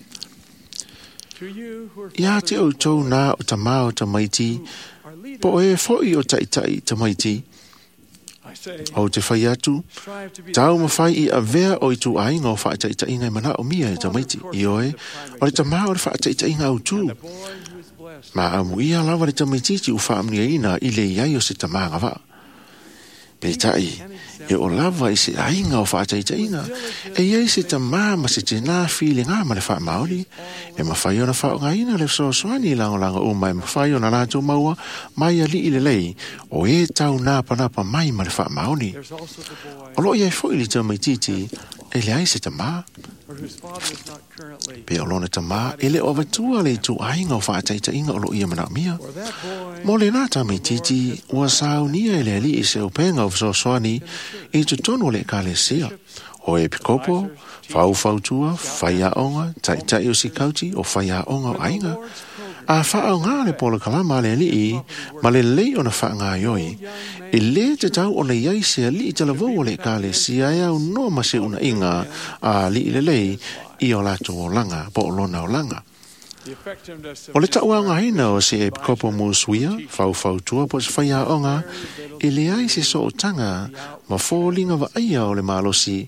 Ia te au tau nā o ta mao ta maiti, po e foi o taitai ta maiti. O te whai atu, tau mawhai i a vea o i tu ainga o whaataitai ngai mana o mia e ta maiti. I oe, o le ta mao le whaataitai ngā au tū. Ma amu ia lawa le ta maiti ti u whaamnia ina i le iai o se ta maa ngawaa. Peitai, e o lava i se ainga o whaataitai ngā. E iai se ta maa ma se te nā while ngā ma le wha maori. E mawhai o na whao ngā ina le soaswani i langa o mai mawhai o na rātou maua mai a li i le lei o e tau nā panapa mai ma le wha maori. O lo iai fo i li ta mai titi e le ai se ta maa. Pe o lona ta maa e le o vatua le tu ainga o whaataitai ngā o lo ia mana mia. Mo le nā ta mai titi ua sao nia e le ali i se upenga o soaswani e tu tono le ka le sea. O e pikopo, whautua, whaiaonga, taitai o si kauti o whaiaonga o ainga. A whaau ngā le polo kalama le li i, ma le lei o na wha ngā ioi. E le te tau o le iai se li i tala vau o le ka le si ai au no ma se una inga a li i le lei i o lato o langa, po o lona o langa. O le tau anga hina o se e pikopo musuia, whautua po se whaiaonga, e le ai se so o tanga, ma fōlinga wa aia o le malosi,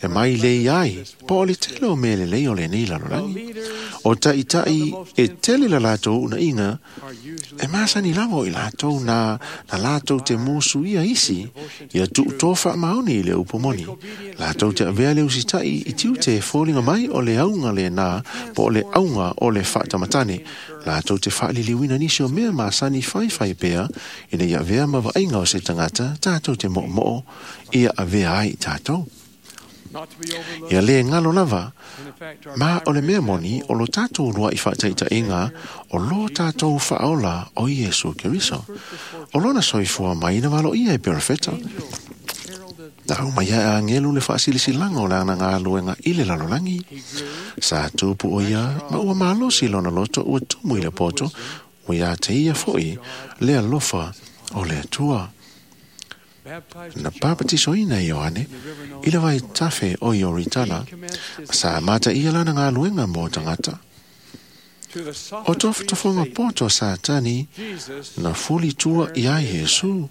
e mai le ai, po o le tele o mele le o le nei lalolangi. O tai e tele la lātou na inga, e masani lawa i lātou na lātou te mūsu ia isi, ia tu tofa maoni i le upomoni. Lātou te avea le usitai i tiu te fōlinga mai o le aunga le nā, po o le aunga o le whaatamatane. Lātou te whaaliliwina nisi o mea masani whai pea, ina ia avea mawa ainga o se tangata, tātou te mo ia avea ai tātou. Ia le ngalo lava, ma o le mea moni o lo tātou lua i whaataita inga o lo tātou whaola o Iesu Keriso. O lona soifua mai na walo ia e perfeta. Tau mai a ngelu le whaasilisilanga o lana ngā luenga i le lalolangi. Sa tūpu o ia, ma ua malo si lona loto ua tumu i le poto, o ia te ia foi le alofa o le tua. Na papatiso ina i Ioane, i le vai tafe o Ioritala, sa mata ia lana ngā luenga mō tangata. O tofutofonga poto sa tani, na fuli tua i a Yesu.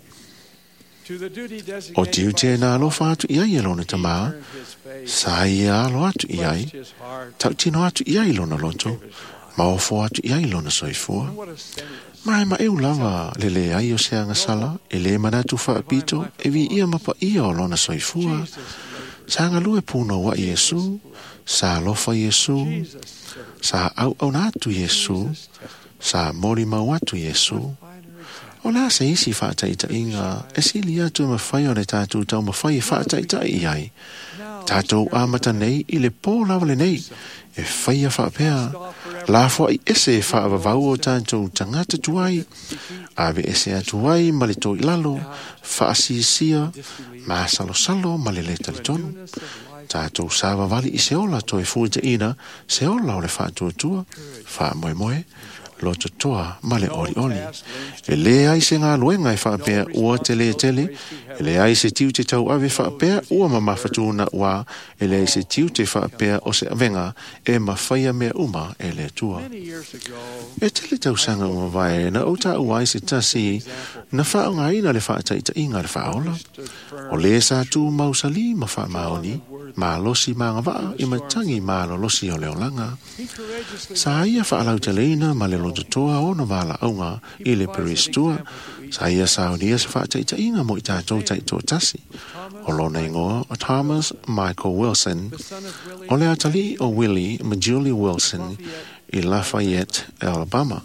O tiu te nā alofa atu i ai lona tamaa, sa ia alo atu i ai, tau tino atu i ai lona loto, ma ofo atu i ai lona soifua. Mai ma eu lava le ai o se anga sala, e le manatu whaapito, e vi ia mapa ia o lona soifua. Sa anga lue puno wa Yesu, sa alofa Yesu, sa au natu Yesu, sa mori mau atu Yesu. O la se isi whaataita inga, e sili atu mawhai o le tātou tau mawhai e whaataita i ai. Tātou amata nei i le pō lawale nei, e whaia whaapea. La fo i ese e whaavavau o tātou tangata tuai, ave ese a tuai ma le tō ilalo, whaasisia, ma salo ma le le talitonu. Tātou sāwa wali i se ola to e fuita ina, se ola o le whaatua tua, wha moe, loto toa ma le oli. E le ai se ngā luenga e whaapea ua te le, e le ai se tiu te tau ave whaapea ua mawhatuna ua, e le ai se tiu te whaapea o se avenga e mawhaia mea uma e le tua. E tele tau sanga ua vai na o ta ua se tasi na whaonga ina le whaataita inga le whaola. O le sa tu mausali ma wha maoni, ma losi ma ngawaa i matangi ma losi o leolanga. Sa ia whaalau te leina ma le loto toa o na wala aunga i le peristua. Sa ia saunia se whaataita inga mo i tātou taito tasi. O lona ingoa o Thomas Michael Wilson, o le atali o Willie ma Julie Wilson i Lafayette, Alabama.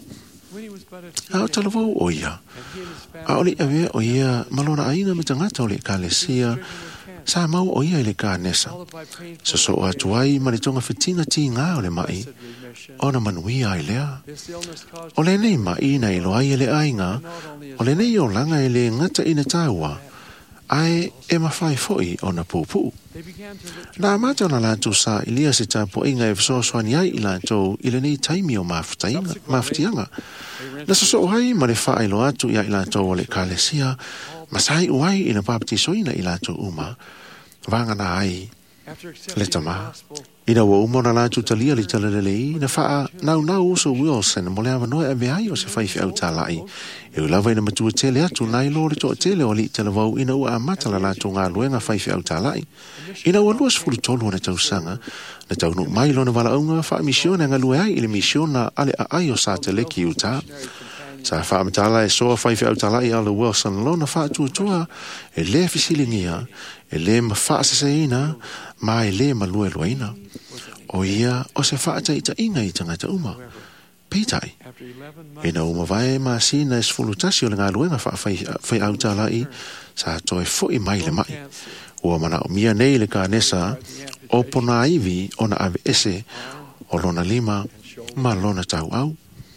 A o talavou o ia. A oli awea o ia malona aina me tangata o le kalesia, sa mau o ia i le kānesa. So o atuai ma le tonga whitina ti ngā o le mai, o na manuia i lea. O le nei mai na i loa i le ainga, o le nei o langa i le ngata ina tāua, ai e mawhai foi o na pūpū. Nā mata o na lātou sa i lia se tāpo inga e whasoaswani ai i lātou i le nei taimi o mawhatianga. Na so hai ma le whaai lo atu i a i lātou o le kālesia, ma sai uai i na papatisoina i lātou uma, vangana ai le tama. Ina wa umo na lātou talia li talalelei, na wha nau uso Wilson mo le awa noe a veai o se whaifi au tālai. E ulawa ina matua tele atu nai lo le toa tele o li talavau ina ua amata la lātou ngā luenga whaifi au tālai. Ina ua luas fulu tolu na tausanga, na tau nuk mai lo na wala aunga wha misiona ngā lue ai ili misiona ale a ai o sa te leki uta. Sa wha amatala e soa whaifi au tālai ala Wilson lo na wha tua e le fisilingia, e le ma wha asaseina, ma e le ma lue luaina. O ia o se whaataita inga i tangata uma. Peitai. E na uma vai ma sina e sfulutasi o le ngā luenga whai au tālai, sa toi foi mai le mai. Ua mana o mia nei le kānesa, o pona iwi o na ave ese, o lona lima, ma lona tau au.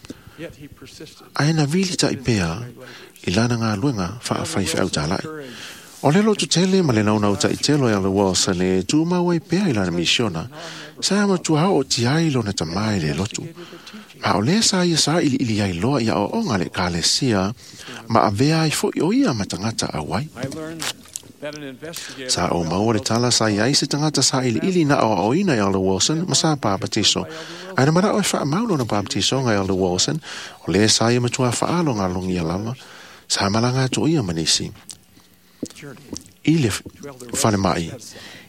Aina vili ta ipea, i lana ngā luenga whai au tālai. O le lotu tele ma le naunau ta i telo e ala Wilson e tu maua i pea i lana misiona, sa ma tu hao o ti ai lona ta mai le lotu. Ma o le sa ia sa ili ai loa ia o onga le kālesia, ma a vea i fo i o ia matangata a wai. Sa o maua le tala sa ia i se tangata sa ili na o ina i ala Wilson, ma sa pāpatiso. Aina mara o e wha maulo na pāpatiso ngai ala Wilson, o le sa ia matua wha alo ngā longi alama, sa malanga to ia manisi. I le whane mai,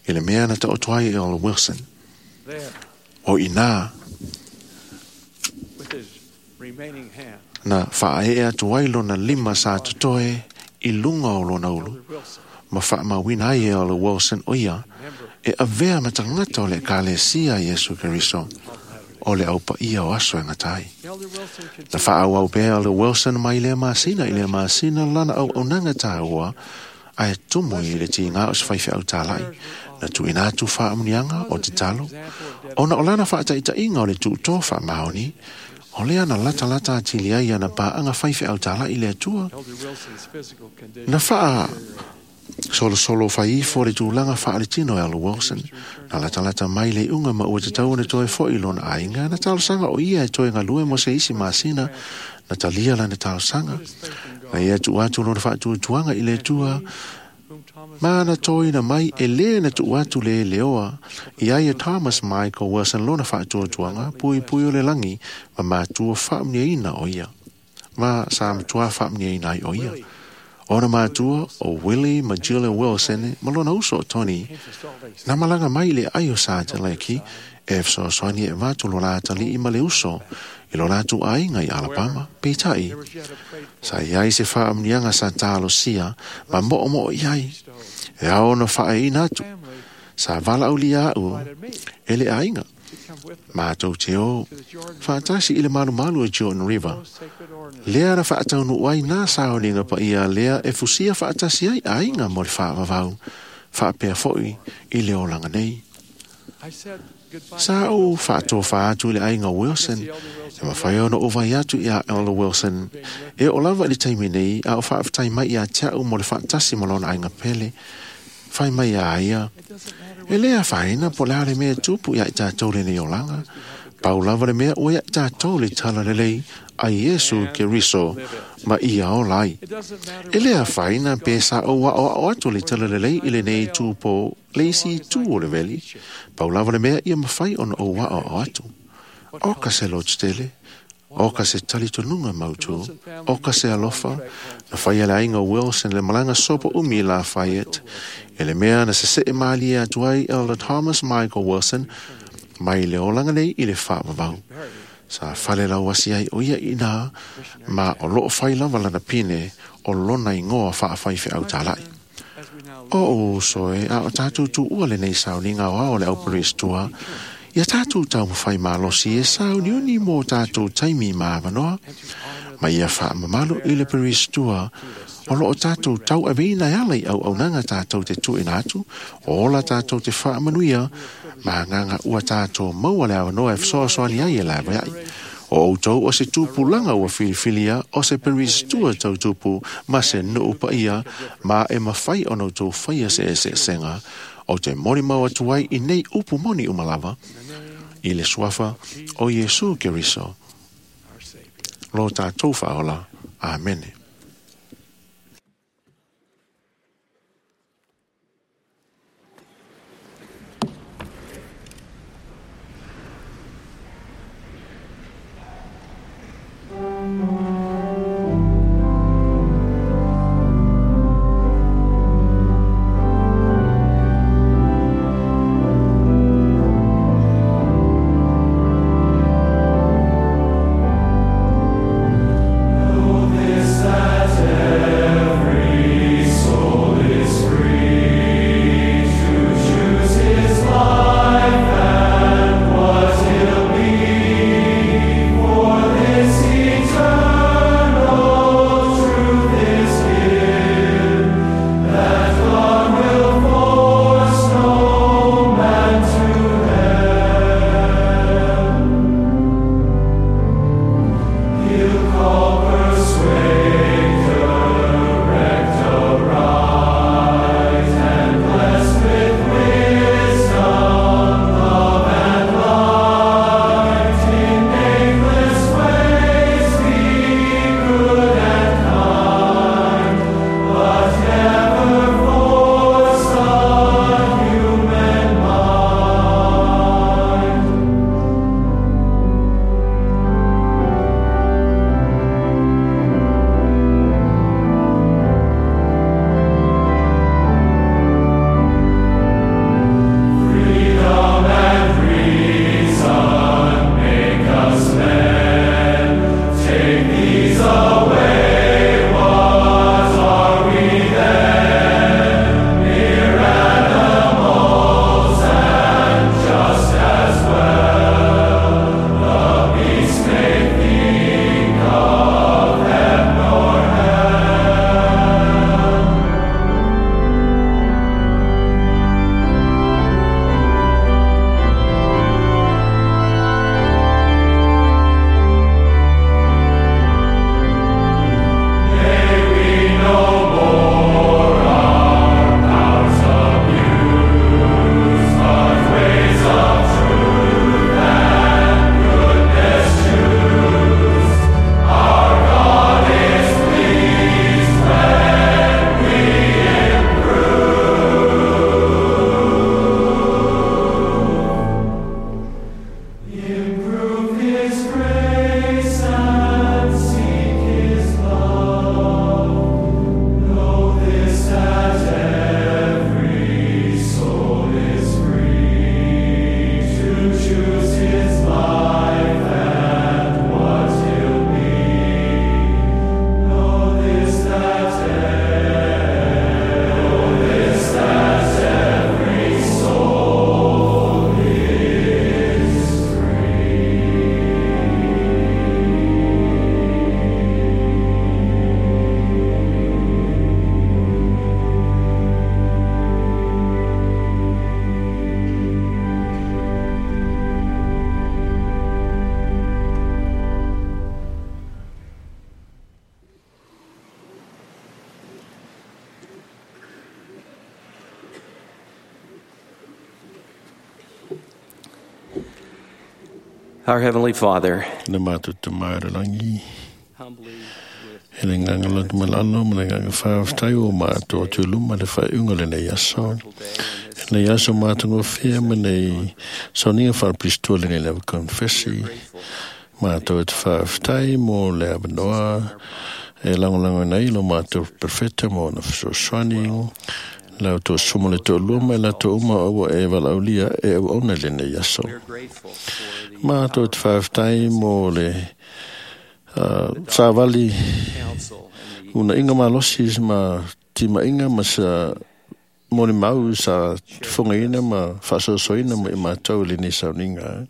I le mea na ta o tuai e Ola Wilson. There, O ina with his remaining hand, na whae e tuai lona 5 sa tutoe I lunga o lona ulu. Elder Wilson, Ma wha ma wina ai e Ola Wilson o ia e avea ma tangata o le kalesia Yesu Keriso o le aupa ia o aso e ngatai. Elder Wilson Na continued wha au pēa Ola Wilson mai le masina I le masina lana au nanga tāua ai tumu I le ti ngā o se whaiwhi au tālai. Na tu ina tu wha amunianga o te talo. O na o lana wha ata ita inga o le tu tō wha maoni. O le ana lata lata atili ai ana pa anga whaiwhi au tālai I le atua. Elder Wilson's physical condition. Na wha solo whai fo le tūlanga wha ale tino Elder Wilson. Na lata mai le unga ma ua te tau ne toe fo I lona ainga. Na talasanga o ia e toe ngā lue mo se isi masina. Na talia la ne talasanga. Na ia tu atu lona wha tuanga I le tua. Mana toi na mai e le na tu atu le leoa I ai e Thomas Michael Wilson lona wha tuanga pui o le langi ma mātua wha mniaina o ia. Ma sa matua wha mniaina o ia. Ona mātua o Willie Majula Wilson ma lona uso o Tony na malanga mai le aio sa te leki e fso soani e vatu lo la tali I ma le uso I lo la tu ainga I Alabama peitai. Sa iai se wha amnianga sa tālo sia ma mo iai. E ao na wha e inatu. Sa vala au li au e le ainga. Mātou te o whaatasi I le malu o Jordan River. Lea na whaatau nu wai nā saoninga pa ia lea e fusia whaatasi ai ainga mo le whaavavau. Whaapea foi I le o langa nei. Sa o whaato whaatu le ainga Wilson. E mawhai ona o vai atu ia Elder Wilson. E o lava li taimi nei a o whaafatai mai ia tiau mo le whaatasi mo lona ainga pele. Whai mai a ia. E lea whaina po lea le mea tupu ia I tātou le nei o langa. Pau lava le mea o ia tātou le tala le lei a Yesu Keriso ma ia o lai. E lea whaina pēsa o wa o atu le tala le lei I le nei tūpo leisi tū o le veli. Pau lava le mea ia mawhai on o wa o atu. O ka se lotstele, o ka se talitonunga mautu, o ka se alofa, na whai ala inga Wilson le malanga sopo umi la whaiet, e le mea na se e mali atu ai Elder Thomas Michael Wilson, mai le olanga nei I le whaavavau. Sa whale lau wasi ai o ia ina, ma o loo whai lava lana pine, o lona I ngoa whaafaife au tālai. O soe, a o tātou tu ua le nei sauninga o ao le auparis tua, ia tātou tau mawhai malosi e sauni uni mō tātou taimi māwanoa. Ma ia wha mamalu I le paris tua, o loo tātou tau avina alai au nanga tātou te tu inatu, o la tātou te wha manuia, ma nganga ua tātou maua le awanoa e fsoasoani ai e lawa ai. O outou o se tūpulanga ua filifilia o se paris tua tau tupu ma se nuu pa ia ma e mawhai o noutou whaia se senga o te mori maua tuai I nei upu moni umalava I le suafa o Yesu Keriso. Lo tātou whaola. Amen. This Our Heavenly Father, Le mātou te maere langi. humbly E le ngangala te malalo, ma le nganga whaawatai o mātou te uluma le whaiunga le nei aso. E nei aso mātou ngā whia ma nei sauninga whaapistua le nei lewa confessi. Mātou e te whaawatai mo le avanoa. E langolango nei lo mātou perfeta mo na whasoswani. Lau tō sumo le tō luma la tō uma awa e walaulia e au ona le nei aso. Mātou te whaawatai mo le sāwali una inga malosi ma tima inga ma sa mori mau sa whunga ina ma whasosoina ma i mātou le ni sauninga.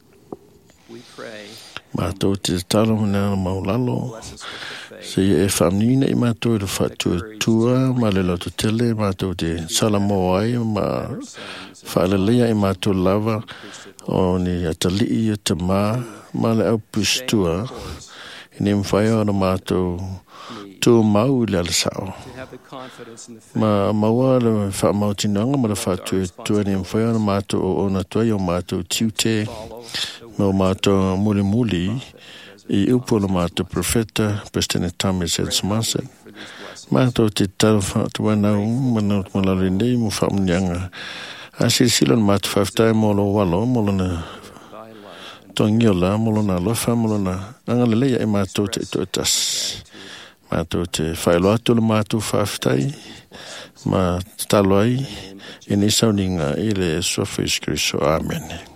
Mātou te talo mana maulalo. Se e whamnina i mātou e whatua tua ma le loto tele mātou te salamo ai ma whaalelea i mātou lava o ni atalii e te ma le au pustua. Ni mwhai o na mātou tō mau le alasao. Ma maua le whaamautinanga ma le whātua tua ni mwhai o na mātou o na tuai o mātou tiute ma o mātou muli muli i upo na mātou profeta President Thomas S. Monson. Mātou te tau whātua mana malari nei mo whaamnianga. A silon mātou whaftai molo walo molo na tongia molo na lofa molo na angalelea e mātou te itoetas. Mātou te whailoa tula mātou whaftai ma talo ai e ni sauninga i le Sua Jesu Kristo. Amen.